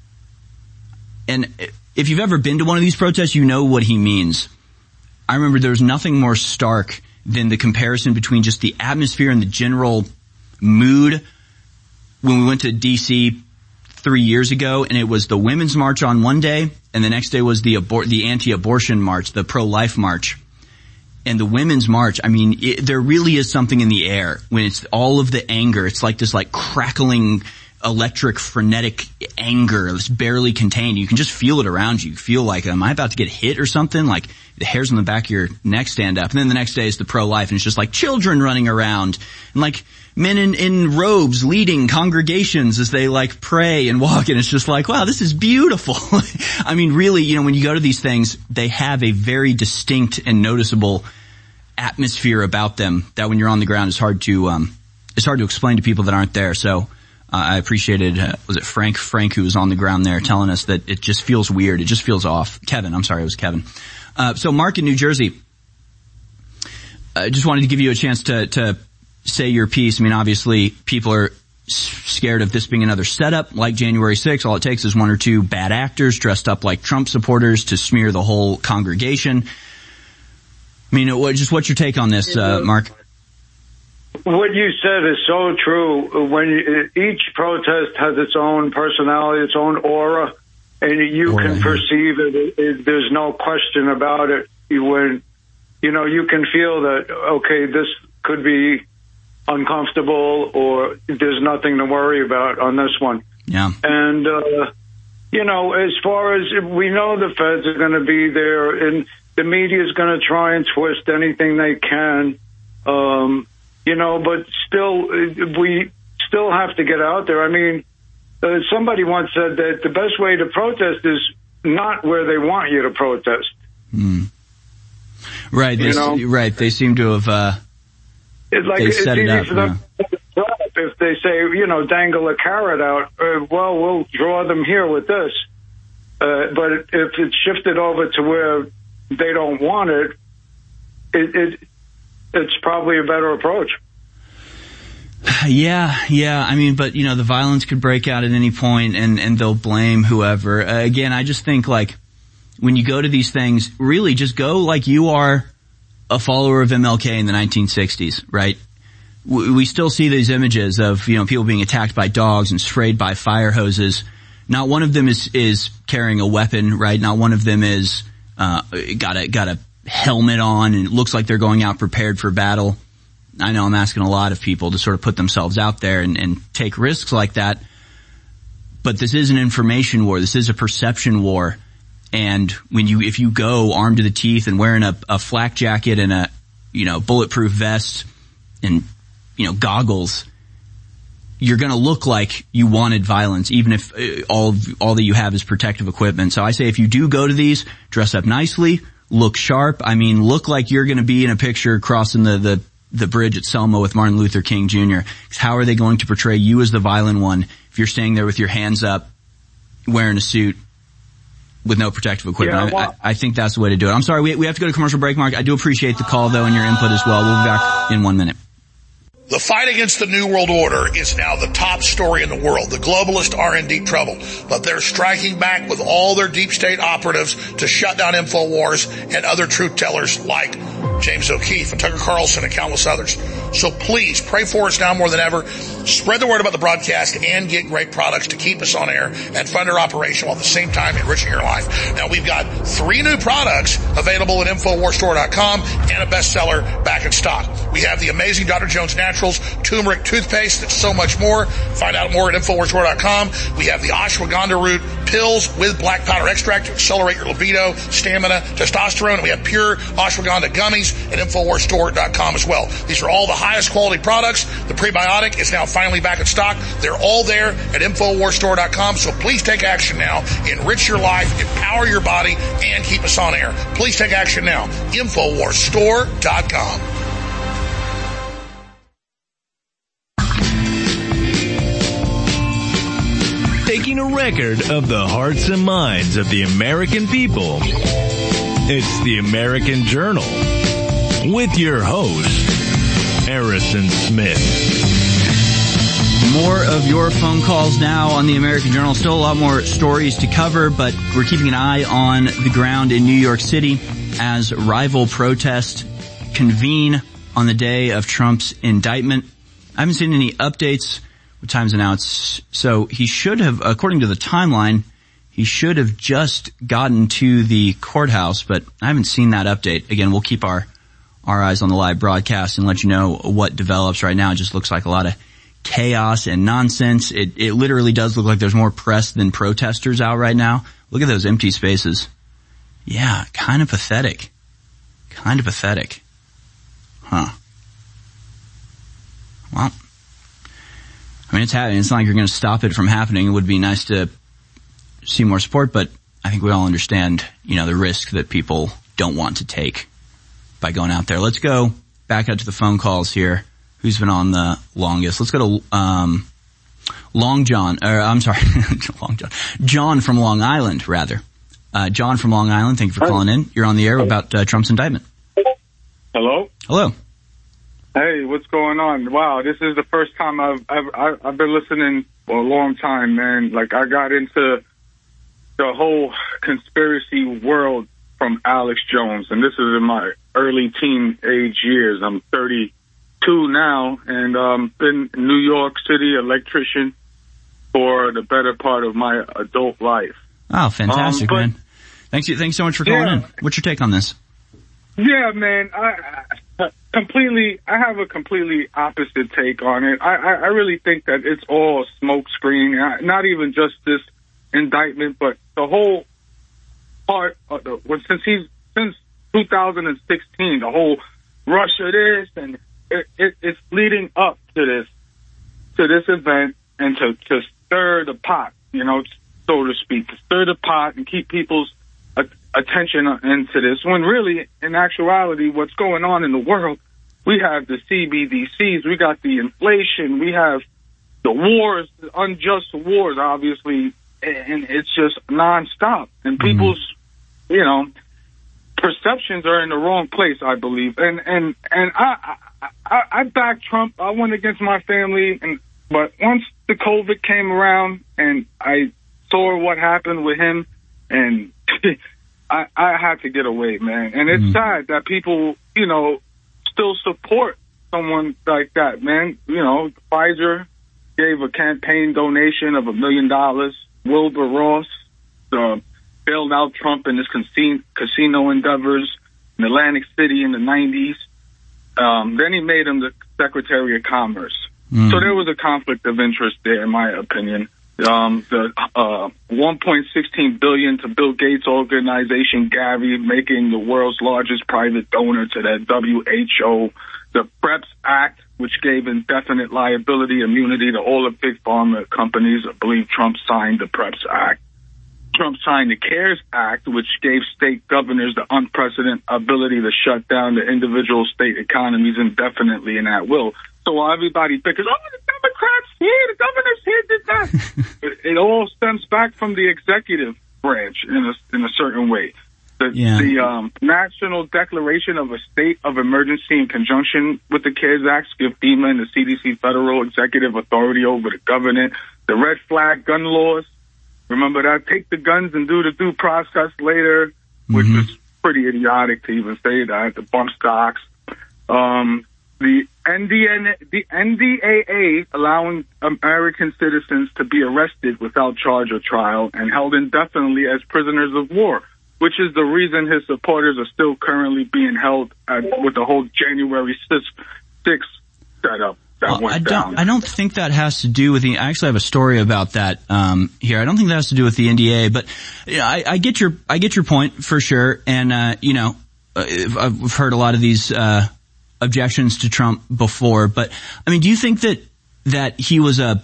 And if you've ever been to one of these protests, you know what he means. I remember there was nothing more stark than the comparison between just the atmosphere and the general mood when we went to D C three years ago, and it was the Women's March on one day, and the next day was the abor- the anti-abortion march, the pro-life march. And the Women's March, I mean, it, there really is something in the air when it's all of the anger. It's like this like crackling, electric, frenetic anger. It's barely contained. You can just feel it around you. You feel like, am I about to get hit or something? Like the hairs on the back of your neck stand up. And then the next day is the pro-life, and it's just like children running around and like men in, in robes leading congregations as they like pray and walk, and it's just like, wow, this is beautiful. I mean, really, you know, when you go to these things, they have a very distinct and noticeable atmosphere about them that when you're on the ground, it's hard to, um, it's hard to explain to people that aren't there. So, uh, I appreciated, uh, was it Frank, Frank who was on the ground there telling us that it just feels weird. It just feels off. Kevin, I'm sorry, it was Kevin. Uh, so Mark in New Jersey, I just wanted to give you a chance to, to, say your piece. I mean, obviously, people are scared of this being another setup like January sixth. All it takes is one or two bad actors dressed up like Trump supporters to smear the whole congregation. I mean, what, just what's your take on this, uh, Mark? What you said is so true. When you, each protest has its own personality, its own aura, and you aura, can yeah. perceive it. It, it. There's no question about it. You, when, you know, you can feel that, okay, this could be uncomfortable, or there's nothing to worry about on this one. Yeah. And, uh, you know, as far as we know the feds are going to be there and the media is going to try and twist anything they can, um, you know, but still, we still have to get out there. I mean, uh, somebody once said that the best way to protest is not where they want you to protest. Mm. Right. They, you know? Right. They seem to have, uh, it's like, they it's set it easy up. for them Yeah. if they say, you know, dangle a carrot out, uh, well, we'll draw them here with this. Uh, but if it's shifted over to where they don't want it, it, it it's probably a better approach. Yeah, yeah. I mean, but, you know, the violence could break out at any point and, and they'll blame whoever. Uh, again, I just think, like, when you go to these things, really just go like you are a follower of M L K in the nineteen sixties, right? We, we still see these images of, you know, people being attacked by dogs and sprayed by fire hoses. Not one of them is, is carrying a weapon, right? Not one of them is, uh, got a, got a helmet on and it looks like they're going out prepared for battle. I know I'm asking a lot of people to sort of put themselves out there and, and take risks like that. But this is an information war. This is a perception war. And when you, if you go armed to the teeth and wearing a, a flak jacket and a, you know, bulletproof vest and, you know, goggles, you're going to look like you wanted violence, even if uh, all, all that you have is protective equipment. So I say if you do go to these, dress up nicely, look sharp. I mean, look like you're going to be in a picture crossing the, the, the bridge at Selma with Martin Luther King Junior How are they going to portray you as the violent one if you're staying there with your hands up, wearing a suit with no protective equipment? Yeah, well, I, I think that's the way to do it. I'm sorry, we, we have to go to commercial break, Mark. I do appreciate the call, though, and your input as well. We'll be back in one minute. The fight against the New World Order is now the top story in the world. The globalists are in deep trouble, but they're striking back with all their deep state operatives to shut down InfoWars and other truth tellers like James O'Keefe and Tucker Carlson and countless others. So please pray for us now more than ever. Spread the word about the broadcast and get great products to keep us on air and fund our operation while at the same time enriching your life. Now we've got three new products available at Infowars Store dot com and a bestseller back in stock. We have the amazing Doctor Jones Naturals turmeric toothpaste and so much more. Find out more at Infowars Store dot com. We have the ashwagandha root pills with black powder extract to accelerate your libido, stamina, testosterone. And we have pure ashwagandha gummies at Infowars Store dot com as well. These are all the highest quality products. The prebiotic is now finally back in stock. They're all there at Infowars Store dot com. So please take action now. Enrich your life, empower your body, and keep us on air. Please take action now. Infowars Store dot com. Taking a record of the hearts and minds of the American people. It's the American Journal with your host, Harrison Smith. More of your phone calls now on the American Journal. Still a lot more stories to cover, but we're keeping an eye on the ground in New York City as rival protests convene on the day of Trump's indictment. I haven't seen any updates. What time is it now? It's, so he should have, according to the timeline, he should have just gotten to the courthouse, but I haven't seen that update. Again, we'll keep our, our eyes on the live broadcast and let you know what develops. Right now, it just looks like a lot of chaos and nonsense. It, it literally does look like there's more press than protesters out right now. Look at those empty spaces. Yeah, kind of pathetic. Kind of pathetic. Huh. Well, I mean, it's happening. It's not like you're going to stop it from happening. It would be nice to see more support, but I think we all understand, you know, the risk that people don't want to take by going out there. Let's go back out to the phone calls here. Who's been on the longest? Let's go to, um, Long John, or I'm sorry, Long John. John from Long Island, rather. Uh, John from Long Island, thank you for calling in. You're on the air about uh, Trump's indictment. Hello? Hello. Hey, what's going on? Wow, this is the first time I've I've, I've been listening for a long time, man. Like, I got into the whole conspiracy world from Alex Jones, and this is in my early teenage years. I'm thirty-two now, and um, been in New York City electrician for the better part of my adult life. Oh, fantastic, um, but, man. Thanks, thanks so much for calling yeah, in. What's your take on this? Yeah, man, I, I completely, I have a completely opposite take on it. I, I, I really think that it's all smoke screen, not even just this indictment, but the whole part of the, well, since he's since two thousand sixteen, the whole Russia this and it, it, it's leading up to this to this event and to, to stir the pot, you know, so to speak, to stir the pot and keep people's uh, attention into this. When really, in actuality, what's going on in the world, we have the C B D Cs, we got the inflation, we have the wars, the unjust wars, obviously, and it's just nonstop. And people's, mm-hmm. you know, perceptions are in the wrong place, I believe. And and and I I, I backed Trump. I went against my family, and but once the COVID came around and I saw what happened with him, and I I had to get away, man. And it's mm-hmm. sad that people, you know, still support someone like that, man. You know, Pfizer gave a campaign donation of a million dollars. Wilbur Ross uh, bailed out Trump in his casino, casino endeavors in Atlantic City in the nineties. Um, then he made him the Secretary of Commerce. Mm. So there was a conflict of interest there, in my opinion. Um, the uh, one point one six billion dollars to Bill Gates' organization, Gavi, making the world's largest private donor to that W H O. The PREPS Act, which gave indefinite liability immunity to all the big pharma companies. I believe Trump signed the PREPS Act. Trump signed the CARES Act, which gave state governors the unprecedented ability to shut down the individual state economies indefinitely and at will. So while everybody thinks, oh, the Democrats here, the governors here did that. it, it all stems back from the executive branch in a, in a certain way. The, yeah. the um, National Declaration of a State of Emergency in conjunction with the CARES Act give FEMA and the C D C federal executive authority over the government. The red flag gun laws, remember that? Take the guns and do the due process later, which mm-hmm. is pretty idiotic to even say that. The bump stocks. Um, the N D N, the N D A A allowing American citizens to be arrested without charge or trial and held indefinitely as prisoners of war, which is the reason his supporters are still currently being held at, with the whole January sixth setup that well, went I down. don't, I don't think that has to do with the, I actually have a story about that, um, here. I don't think that has to do with the N D A A, but you know, I, I get your, I get your point for sure. And, uh, you know, I've heard a lot of these, uh, objections to Trump before, but I mean, do you think that, that he was a,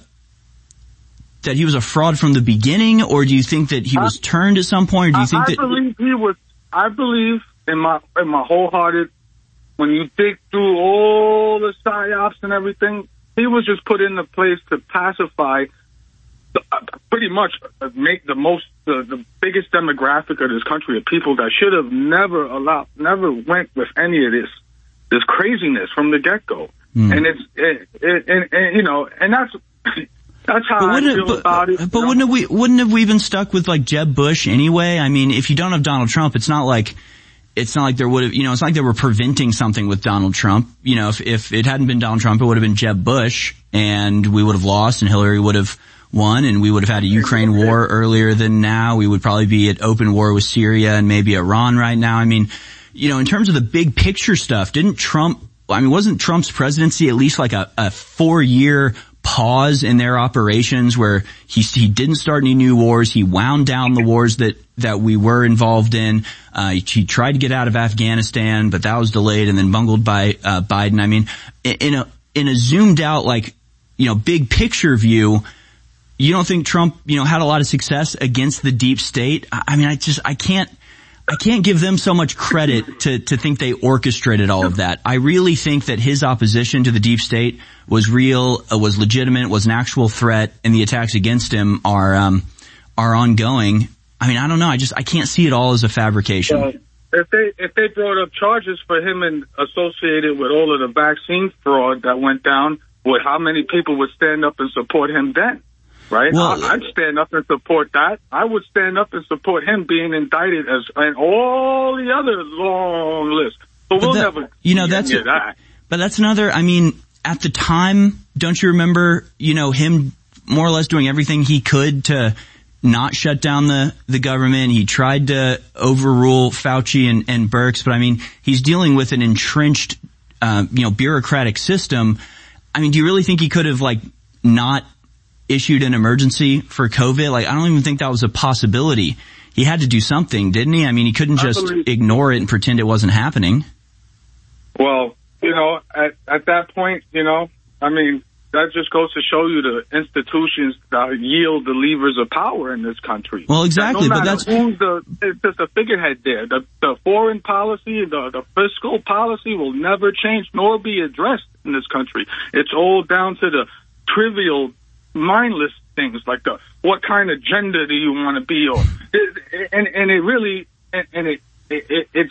that he was a fraud from the beginning, or do you think that he was turned at some point, or do you think I, I that... I believe he was, I believe in my, in my wholehearted, when you dig through all the psyops and everything, he was just put into place to pacify, the, uh, pretty much uh, make the most, uh, the biggest demographic of this country of people that should have never allowed, never went with any of this, this craziness from the get-go. Mm. And it's, it, it, and, and, you know, and that's, That's how I feel but, about it. But wouldn't we wouldn't have we been stuck with like Jeb Bush anyway? I mean, if you don't have Donald Trump, it's not like it's not like there would have, you know, it's not like they were preventing something with Donald Trump. You know, if if it hadn't been Donald Trump, it would have been Jeb Bush, and we would have lost, and Hillary would have won, and we would have had a Ukraine war earlier than now. We would probably be at open war with Syria and maybe Iran right now. I mean, you know, in terms of the big picture stuff, didn't Trump? I mean, wasn't Trump's presidency at least like a, a four year pause in their operations where he he didn't start any new wars. He wound down the wars that that we were involved in. Uh, he, he tried to get out of Afghanistan, but that was delayed and then bungled by uh, Biden. I mean, in a in a zoomed out, like, you know, big picture view, you don't think Trump, you know, had a lot of success against the deep state? I, I mean, I just I can't. I can't give them so much credit to, to think they orchestrated all of that. I really think that his opposition to the deep state was real, uh, was legitimate, was an actual threat, and the attacks against him are, um, are ongoing. I mean, I don't know. I just, I can't see it all as a fabrication. Well, if they, if they brought up charges for him and associated with all of the vaccine fraud that went down, well, how many people would stand up and support him then? Right? Well, I'd stand up and support that. I would stand up and support him being indicted as, and all the other long list. But, but we'll that, never, you know, that's, that. But that's another, I mean, at the time, don't you remember, you know, him more or less doing everything he could to not shut down the, the government? He tried to overrule Fauci and, and Birx, but I mean, he's dealing with an entrenched, uh, you know, bureaucratic system. I mean, do you really think he could have, like, not issued an emergency for COVID. Like, I don't even think that was a possibility. He had to do something, didn't he? I mean, he couldn't just ignore it and pretend it wasn't happening. Well, you know, at, at that point, you know, I mean, that just goes to show you the institutions that yield the levers of power in this country. Well, exactly, no but that's who's the it's just a figurehead there. The, the foreign policy, the, the fiscal policy will never change nor be addressed in this country. It's all down to the trivial, mindless things like the what kind of gender do you want to be, or and and it really and, and it, it, it it's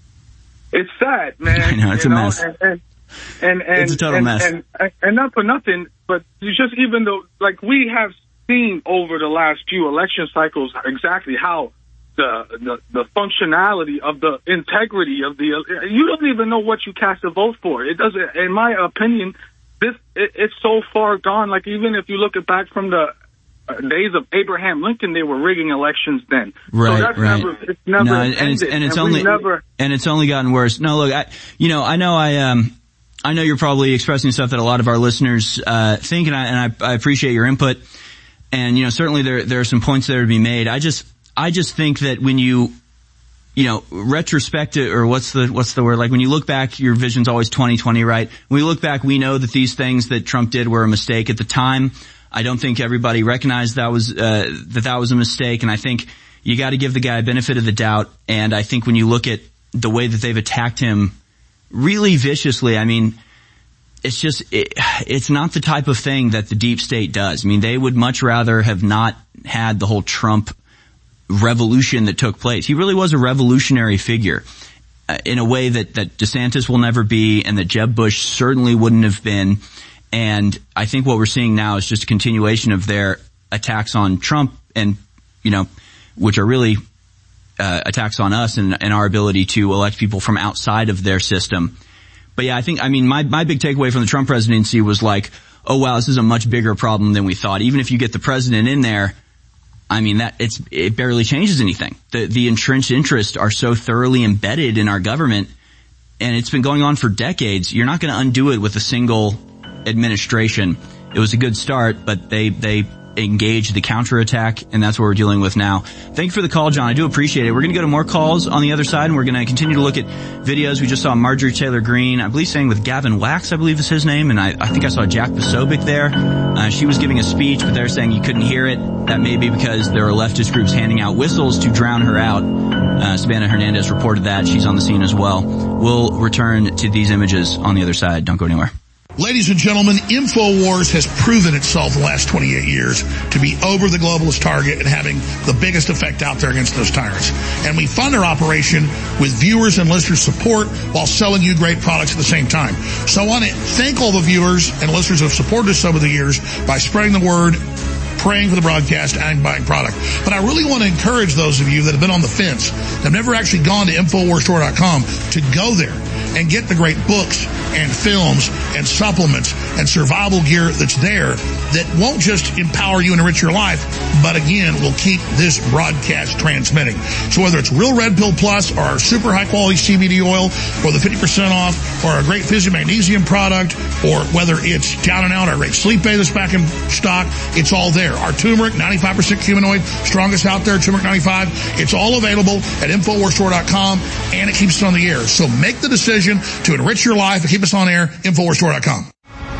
it's sad, man. I know it's you a know? mess. And, and, And, and, it's a total and, mess. And, and, and not for nothing, but you just even though, like, we have seen over the last few election cycles exactly how the, the the functionality of the integrity of the, you don't even know what you cast a vote for. It doesn't, in my opinion, this it, it's so far gone. Like, even if you look at back from the uh, days of Abraham Lincoln, they were rigging elections then. Right, so that's right. Never, it's never no, ended. and it's and it's and only never, and it's only gotten worse. No, look, I, you know, I know I um. I know you're probably expressing stuff that a lot of our listeners uh think, and I and I, I appreciate your input. And you know, certainly there there are some points there to be made. I just I just think that when you you know retrospective, or what's the what's the word, like when you look back, your vision's always twenty twenty, right? When we look back, we know that these things that Trump did were a mistake at the time. I don't think everybody recognized that was uh that that was a mistake, and I think you got to give the guy a benefit of the doubt. And I think when you look at the way that they've attacked him really viciously, I mean, it's just, it, it's not the type of thing that the deep state does. I mean, they would much rather have not had the whole Trump revolution that took place. He really was a revolutionary figure uh, in a way that, that DeSantis will never be, and that Jeb Bush certainly wouldn't have been. And I think what we're seeing now is just a continuation of their attacks on Trump, and, you know, which are really Uh, attacks on us and, and our ability to elect people from outside of their system. But yeah, I think, I mean, my, my big takeaway from the Trump presidency was like, oh wow, this is a much bigger problem than we thought. Even if you get the president in there, I mean, that it's, it barely changes anything. The, the entrenched interests are so thoroughly embedded in our government, and it's been going on for decades. You're not going to undo it with a single administration. It was a good start, but they, they, engage the counterattack, and that's what we're dealing with now. Thank you for the call, John. I do appreciate it. We're going to go to more calls on the other side, and we're going to continue to look at videos. We just saw Marjorie Taylor Greene, I believe, saying with Gavin Wax, I believe is his name, and I, I think I saw Jack Posobiec there. Uh, she was giving a speech, but they're saying you couldn't hear it. That may be because there are leftist groups handing out whistles to drown her out. Uh, Savannah Hernandez reported that. She's on the scene as well. We'll return to these images on the other side. Don't go anywhere. Ladies and gentlemen, InfoWars has proven itself the last twenty-eight years to be over the globalist target and having the biggest effect out there against those tyrants. And we fund our operation with viewers and listeners' support while selling you great products at the same time. So I want to thank all the viewers and listeners who have supported us over the years by spreading the word, praying for the broadcast, and buying product. But I really want to encourage those of you that have been on the fence, that have never actually gone to Infowars Store dot com, to go there and get the great books and films and supplements and survival gear that's there that won't just empower you and enrich your life, but again, will keep this broadcast transmitting. So whether it's Real Red Pill Plus or our super high quality C B D oil or the fifty percent off or our great Physio Magnesium product, or whether it's Down and Out, our great Sleep Aid that's back in stock, it's all there. Our turmeric, ninety-five percent humanoid, strongest out there, turmeric ninety-five. It's all available at Infowars Store dot com, and it keeps us on the air. So make the decision to enrich your life and keep us on air, Infowars Store dot com.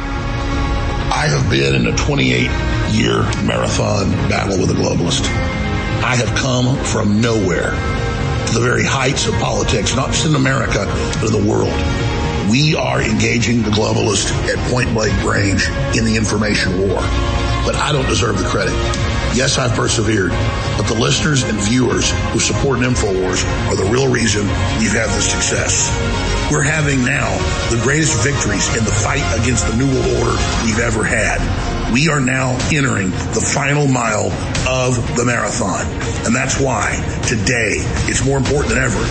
I have been in a twenty-eight year marathon battle with a globalist. I have come from nowhere to the very heights of politics, not just in America, but in the world. We are engaging the globalist at point blank range in the information war. But I don't deserve the credit. Yes, I've persevered, but the listeners and viewers who support InfoWars are the real reason we've had this success. We're having now the greatest victories in the fight against the New World Order we've ever had. We are now entering the final mile of the marathon. And that's why today it's more important than ever.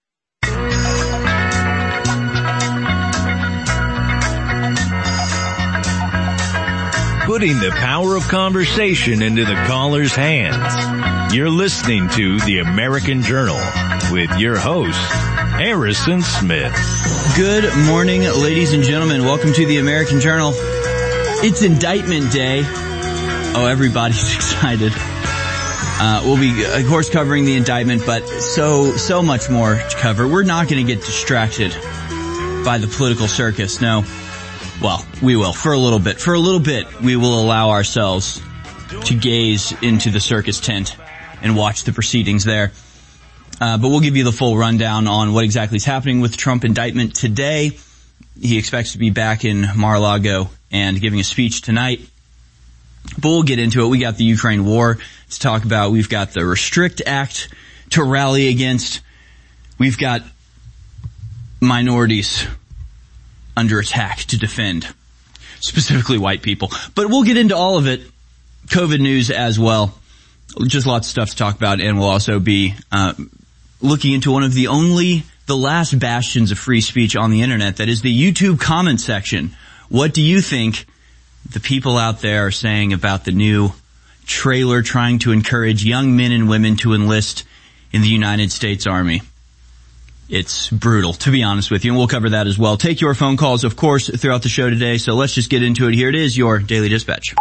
Putting the power of conversation into the caller's hands. You're listening to The American Journal with your host, Harrison Smith. Good morning, ladies and gentlemen. Welcome to The American Journal. It's Indictment Day. Oh, everybody's excited. Uh, we'll be, of course, covering the indictment, but so, so much more to cover. We're not going to get distracted by the political circus. No. Well, we will for a little bit. For a little bit, we will allow ourselves to gaze into the circus tent and watch the proceedings there. Uh, but we'll give you the full rundown on what exactly is happening with the Trump indictment today. He expects to be back in Mar-a-Lago and giving a speech tonight. But we'll get into it. We got the Ukraine war to talk about. We've got the Restrict Act to rally against. We've got minorities under attack to defend, specifically white people. But we'll get into all of it. COVID news as well. Just lots of stuff to talk about, and we'll also be uh looking into one of the only, the last bastions of free speech on the internet, that is the YouTube comment section. What do you think the people out there are saying about the new trailer trying to encourage young men and women to enlist in the United States Army? It's brutal, to be honest with you, and we'll cover that as well. Take your phone calls, of course, throughout the show today, so let's just get into it. Here it is, your Daily Dispatch.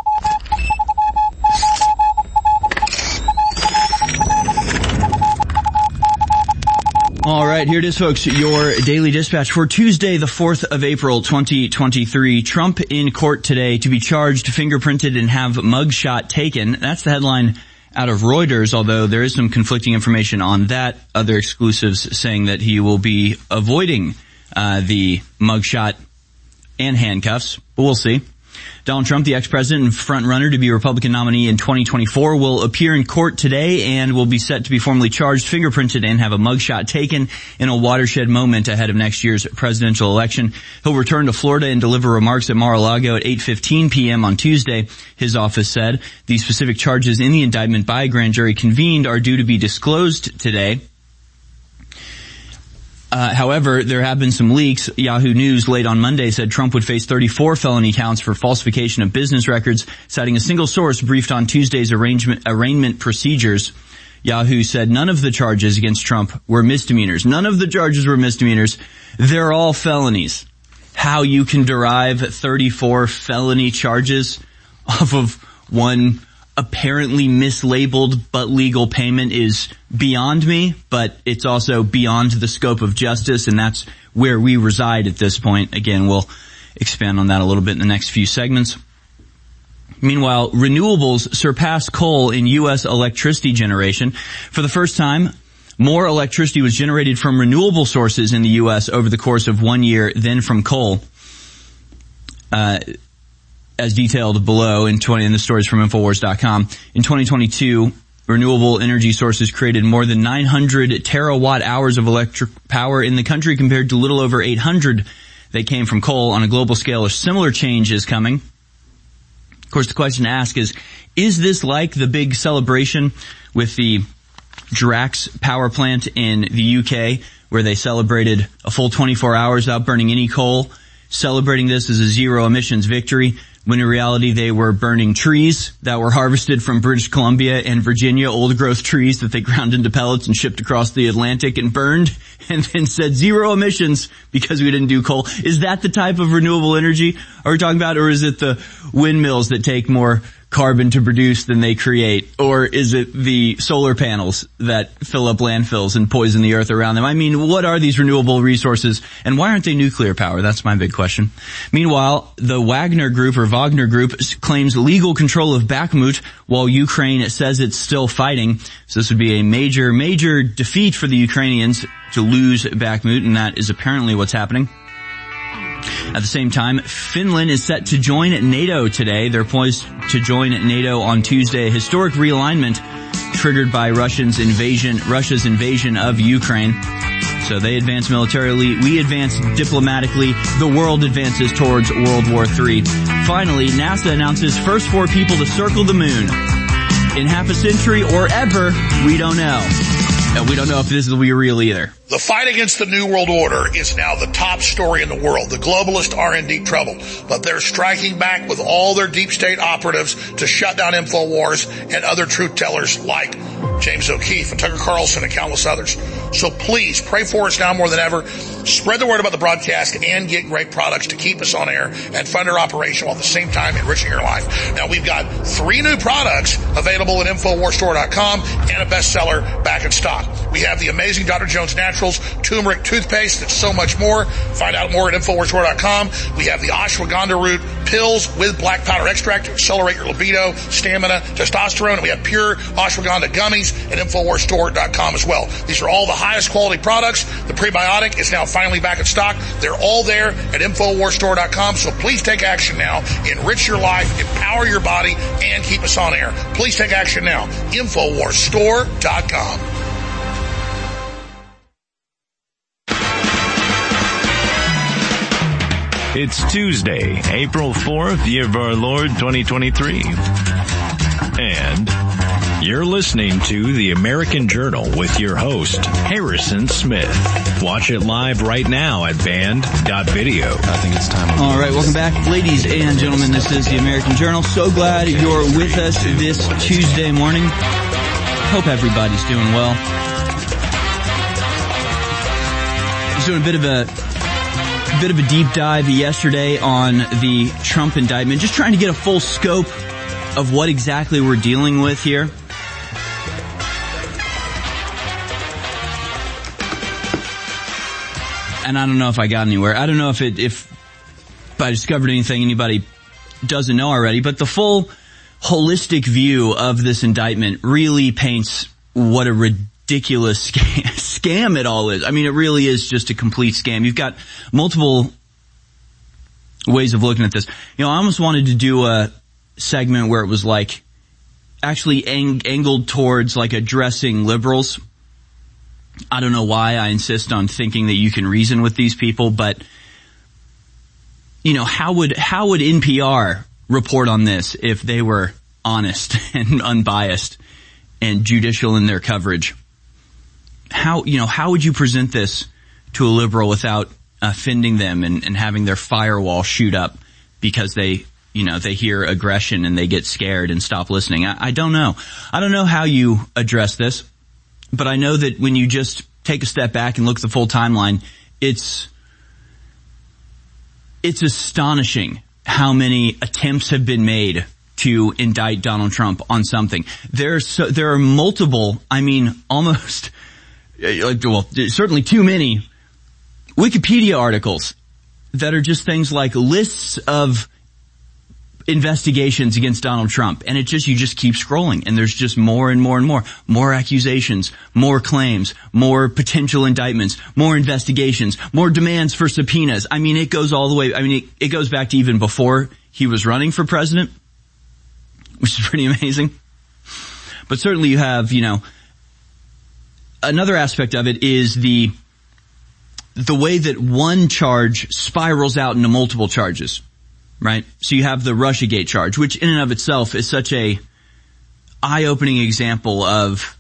All right, here it is, folks, your Daily Dispatch for Tuesday, the fourth of April, twenty twenty-three. Trump in court today to be charged, fingerprinted, and have mugshot taken. That's the headline out of Reuters, although there is some conflicting information on that. Other exclusives saying that he will be avoiding uh the mugshot and handcuffs, but we'll see. Donald Trump, the ex-president and front-runner to be a Republican nominee in twenty twenty-four, will appear in court today and will be set to be formally charged, fingerprinted, and have a mugshot taken in a watershed moment ahead of next year's presidential election. He'll return to Florida and deliver remarks at Mar-a-Lago at eight fifteen p.m. on Tuesday, his office said. The specific charges in the indictment by a grand jury convened are due to be disclosed today. Uh, however, there have been some leaks. Yahoo News late on Monday said Trump would face thirty-four felony counts for falsification of business records, citing a single source briefed on Tuesday's arrangement, arraignment procedures. Yahoo said none of the charges against Trump were misdemeanors. None of the charges were misdemeanors. They're all felonies. How you can derive thirty-four felony charges off of one apparently mislabeled but legal payment is beyond me, but it's also beyond the scope of justice, and that's where we reside at this point. Again, we'll expand on that a little bit in the next few segments. Meanwhile, renewables surpass coal in U S electricity generation. For the first time, more electricity was generated from renewable sources in the U S over the course of one year than from coal. Uh, as detailed below in twenty, in the stories from Infowars dot com. In twenty twenty-two, renewable energy sources created more than nine hundred terawatt hours of electric power in the country compared to little over eight hundred that came from coal. On a global scale, a similar change is coming. Of course, the question to ask is, is this like the big celebration with the Drax power plant in the U K, where they celebrated a full twenty-four hours without burning any coal, celebrating this as a zero emissions victory, when in reality they were burning trees that were harvested from British Columbia and Virginia, old growth trees that they ground into pellets and shipped across the Atlantic and burned, and then said zero emissions because we didn't do coal. Is that the type of renewable energy are we talking about, or is it the windmills that take more carbon to produce than they create, or is it the solar panels that fill up landfills and poison the earth around them? I mean, what are these renewable resources, and why aren't they nuclear power? That's my big question. Meanwhile, the Wagner Group or Wagner Group claims legal control of Bakhmut while Ukraine says it's still fighting. So this would be a major, major defeat for the Ukrainians to lose Bakhmut, and that is apparently what's happening. At the same time, Finland is set to join NATO today. They're poised to join NATO on Tuesday, a historic realignment triggered by Russia's invasion, Russia's invasion of Ukraine. So they advance militarily, we advance diplomatically, the world advances towards World War Three. Finally, NASA announces first four people to circle the moon. In half a century or ever, we don't know. And we don't know if this will be real either. The fight against the New World Order is now the top story in the world. The globalists are in deep trouble, but they're striking back with all their deep state operatives to shut down InfoWars and other truth tellers like James O'Keefe and Tucker Carlson and countless others. So please pray for us now more than ever. Spread the word about the broadcast and get great products to keep us on air and fund our operation while at the same time enriching your life. Now we've got three new products available at Infowars Store dot com and a bestseller back in stock. We have the amazing Doctor Jones Naturals turmeric toothpaste and so much more. Find out more at Infowars Store dot com. We have the ashwagandha root pills with black powder extract to accelerate your libido, stamina, testosterone. And we have pure ashwagandha gummies at Infowars Store dot com as well. These are all the highest quality products. The prebiotic is now finally back in stock. They're all there at Infowars Store dot com. So please take action now. Enrich your life, empower your body, and keep us on air. Please take action now. Infowars Store dot com. It's Tuesday, April fourth, year of our Lord twenty twenty-three. And you're listening to the American Journal with your host, Harrison Smith. Watch it live right now at band dot video. I think it's time. All right, welcome back, ladies and gentlemen. This is the American Journal. So glad you're with us this Tuesday morning. Hope everybody's doing well. I was doing a bit of a bit of a deep dive yesterday on the Trump indictment, just trying to get a full scope of what exactly we're dealing with here. And I don't know if I got anywhere. I don't know if it, if I discovered anything anybody doesn't know already, but the full holistic view of this indictment really paints what a ridiculous scam, scam it all is. I mean, it really is just a complete scam. You've got multiple ways of looking at this. You know, I almost wanted to do a segment where it was like actually ang- angled towards like addressing liberals. I don't know why I insist on thinking that you can reason with these people, but you know, how would how would N P R report on this if they were honest and unbiased and judicial in their coverage? How, you know, how would you present this to a liberal without offending them and, and having their firewall shoot up because they, you know, they hear aggression and they get scared and stop listening? I, I don't know. I don't know how you address this, but I know that when you just take a step back and look at the full timeline, it's, it's astonishing how many attempts have been made to indict Donald Trump on something. There's so, there are multiple, I mean, almost, well, certainly too many Wikipedia articles that are just things like lists of investigations against Donald Trump. And it just, you just keep scrolling and there's just more and more and more, more accusations, more claims, more potential indictments, more investigations, more demands for subpoenas. I mean, it goes all the way, I mean, it, it goes back to even before he was running for president, which is pretty amazing. But certainly you have, you know, another aspect of it is the, the way that one charge spirals out into multiple charges, right? So you have the Russiagate charge, which in and of itself is such a eye-opening example of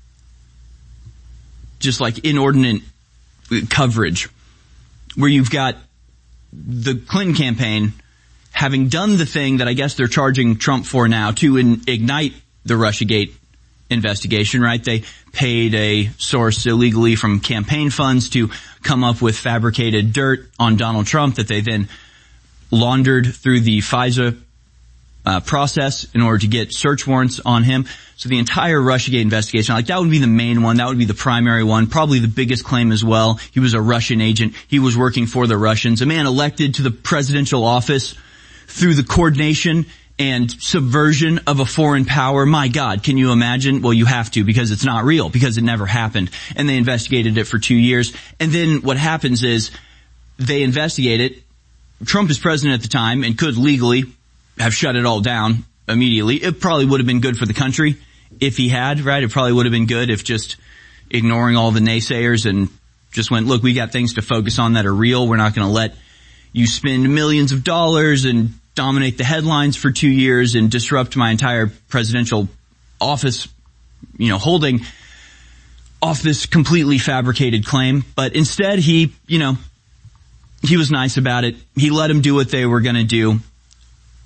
just like inordinate coverage, where you've got the Clinton campaign having done the thing that I guess they're charging Trump for now to in, ignite the Russiagate investigation, right? They paid a source illegally from campaign funds to come up with fabricated dirt on Donald Trump that they then laundered through the FISA uh, process in order to get search warrants on him. So the entire Russiagate investigation, like that would be the main one, that would be the primary one, probably the biggest claim as well. He was a Russian agent. He was working for the Russians. A man elected to the presidential office through the coordination and subversion of a foreign power. My God, can you imagine? Well, you have to, because it's not real, because it never happened. And they investigated it for two years. And then what happens is they investigate it. Trump is president at the time and could legally have shut it all down immediately. It probably would have been good for the country if he had, right? It probably would have been good if just ignoring all the naysayers and just went, look, we got things to focus on that are real. We're not going to let you spend millions of dollars and dominate the headlines for two years and disrupt my entire presidential office, you know, holding off this completely fabricated claim. But instead he, you know, he was nice about it. He let them do what they were going to do.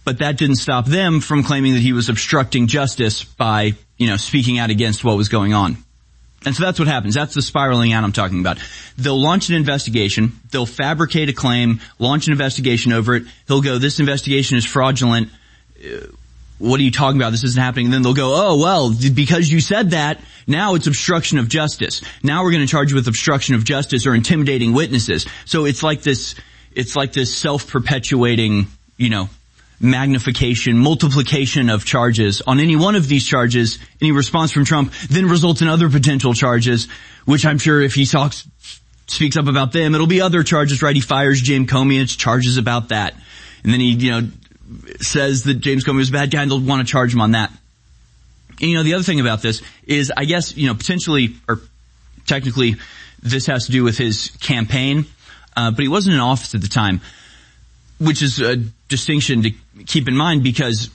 but that didn't stop them from claiming that he was obstructing justice by, you know, speaking out against what was going on. And so that's what happens. That's the spiraling out I'm talking about. They'll launch an investigation. They'll fabricate a claim, launch an investigation over it. He'll go, this investigation is fraudulent. Uh, what are you talking about? This isn't happening. And then they'll go, oh, well, because you said that, now it's obstruction of justice. Now we're going to charge you with obstruction of justice or intimidating witnesses. So it's like this, it's like this self-perpetuating, you know, magnification, multiplication of charges on any one of these charges. Any response from Trump then results in other potential charges, which I'm sure if he talks, speaks up about them, it'll be other charges, right? He fires James Comey, it's charges about that. And then he, you know, says that James Comey was a bad guy and they'll want to charge him on that. And, you know, the other thing about this is, I guess, you know, potentially, or technically, this has to do with his campaign, uh, but he wasn't in office at the time, which is a distinction to keep in mind because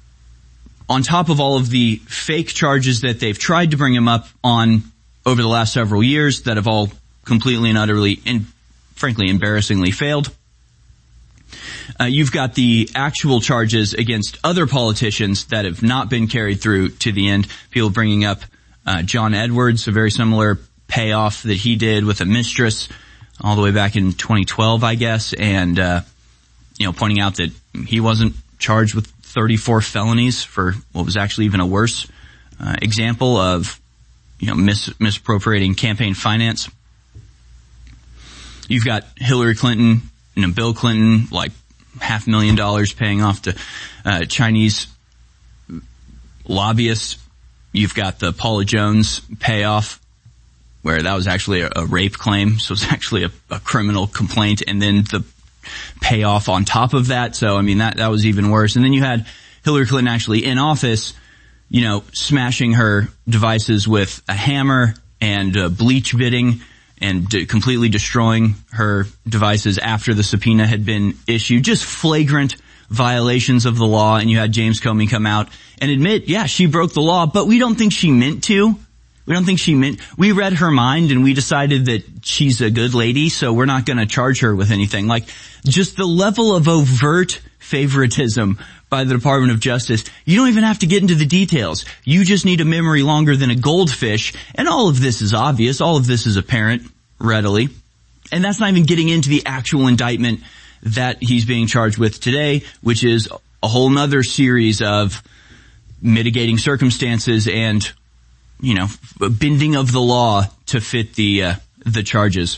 on top of all of the fake charges that they've tried to bring him up on over the last several years that have all completely and utterly and frankly embarrassingly failed, uh, you've got the actual charges against other politicians that have not been carried through to the end. People bringing up uh, John Edwards, a very similar payoff that he did with a mistress all the way back in twenty twelve, I guess, and uh you know, pointing out that he wasn't charged with thirty-four felonies for what was actually even a worse uh, example of, you know, mis- misappropriating campaign finance. You've got Hillary Clinton, you know, Bill Clinton, like half a million dollars paying off to uh, Chinese lobbyists. You've got the Paula Jones payoff, where that was actually a, a rape claim, so it's actually a, a criminal complaint, and then the payoff on top of that. So, I mean, that, that was even worse. And then you had Hillary Clinton actually in office, you know, smashing her devices with a hammer and uh, bleach bidding and d- completely destroying her devices after the subpoena had been issued. Just flagrant violations of the law. And you had James Comey come out and admit, yeah, she broke the law, but we don't think she meant to. We don't think she meant, we read her mind and we decided that she's a good lady, so we're not going to charge her with anything. Like, just the level of overt favoritism by the Department of Justice. You don't even have to get into the details. You just need a memory longer than a goldfish. And all of this is obvious. All of this is apparent readily. And that's not even getting into the actual indictment that he's being charged with today, which is a whole nother series of mitigating circumstances and, you know, bending of the law to fit the, uh, the charges.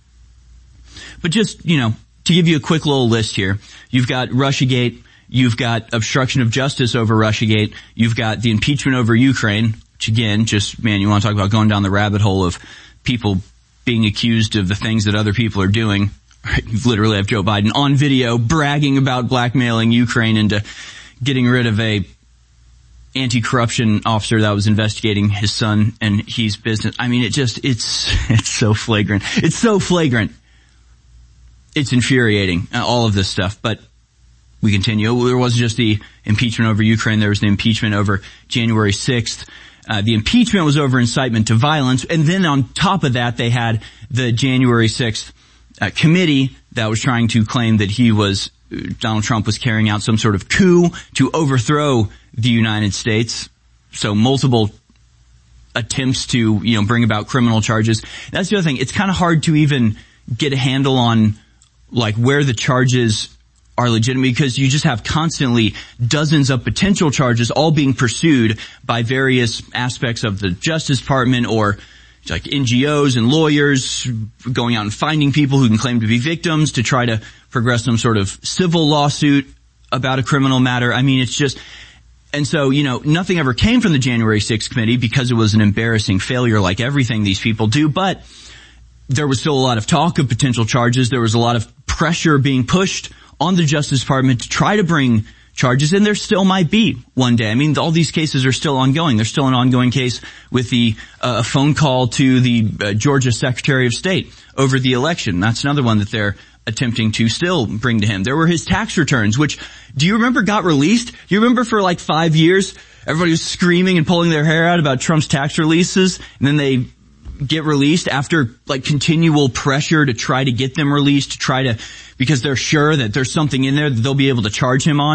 But just, you know, to give you a quick little list here, you've got Russiagate, you've got obstruction of justice over Russiagate, you've got the impeachment over Ukraine, which again, just, man, you want to talk about going down the rabbit hole of people being accused of the things that other people are doing. You literally have Joe Biden on video bragging about blackmailing Ukraine into getting rid of a anti-corruption officer that was investigating his son and his business. I mean, it just, it's, it's so flagrant. It's so flagrant. It's infuriating, all of this stuff. But we continue. There wasn't just the impeachment over Ukraine. There was the impeachment over January sixth. Uh, the impeachment was over incitement to violence. And then on top of that, they had the January sixth uh, committee that was trying to claim that he was, Donald Trump was carrying out some sort of coup to overthrow the United States. So multiple attempts to, you know, bring about criminal charges. That's the other thing. It's kind of hard to even get a handle on, like, where the charges are legitimate, because you just have constantly dozens of potential charges all being pursued by various aspects of the Justice Department or like N G Os and lawyers going out and finding people who can claim to be victims to try to progress some sort of civil lawsuit about a criminal matter. I mean, it's just, and so, you know, nothing ever came from the January sixth committee because it was an embarrassing failure like everything these people do, but there was still a lot of talk of potential charges. There was a lot of pressure being pushed on the Justice Department to try to bring charges, and there still might be one day. I mean, all these cases are still ongoing. There's still an ongoing case with the uh, phone call to the uh, Georgia Secretary of State over the election. That's another one that they're attempting to still bring to him. There were his tax returns, which, do you remember, got released? Do you remember for like five years, everybody was screaming and pulling their hair out about Trump's tax releases, and then they get released after like continual pressure to try to get them released, to try to, because they're sure that there's something in there that they'll be able to charge him on.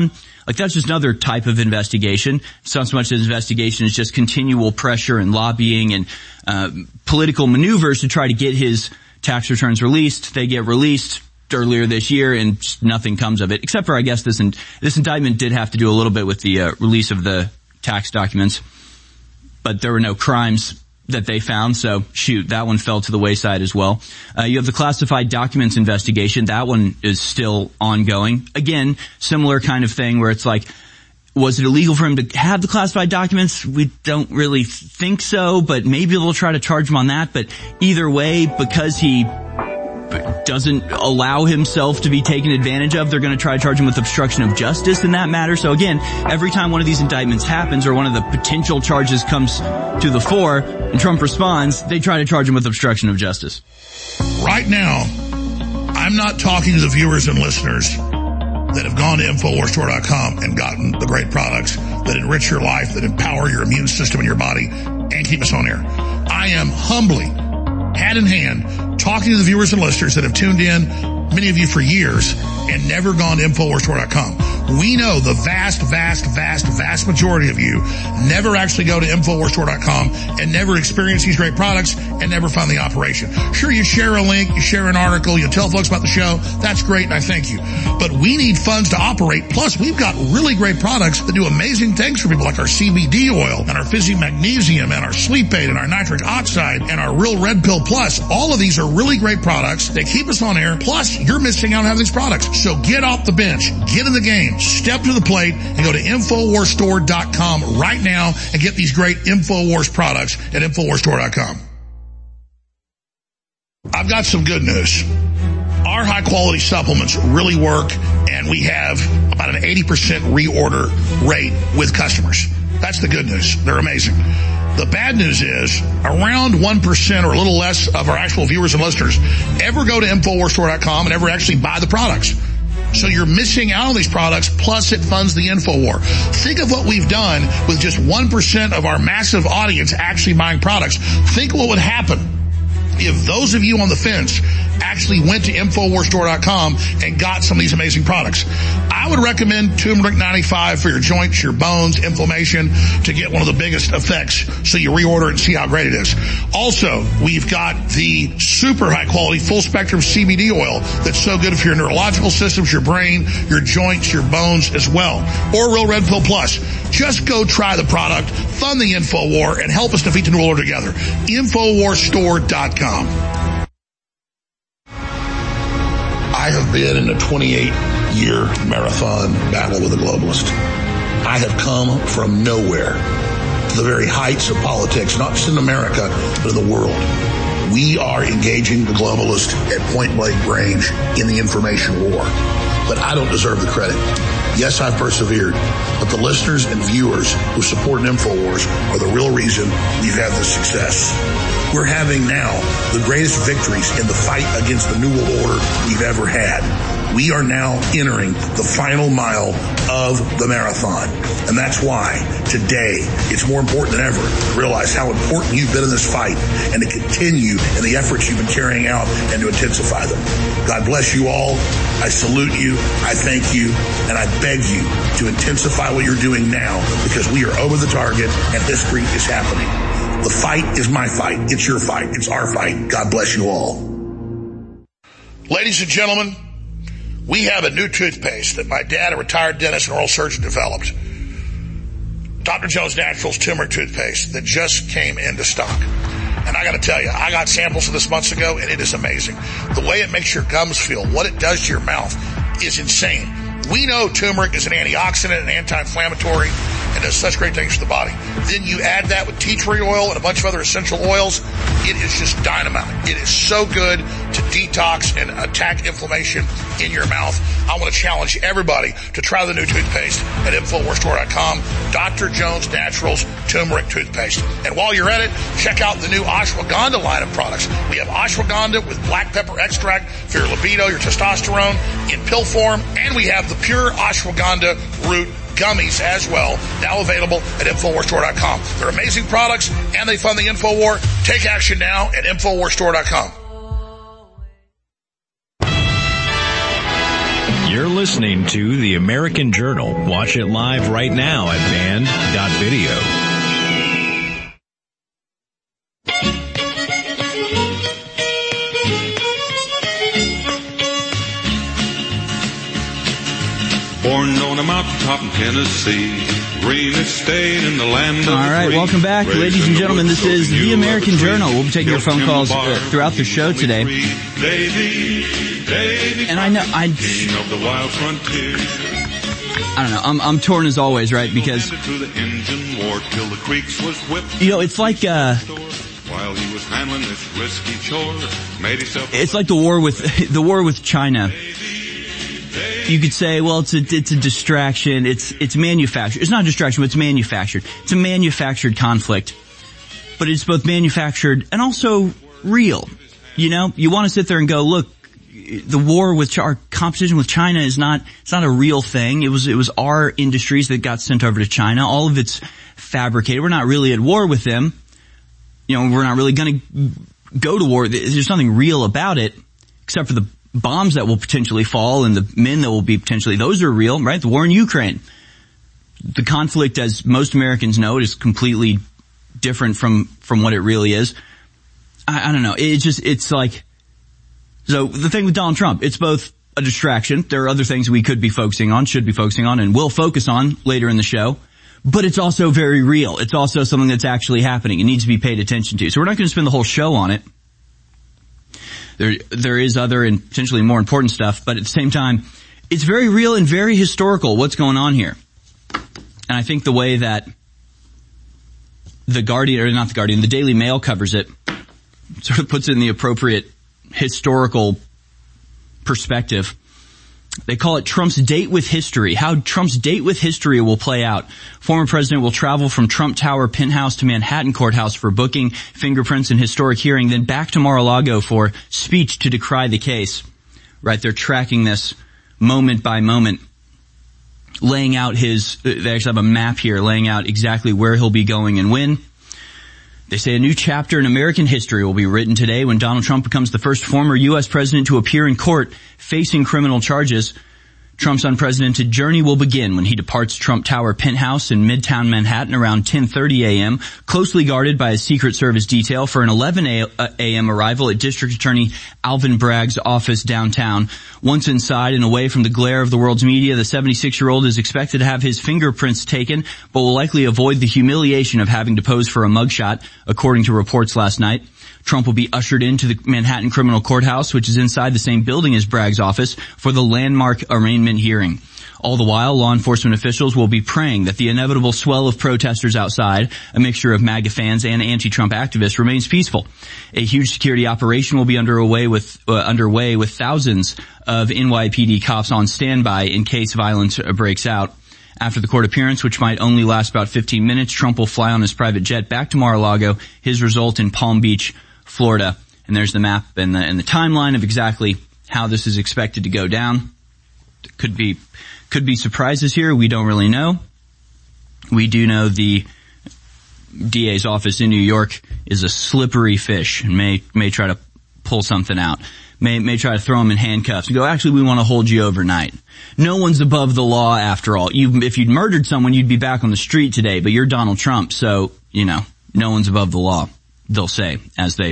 Like that's just another type of investigation. It's not so much as investigation, it's just continual pressure and lobbying and uh political maneuvers to try to get his tax returns released. They get released earlier this year and nothing comes of it, except for I guess this in, this indictment did have to do a little bit with the uh, release of the tax documents, but there were no crimes that they found, so shoot, that one fell to the wayside as well. Uh, you have the classified documents investigation. That one is still ongoing. Again, similar kind of thing where it's like, was it illegal for him to have the classified documents? We don't really think so, but maybe they'll try to charge him on that. But either way, because he doesn't allow himself to be taken advantage of, they're going to try to charge him with obstruction of justice in that matter. So again, every time one of these indictments happens or one of the potential charges comes to the fore and Trump responds, they try to charge him with obstruction of justice. Right now, I'm not talking to the viewers and listeners that have gone to Infowars Store dot com and gotten the great products that enrich your life, that empower your immune system in your body, and keep us on air. I am humbly, hand in hand, talking to the viewers and listeners that have tuned in, many of you for years, and never gone to Infowars Store dot com. We know the vast, vast, vast, vast majority of you never actually go to Infowars Store dot com and never experience these great products and never fund the operation. Sure, you share a link, you share an article, you tell folks about the show. That's great, and I thank you. But we need funds to operate. Plus, we've got really great products that do amazing things for people, like our C B D oil and our Fizzy Magnesium and our Sleep Aid and our Nitric Oxide and our Real Red Pill Plus. All of these are really great products. They keep us on air. Plus, you're missing out on having these products. So get off the bench. Get in the game. Step to the plate and go to Infowars Store dot com right now and get these great InfoWars products at Infowars Store dot com. I've got some good news. Our high-quality supplements really work, and we have about an eighty percent reorder rate with customers. That's the good news. They're amazing. The bad news is around one percent or a little less of our actual viewers and listeners ever go to Infowars Store dot com and ever actually buy the products. So you're missing out on these products, plus it funds the InfoWar. Think of what we've done with just one percent of our massive audience actually buying products. Think what would happen if those of you on the fence actually went to Infowars Store dot com and got some of these amazing products. I would recommend Turmeric ninety-five for your joints, your bones, inflammation, to get one of the biggest effects, so you reorder and see how great it is. Also, we've got the super high quality full spectrum C B D oil that's so good for your neurological systems, your brain, your joints, your bones as well. Or Real Red Pill Plus. Just go try the product, fund the InfoWar, and help us defeat the New World Order together. Infowars Store dot com. I have been in a twenty-eight year marathon battle with a globalist. I have come from nowhere to the very heights of politics, not just in America, but in the world. We are engaging the globalist at point blank range in the information war. But I don't deserve the credit. Yes, I've persevered, but the listeners and viewers who support InfoWars are the real reason we've had this success. We're having now the greatest victories in the fight against the New World Order we've ever had. We are now entering the final mile of the marathon. And that's why today it's more important than ever to realize how important you've been in this fight and to continue in the efforts you've been carrying out and to intensify them. God bless you all. I salute you. I thank you. And I beg you to intensify what you're doing now, because we are over the target and history is happening. The fight is my fight. It's your fight. It's our fight. God bless you all. Ladies and gentlemen, we have a new toothpaste that my dad, a retired dentist and oral surgeon, developed. Doctor Jones Naturals Turmeric Toothpaste that just came into stock. And I got to tell you, I got samples of this months ago, and it is amazing. The way it makes your gums feel, what it does to your mouth, is insane. We know turmeric is an antioxidant and anti-inflammatory and does such great things for the body. Then you add that with tea tree oil and a bunch of other essential oils. It is just dynamite. It is so good to detox and attack inflammation in your mouth. I want to challenge everybody to try the new toothpaste at Infowars Store dot com. Doctor Jones Naturals Turmeric Toothpaste. And while you're at it, check out the new ashwagandha line of products. We have ashwagandha with black pepper extract for your libido, your testosterone in pill form. And we have the pure ashwagandha root gummies as well, now available at Infowars Store dot com. They're amazing products, and they fund the InfoWar. Take action now at Infowars Store dot com. You're listening to The American Journal. Watch it live right now at band dot video. Born on a mountaintop in Tennessee, greenest state in the land of the free. All right, welcome back, ladies and gentlemen. This is The American Journal. We'll be taking your phone calls uh, throughout the show today. And I know, I, I don't know, I'm, I'm torn as always, right? Because, you know, it's like, uh, while he was handling this risky chore, made himself it's like the war with, the war with China. You could say, well, it's a, it's a distraction. It's, it's manufactured. It's not a distraction, but it's manufactured. It's a manufactured conflict. But it's both manufactured and also real. You know, you want to sit there and go, look, the war with, our competition with China is not, it's not a real thing. It was, it was our industries that got sent over to China. All of it's fabricated. We're not really at war with them. You know, we're not really going to go to war. There's nothing real about it, except for the bombs that will potentially fall and the men that will be potentially, those are real, right? The war in Ukraine. The conflict, as most Americans know, is completely different from, from what it really is. I, I don't know. It's just, it's like, so the thing with Donald Trump, it's both a distraction. There are other things we could be focusing on, should be focusing on, and will focus on later in the show. But it's also very real. It's also something that's actually happening. It needs to be paid attention to. So we're not going to spend the whole show on it. There, there is other and potentially more important stuff, but at the same time, it's very real and very historical what's going on here. And I think the way that the Guardian, or not the Guardian, the Daily Mail covers it, sort of puts it in the appropriate historical perspective. They call it Trump's date with history, how Trump's date with history will play out. Former president will travel from Trump Tower penthouse to Manhattan courthouse for booking, fingerprints, and historic hearing, then back to Mar-a-Lago for speech to decry the case. Right, they're tracking this moment by moment, laying out his, they actually have a map here laying out exactly where he'll be going and when. They say a new chapter in American history will be written today when Donald Trump becomes the first former U S president to appear in court facing criminal charges. Trump's unprecedented journey will begin when he departs Trump Tower penthouse in Midtown Manhattan around ten thirty a.m., closely guarded by a Secret Service detail for an eleven a.m. arrival at District Attorney Alvin Bragg's office downtown. Once inside and away from the glare of the world's media, the seventy-six-year-old is expected to have his fingerprints taken, but will likely avoid the humiliation of having to pose for a mugshot, according to reports last night. Trump will be ushered into the Manhattan Criminal Courthouse, which is inside the same building as Bragg's office, for the landmark arraignment hearing. All the while, law enforcement officials will be praying that the inevitable swell of protesters outside, a mixture of MAGA fans and anti-Trump activists, remains peaceful. A huge security operation will be underway with, uh, underway with thousands of N Y P D cops on standby in case violence breaks out. After the court appearance, which might only last about fifteen minutes, Trump will fly on his private jet back to Mar-a-Lago, his result in Palm Beach, Florida. And there's the map and the, and the timeline of exactly how this is expected to go down. Could be, could be surprises here. We don't really know. We do know the D A's office in New York is a slippery fish and may, may try to pull something out. May, may try to throw him in handcuffs and go, actually, we want to hold you overnight. No one's above the law after all. You, if you'd murdered someone, you'd be back on the street today, but you're Donald Trump, so, you know, no one's above the law, they'll say, as they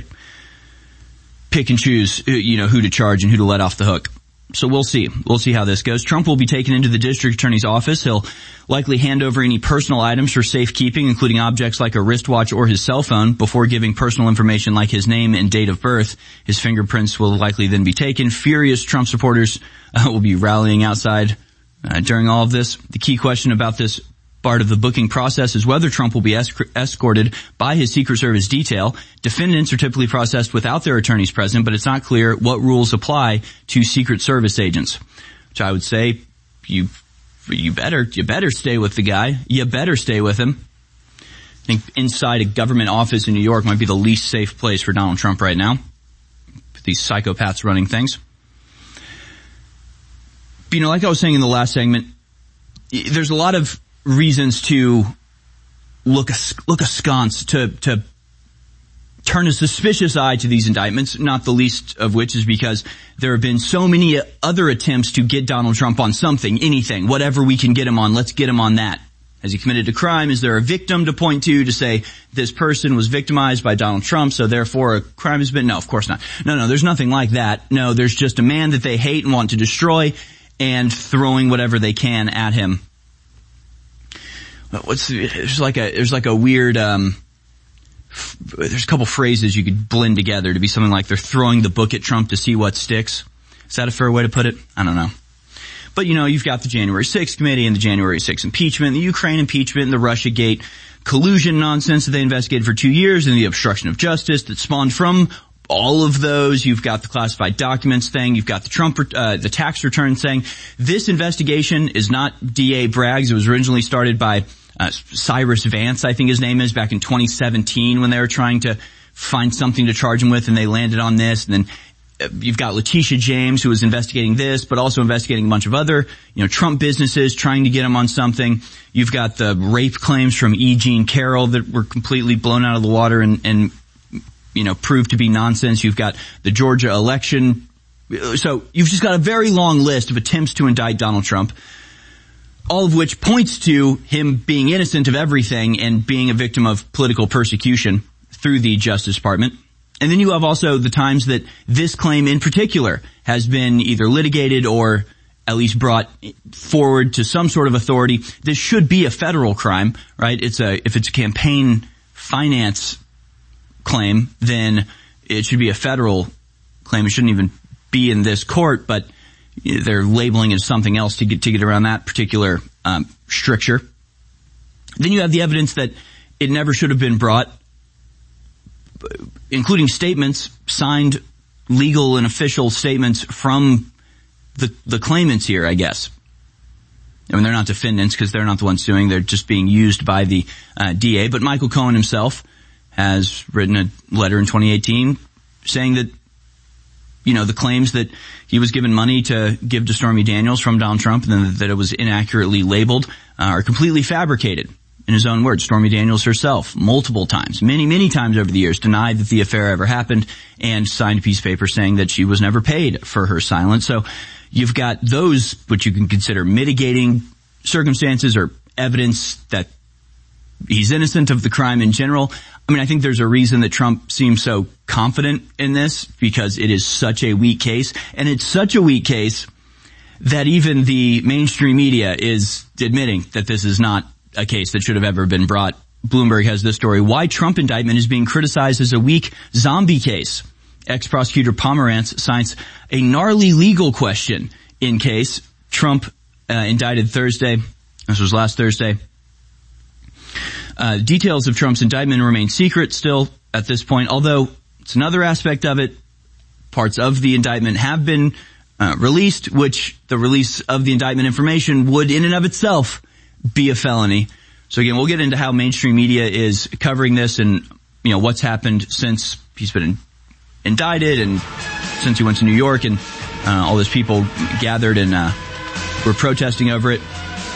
pick and choose, you know, who to charge and who to let off the hook. So we'll see. We'll see how this goes. Trump will be taken into the district attorney's office. He'll likely hand over any personal items for safekeeping, including objects like a wristwatch or his cell phone, before giving personal information like his name and date of birth. His fingerprints will likely then be taken. Furious Trump supporters uh, will be rallying outside uh, during all of this. The key question about this part of the booking process is whether Trump will be esc- escorted by his Secret Service detail. Defendants are typically processed without their attorneys present, but it's not clear what rules apply to Secret Service agents. Which I would say, you, you better, you better stay with the guy. You better stay with him. I think inside a government office in New York might be the least safe place for Donald Trump right now. These psychopaths running things. But, you know, like I was saying in the last segment, there's a lot of reasons to look look askance, to to turn a suspicious eye to these indictments, not the least of which is because there have been so many other attempts to get Donald Trump on something, anything, whatever we can get him on, let's get him on that. Has he committed a crime? Is there a victim to point to to say this person was victimized by Donald Trump, so therefore a crime has been? No, of course not. No, no, there's nothing like that. No, there's just a man that they hate and want to destroy and throwing whatever they can at him. What's, there's like a, there's like a weird, um, there's a couple phrases you could blend together to be something like they're throwing the book at Trump to see what sticks. Is that a fair way to put it? I don't know. But, you know, you've got the January sixth committee and the January sixth impeachment, the Ukraine impeachment, and the Russiagate collusion nonsense that they investigated for two years, and the obstruction of justice that spawned from all of those. You've got the classified documents thing. You've got the Trump, uh, the tax return thing. This investigation is not D A Bragg's. It was originally started by uh, Cyrus Vance, I think his name is, back in twenty seventeen when they were trying to find something to charge him with, and they landed on this. And then you've got Letitia James, who was investigating this, but also investigating a bunch of other, you know, Trump businesses, trying to get him on something. You've got the rape claims from E. Jean Carroll that were completely blown out of the water and, and, you know, proved to be nonsense. You've got the Georgia election. So you've just got a very long list of attempts to indict Donald Trump, all of which points to him being innocent of everything and being a victim of political persecution through the Justice Department. And then you have also the times that this claim in particular has been either litigated or at least brought forward to some sort of authority. This should be a federal crime, right? It's a, if it's a campaign finance claim, then it should be a federal claim. It shouldn't even be in this court, but they're labeling it as something else to get, to get around that particular, um, stricture. Then you have the evidence that it never should have been brought, including statements, signed legal and official statements from the the claimants here, I guess. I mean, they're not defendants because they're not the ones suing. They're just being used by the uh, D A. But Michael Cohen himself has written a letter in twenty eighteen saying that, you know, the claims that he was given money to give to Stormy Daniels from Donald Trump and then that it was inaccurately labeled uh, are completely fabricated. In his own words, Stormy Daniels herself, multiple times, many, many times over the years, denied that the affair ever happened and signed a piece of paper saying that she was never paid for her silence. So you've got those, which you can consider mitigating circumstances or evidence that he's innocent of the crime in general. I mean, I think there's a reason that Trump seems so confident in this because it is such a weak case. And it's such a weak case that even the mainstream media is admitting that this is not a case that should have ever been brought. Bloomberg has this story: why Trump indictment is being criticized as a weak zombie case. Ex-prosecutor Pomerantz cites a gnarly legal question in case. Trump uh, indicted Thursday. This was last Thursday. Uh, details of Trump's indictment remain secret still at this point, although it's another aspect of it. Parts of the indictment have been uh, released, which the release of the indictment information would in and of itself be a felony. So again, we'll get into how mainstream media is covering this and, you know, what's happened since he's been in, indicted and since he went to New York and uh, all those people gathered and uh, were protesting over it.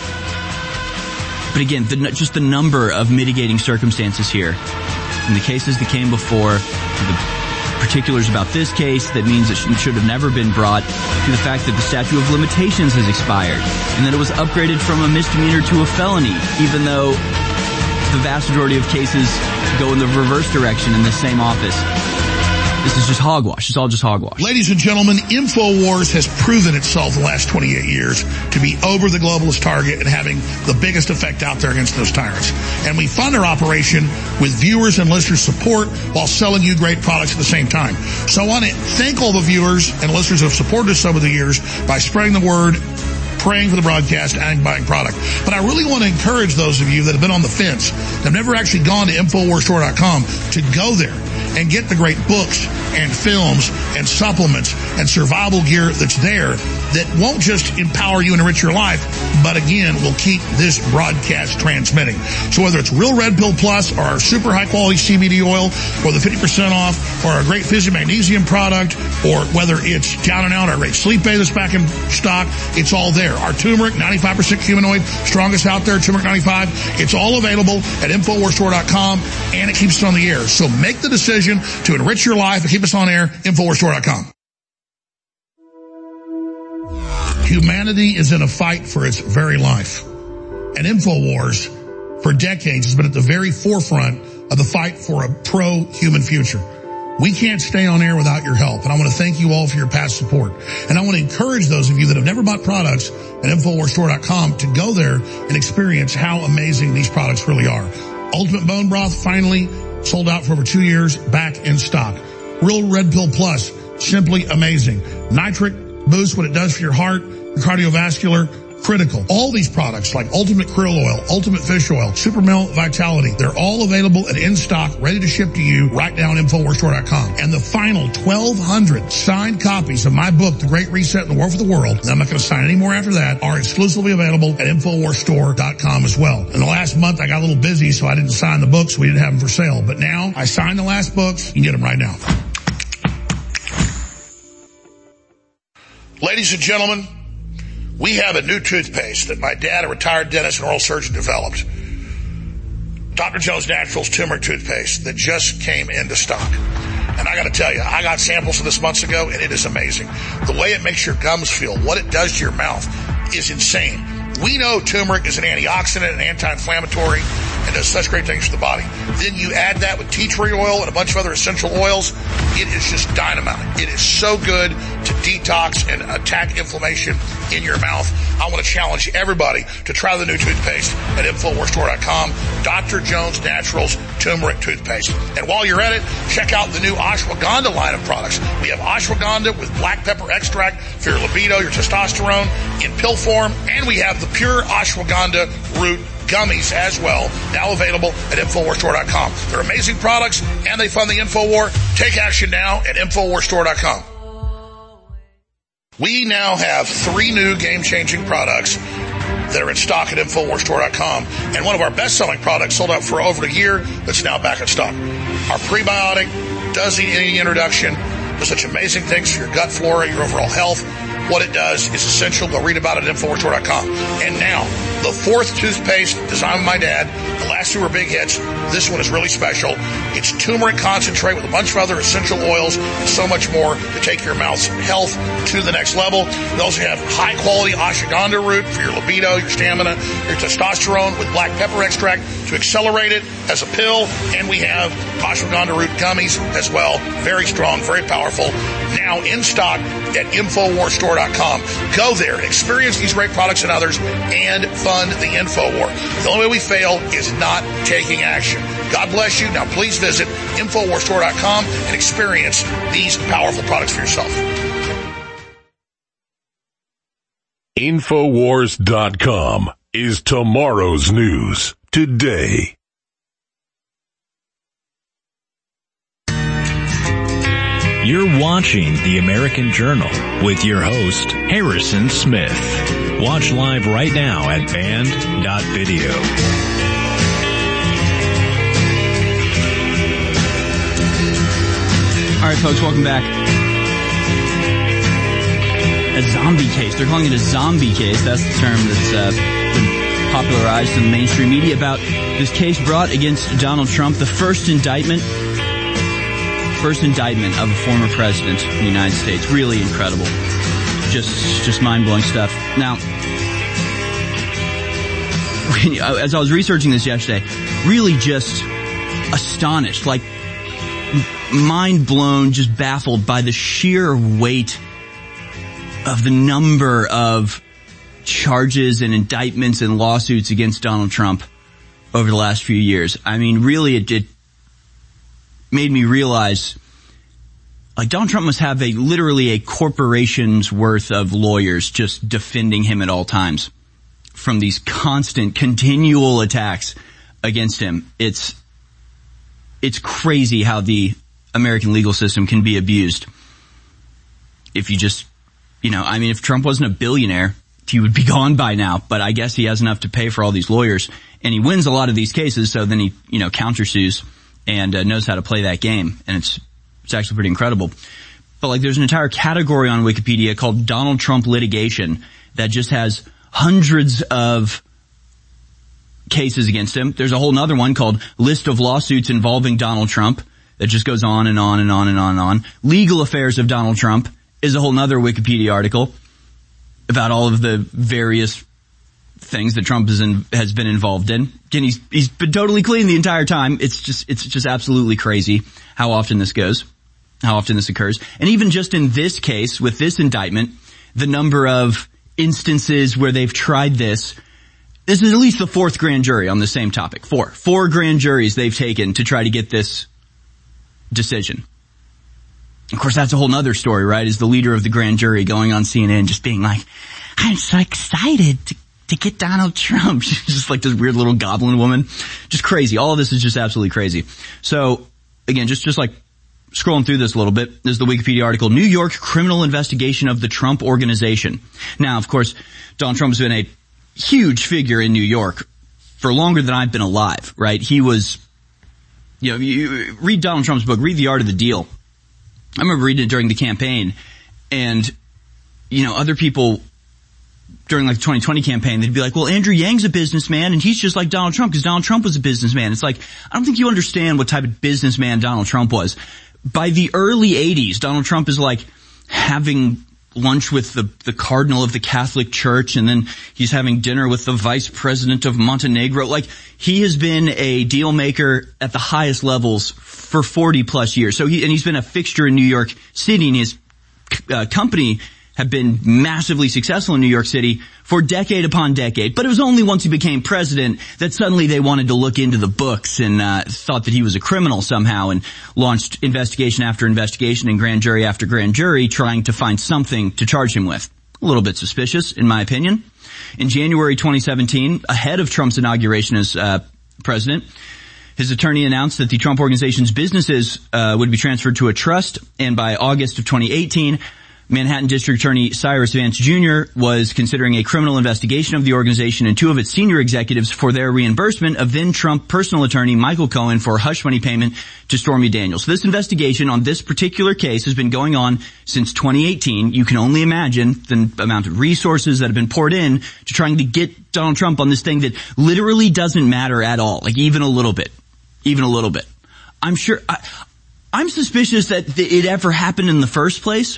But again, the, just the number of mitigating circumstances here in the cases that came before, the particulars about this case that means it should have never been brought, to the fact that the statute of limitations has expired and that it was upgraded from a misdemeanor to a felony, even though the vast majority of cases go in the reverse direction in the same office. This is just hogwash. It's all just hogwash. Ladies and gentlemen, InfoWars has proven itself the last twenty-eight years to be over the globalist target and having the biggest effect out there against those tyrants. And we fund our operation with viewers and listeners' support while selling you great products at the same time. So I want to thank all the viewers and listeners who have supported us over the years by spreading the word, praying for the broadcast, and buying product. But I really want to encourage those of you that have been on the fence, that have never actually gone to Infowars Store dot com, to go there and get the great books and films and supplements and survival gear that's there that won't just empower you and enrich your life, but again, will keep this broadcast transmitting. So whether it's Real Red Pill Plus or our super high quality C B D oil or the fifty percent off or our great Physi Magnesium product, or whether it's Down and Out, our great Sleep Aid that's back in stock, it's all there. Our turmeric, ninety-five percent humanoid, strongest out there, turmeric ninety-five, it's all available at Infowars Store dot com, and it keeps us on the air. So make the decision to enrich your life and keep us on air, Infowars Store dot com. Humanity is in a fight for its very life. And InfoWars, for decades, has been at the very forefront of the fight for a pro-human future. We can't stay on air without your help, and I want to thank you all for your past support. And I want to encourage those of you that have never bought products at Infowars Store dot com to go there and experience how amazing these products really are. Ultimate Bone Broth, finally sold out for over two years, back in stock. Real Red Pill Plus, simply amazing. Nitric Boost, what it does for your heart, your cardiovascular, critical. All these products like Ultimate Krill Oil, Ultimate Fish Oil, Super Male Vitality, they're all available and in stock, ready to ship to you right now on Infowars Store dot com. And the final twelve hundred signed copies of my book, The Great Reset and the War for the World, and I'm not going to sign any more after that, are exclusively available at Infowars Store dot com as well. In the last month, I got a little busy, so I didn't sign the books. We didn't have them for sale. But now, I signed the last books. You can get them right now. Ladies and gentlemen, we have a new toothpaste that my dad, a retired dentist and oral surgeon, developed. Doctor Jones Naturals Turmeric Toothpaste that just came into stock. And I got to tell you, I got samples of this months ago, and it is amazing. The way it makes your gums feel, what it does to your mouth, is insane. We know turmeric is an antioxidant and anti-inflammatory and does such great things for the body. Then you add that with tea tree oil and a bunch of other essential oils. It is just dynamite. It is so good to detox and attack inflammation in your mouth. I want to challenge everybody to try the new toothpaste at Infowars Store dot com. Doctor Jones Naturals Turmeric Toothpaste. And while you're at it, check out the new Ashwagandha line of products. We have ashwagandha with black pepper extract for your libido, your testosterone in pill form. And we have the pure ashwagandha root gummies as well, now available at Infowars Store dot com. They're amazing products, and they fund the InfoWar. Take action now at Infowars Store dot com. We now have three new game-changing products that are in stock at Infowars Store dot com, and one of our best-selling products sold out for over a year that's now back in stock. Our prebiotic does need any introduction. Does such amazing things for your gut flora, your overall health. What it does is essential. Go read about it at Infowars Store dot com. And now, the fourth toothpaste designed by my dad. The last two were big hits. This one is really special. It's turmeric concentrate with a bunch of other essential oils and so much more to take your mouth's health to the next level. We also have high-quality ashwagandha root for your libido, your stamina, your testosterone with black pepper extract to accelerate it as a pill. And we have ashwagandha root gummies as well. Very strong, very powerful. Now in stock at Infowars Store dot com. Go there and experience these great products and others and fund the InfoWar. The only way we fail is not taking action. God bless you. Now please visit Infowars Store dot com and experience these powerful products for yourself. Infowars dot com is tomorrow's news today. You're watching The American Journal with your host, Harrison Smith. Watch live right now at band dot video. All right, folks, welcome back. A zombie case. They're calling it a zombie case. That's the term that's uh, been popularized in the mainstream media about this case brought against Donald Trump, the first indictment First indictment of a former president of the United States. Really incredible. Just, just mind-blowing stuff. Now, as I was researching this yesterday, really just astonished, like mind-blown, just baffled by the sheer weight of the number of charges and indictments and lawsuits against Donald Trump over the last few years. I mean, really, it, it made me realize, like, Donald Trump must have a literally a corporation's worth of lawyers just defending him at all times from these constant, continual attacks against him. It's, it's crazy how the American legal system can be abused if you just you know, I mean, if Trump wasn't a billionaire, he would be gone by now, but I guess he has enough to pay for all these lawyers, and he wins a lot of these cases, so then he, you know, countersues and uh, knows how to play that game, and it's it's actually pretty incredible. But like, there's an entire category on Wikipedia called Donald Trump litigation that just has hundreds of cases against him. There's a whole nother one called List of Lawsuits Involving Donald Trump that just goes on and on and on and on and on. Legal Affairs of Donald Trump is a whole nother Wikipedia article about all of the various things that Trump is in, has been involved in. Again, he's, he's been totally clean the entire time. It's just, it's just absolutely crazy how often this goes, how often this occurs. And even just in this case, with this indictment, the number of instances where they've tried this, this is at least the fourth grand jury on the same topic. Four. Four grand juries they've taken to try to get this decision. Of course, that's a whole nother story, right? Is the leader of the grand jury going on C N N just being like, I'm so excited to, to get Donald Trump. She's just like this weird little goblin woman. Just crazy. All of this is just absolutely crazy. So, again, just, just like scrolling through this a little bit, this is the Wikipedia article, New York Criminal Investigation of the Trump Organization. Now, of course, Donald Trump has been a huge figure in New York for longer than I've been alive, right? He was, you know, you read Donald Trump's book, read The Art of the Deal. I remember reading it during the campaign, and, you know, other people during like the twenty twenty campaign, they'd be like, well, Andrew Yang's a businessman, and he's just like Donald Trump because Donald Trump was a businessman. It's like, I don't think you understand what type of businessman Donald Trump was. By the early eighties, Donald Trump is like having lunch with the, the cardinal of the Catholic Church, and then he's having dinner with the vice president of Montenegro. Like, he has been a deal maker at the highest levels for forty plus years. So he, and he's been a fixture in New York City, and his uh, company have been massively successful in New York City for decade upon decade. But it was only once he became president that suddenly they wanted to look into the books and uh, thought that he was a criminal somehow, and launched investigation after investigation and grand jury after grand jury trying to find something to charge him with. A little bit suspicious, in my opinion. In January twenty seventeen, ahead of Trump's inauguration as uh, president, his attorney announced that the Trump Organization's businesses uh, would be transferred to a trust, and by August of twenty eighteen, Manhattan District Attorney Cyrus Vance Junior was considering a criminal investigation of the organization and two of its senior executives for their reimbursement of then-Trump personal attorney Michael Cohen for hush money payment to Stormy Daniels. So this investigation on this particular case has been going on since twenty eighteen. You can only imagine the amount of resources that have been poured in to trying to get Donald Trump on this thing that literally doesn't matter at all, like even a little bit. Even a little bit. I'm sure, I, I'm suspicious that it ever happened in the first place.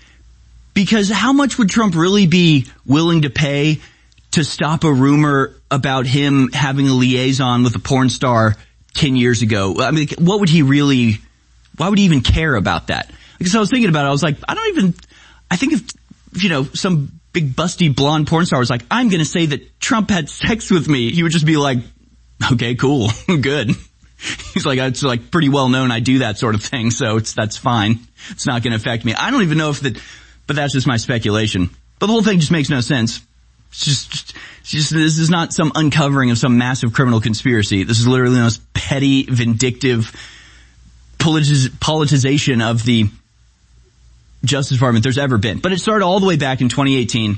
Because how much would Trump really be willing to pay to stop a rumor about him having a liaison with a porn star ten years ago? I mean, what would he really, why would he even care about that? Because I was thinking about it, I was like, I don't even, I think if, you know, some big busty blonde porn star was like, I'm gonna say that Trump had sex with me, he would just be like, okay, cool, good. He's like, it's like pretty well known I do that sort of thing, so it's, that's fine. It's not gonna affect me. I don't even know if that, but that's just my speculation. But the whole thing just makes no sense. It's just, just, it's just, this is not some uncovering of some massive criminal conspiracy. This is literally the most petty, vindictive politiz- politicization of the Justice Department there's ever been. But it started all the way back in twenty eighteen.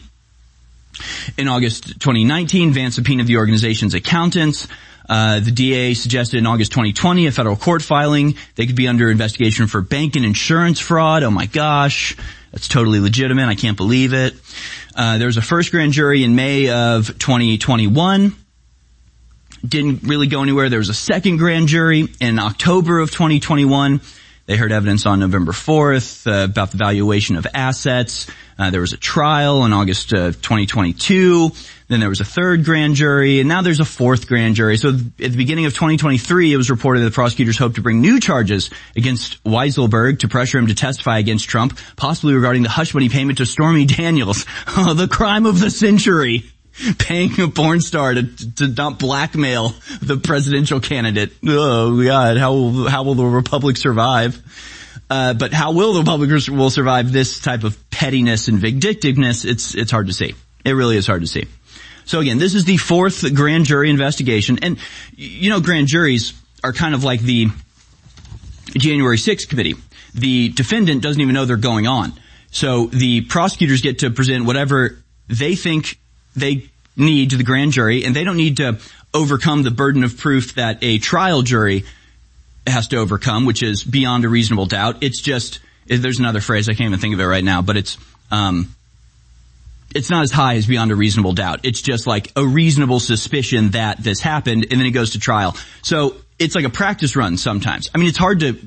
In August twenty nineteen, Vance subpoenaed the organization's accountants. Uh, the D A suggested in August twenty twenty a federal court filing. They could be under investigation for bank and insurance fraud. Oh my gosh. That's totally legitimate. I can't believe it. Uh, there was a first grand jury in May of twenty twenty-one. Didn't really go anywhere. There was a second grand jury in October of twenty twenty-one. They heard evidence on November fourth uh, about the valuation of assets. Uh, there was a trial in August uh, twenty twenty-two. Then there was a third grand jury, and now there's a fourth grand jury. So at the beginning of twenty twenty-three, it was reported that prosecutors hope to bring new charges against Weisselberg to pressure him to testify against Trump, possibly regarding the hush money payment to Stormy Daniels. Oh, the crime of the century. Paying a porn star to, to not blackmail the presidential candidate. Oh God, how, how will the Republic survive? Uh, but how will the Republic will survive this type of pettiness and vindictiveness? It's, it's hard to see. It really is hard to see. So again, this is the fourth grand jury investigation. And, you know, grand juries are kind of like the January sixth committee. The defendant doesn't even know they're going on. So the prosecutors get to present whatever they think they need to the grand jury, and they don't need to overcome the burden of proof that a trial jury has to overcome, which is beyond a reasonable doubt. It's just, there's another phrase, I can't even think of it right now, but it's, um, it's not as high as beyond a reasonable doubt. It's just like a reasonable suspicion that this happened, and then it goes to trial. So it's like a practice run sometimes. I mean, it's hard to,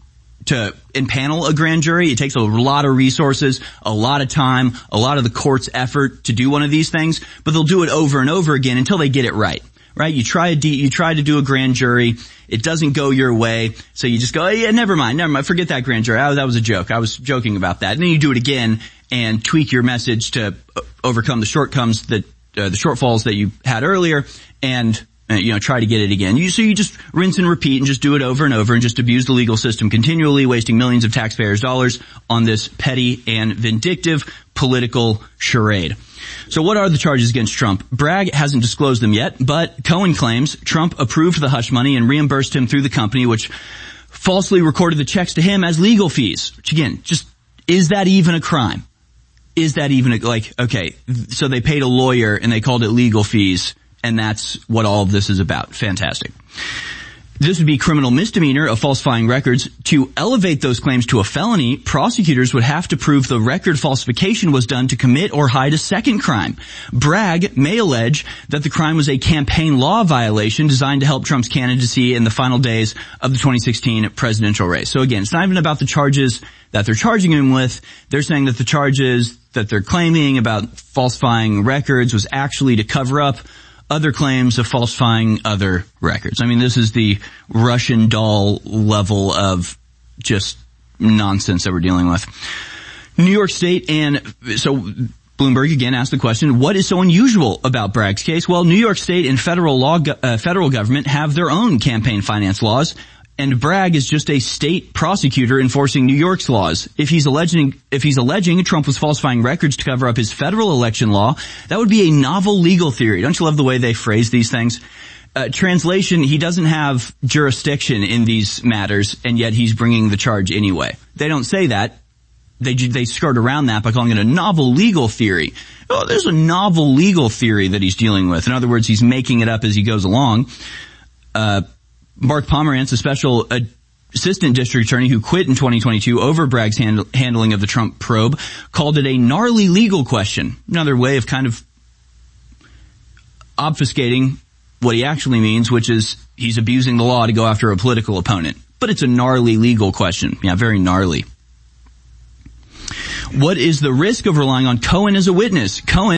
to impanel a grand jury. It takes a lot of resources, a lot of time, a lot of the court's effort to do one of these things, but they'll do it over and over again until they get it right. Right? You try a de- you try to do a grand jury, it doesn't go your way, so you just go, oh, yeah, never mind, never mind, forget that grand jury. Oh, that was a joke. I was joking about that. And then you do it again and tweak your message to overcome the shortcomings that uh, the shortfalls that you had earlier, and uh, you know, try to get it again. You, so you just rinse and repeat and just do it over and over and just abuse the legal system continually, wasting millions of taxpayers' dollars on this petty and vindictive political charade. So what are the charges against Trump? Bragg hasn't disclosed them yet, but Cohen claims Trump approved the hush money and reimbursed him through the company, which falsely recorded the checks to him as legal fees. Which again, just, is that even a crime? Is that even a, like, okay, so they paid a lawyer and they called it legal fees, and that's what all of this is about. Fantastic. This would be criminal misdemeanor of falsifying records. To elevate those claims to a felony, prosecutors would have to prove the record falsification was done to commit or hide a second crime. Bragg may allege that the crime was a campaign law violation designed to help Trump's candidacy in the final days of the twenty sixteen presidential race. So again, it's not even about the charges that they're charging him with. They're saying that the charges that they're claiming about falsifying records was actually to cover up other claims of falsifying other records. I mean, this is the Russian doll level of just nonsense that we're dealing with. New York State, and so Bloomberg again asked the question, what is so unusual about Bragg's case? Well, New York State and federal law, uh, federal government have their own campaign finance laws, and Bragg is just a state prosecutor enforcing New York's laws. If he's alleging, if he's alleging Trump was falsifying records to cover up his federal election law, that would be a novel legal theory. Don't you love the way they phrase these things? Uh, translation, he doesn't have jurisdiction in these matters, and yet he's bringing the charge anyway. They don't say that. They, they skirt around that by calling it a novel legal theory. Oh, there's a novel legal theory that he's dealing with. In other words, he's making it up as he goes along. Uh, Mark Pomerantz, a special uh, assistant district attorney who quit in twenty twenty-two over Bragg's hand- handling of the Trump probe, called it a gnarly legal question. Another way of kind of obfuscating what he actually means, which is he's abusing the law to go after a political opponent. But it's a gnarly legal question. Yeah, very gnarly. What is the risk of relying on Cohen as a witness? Cohen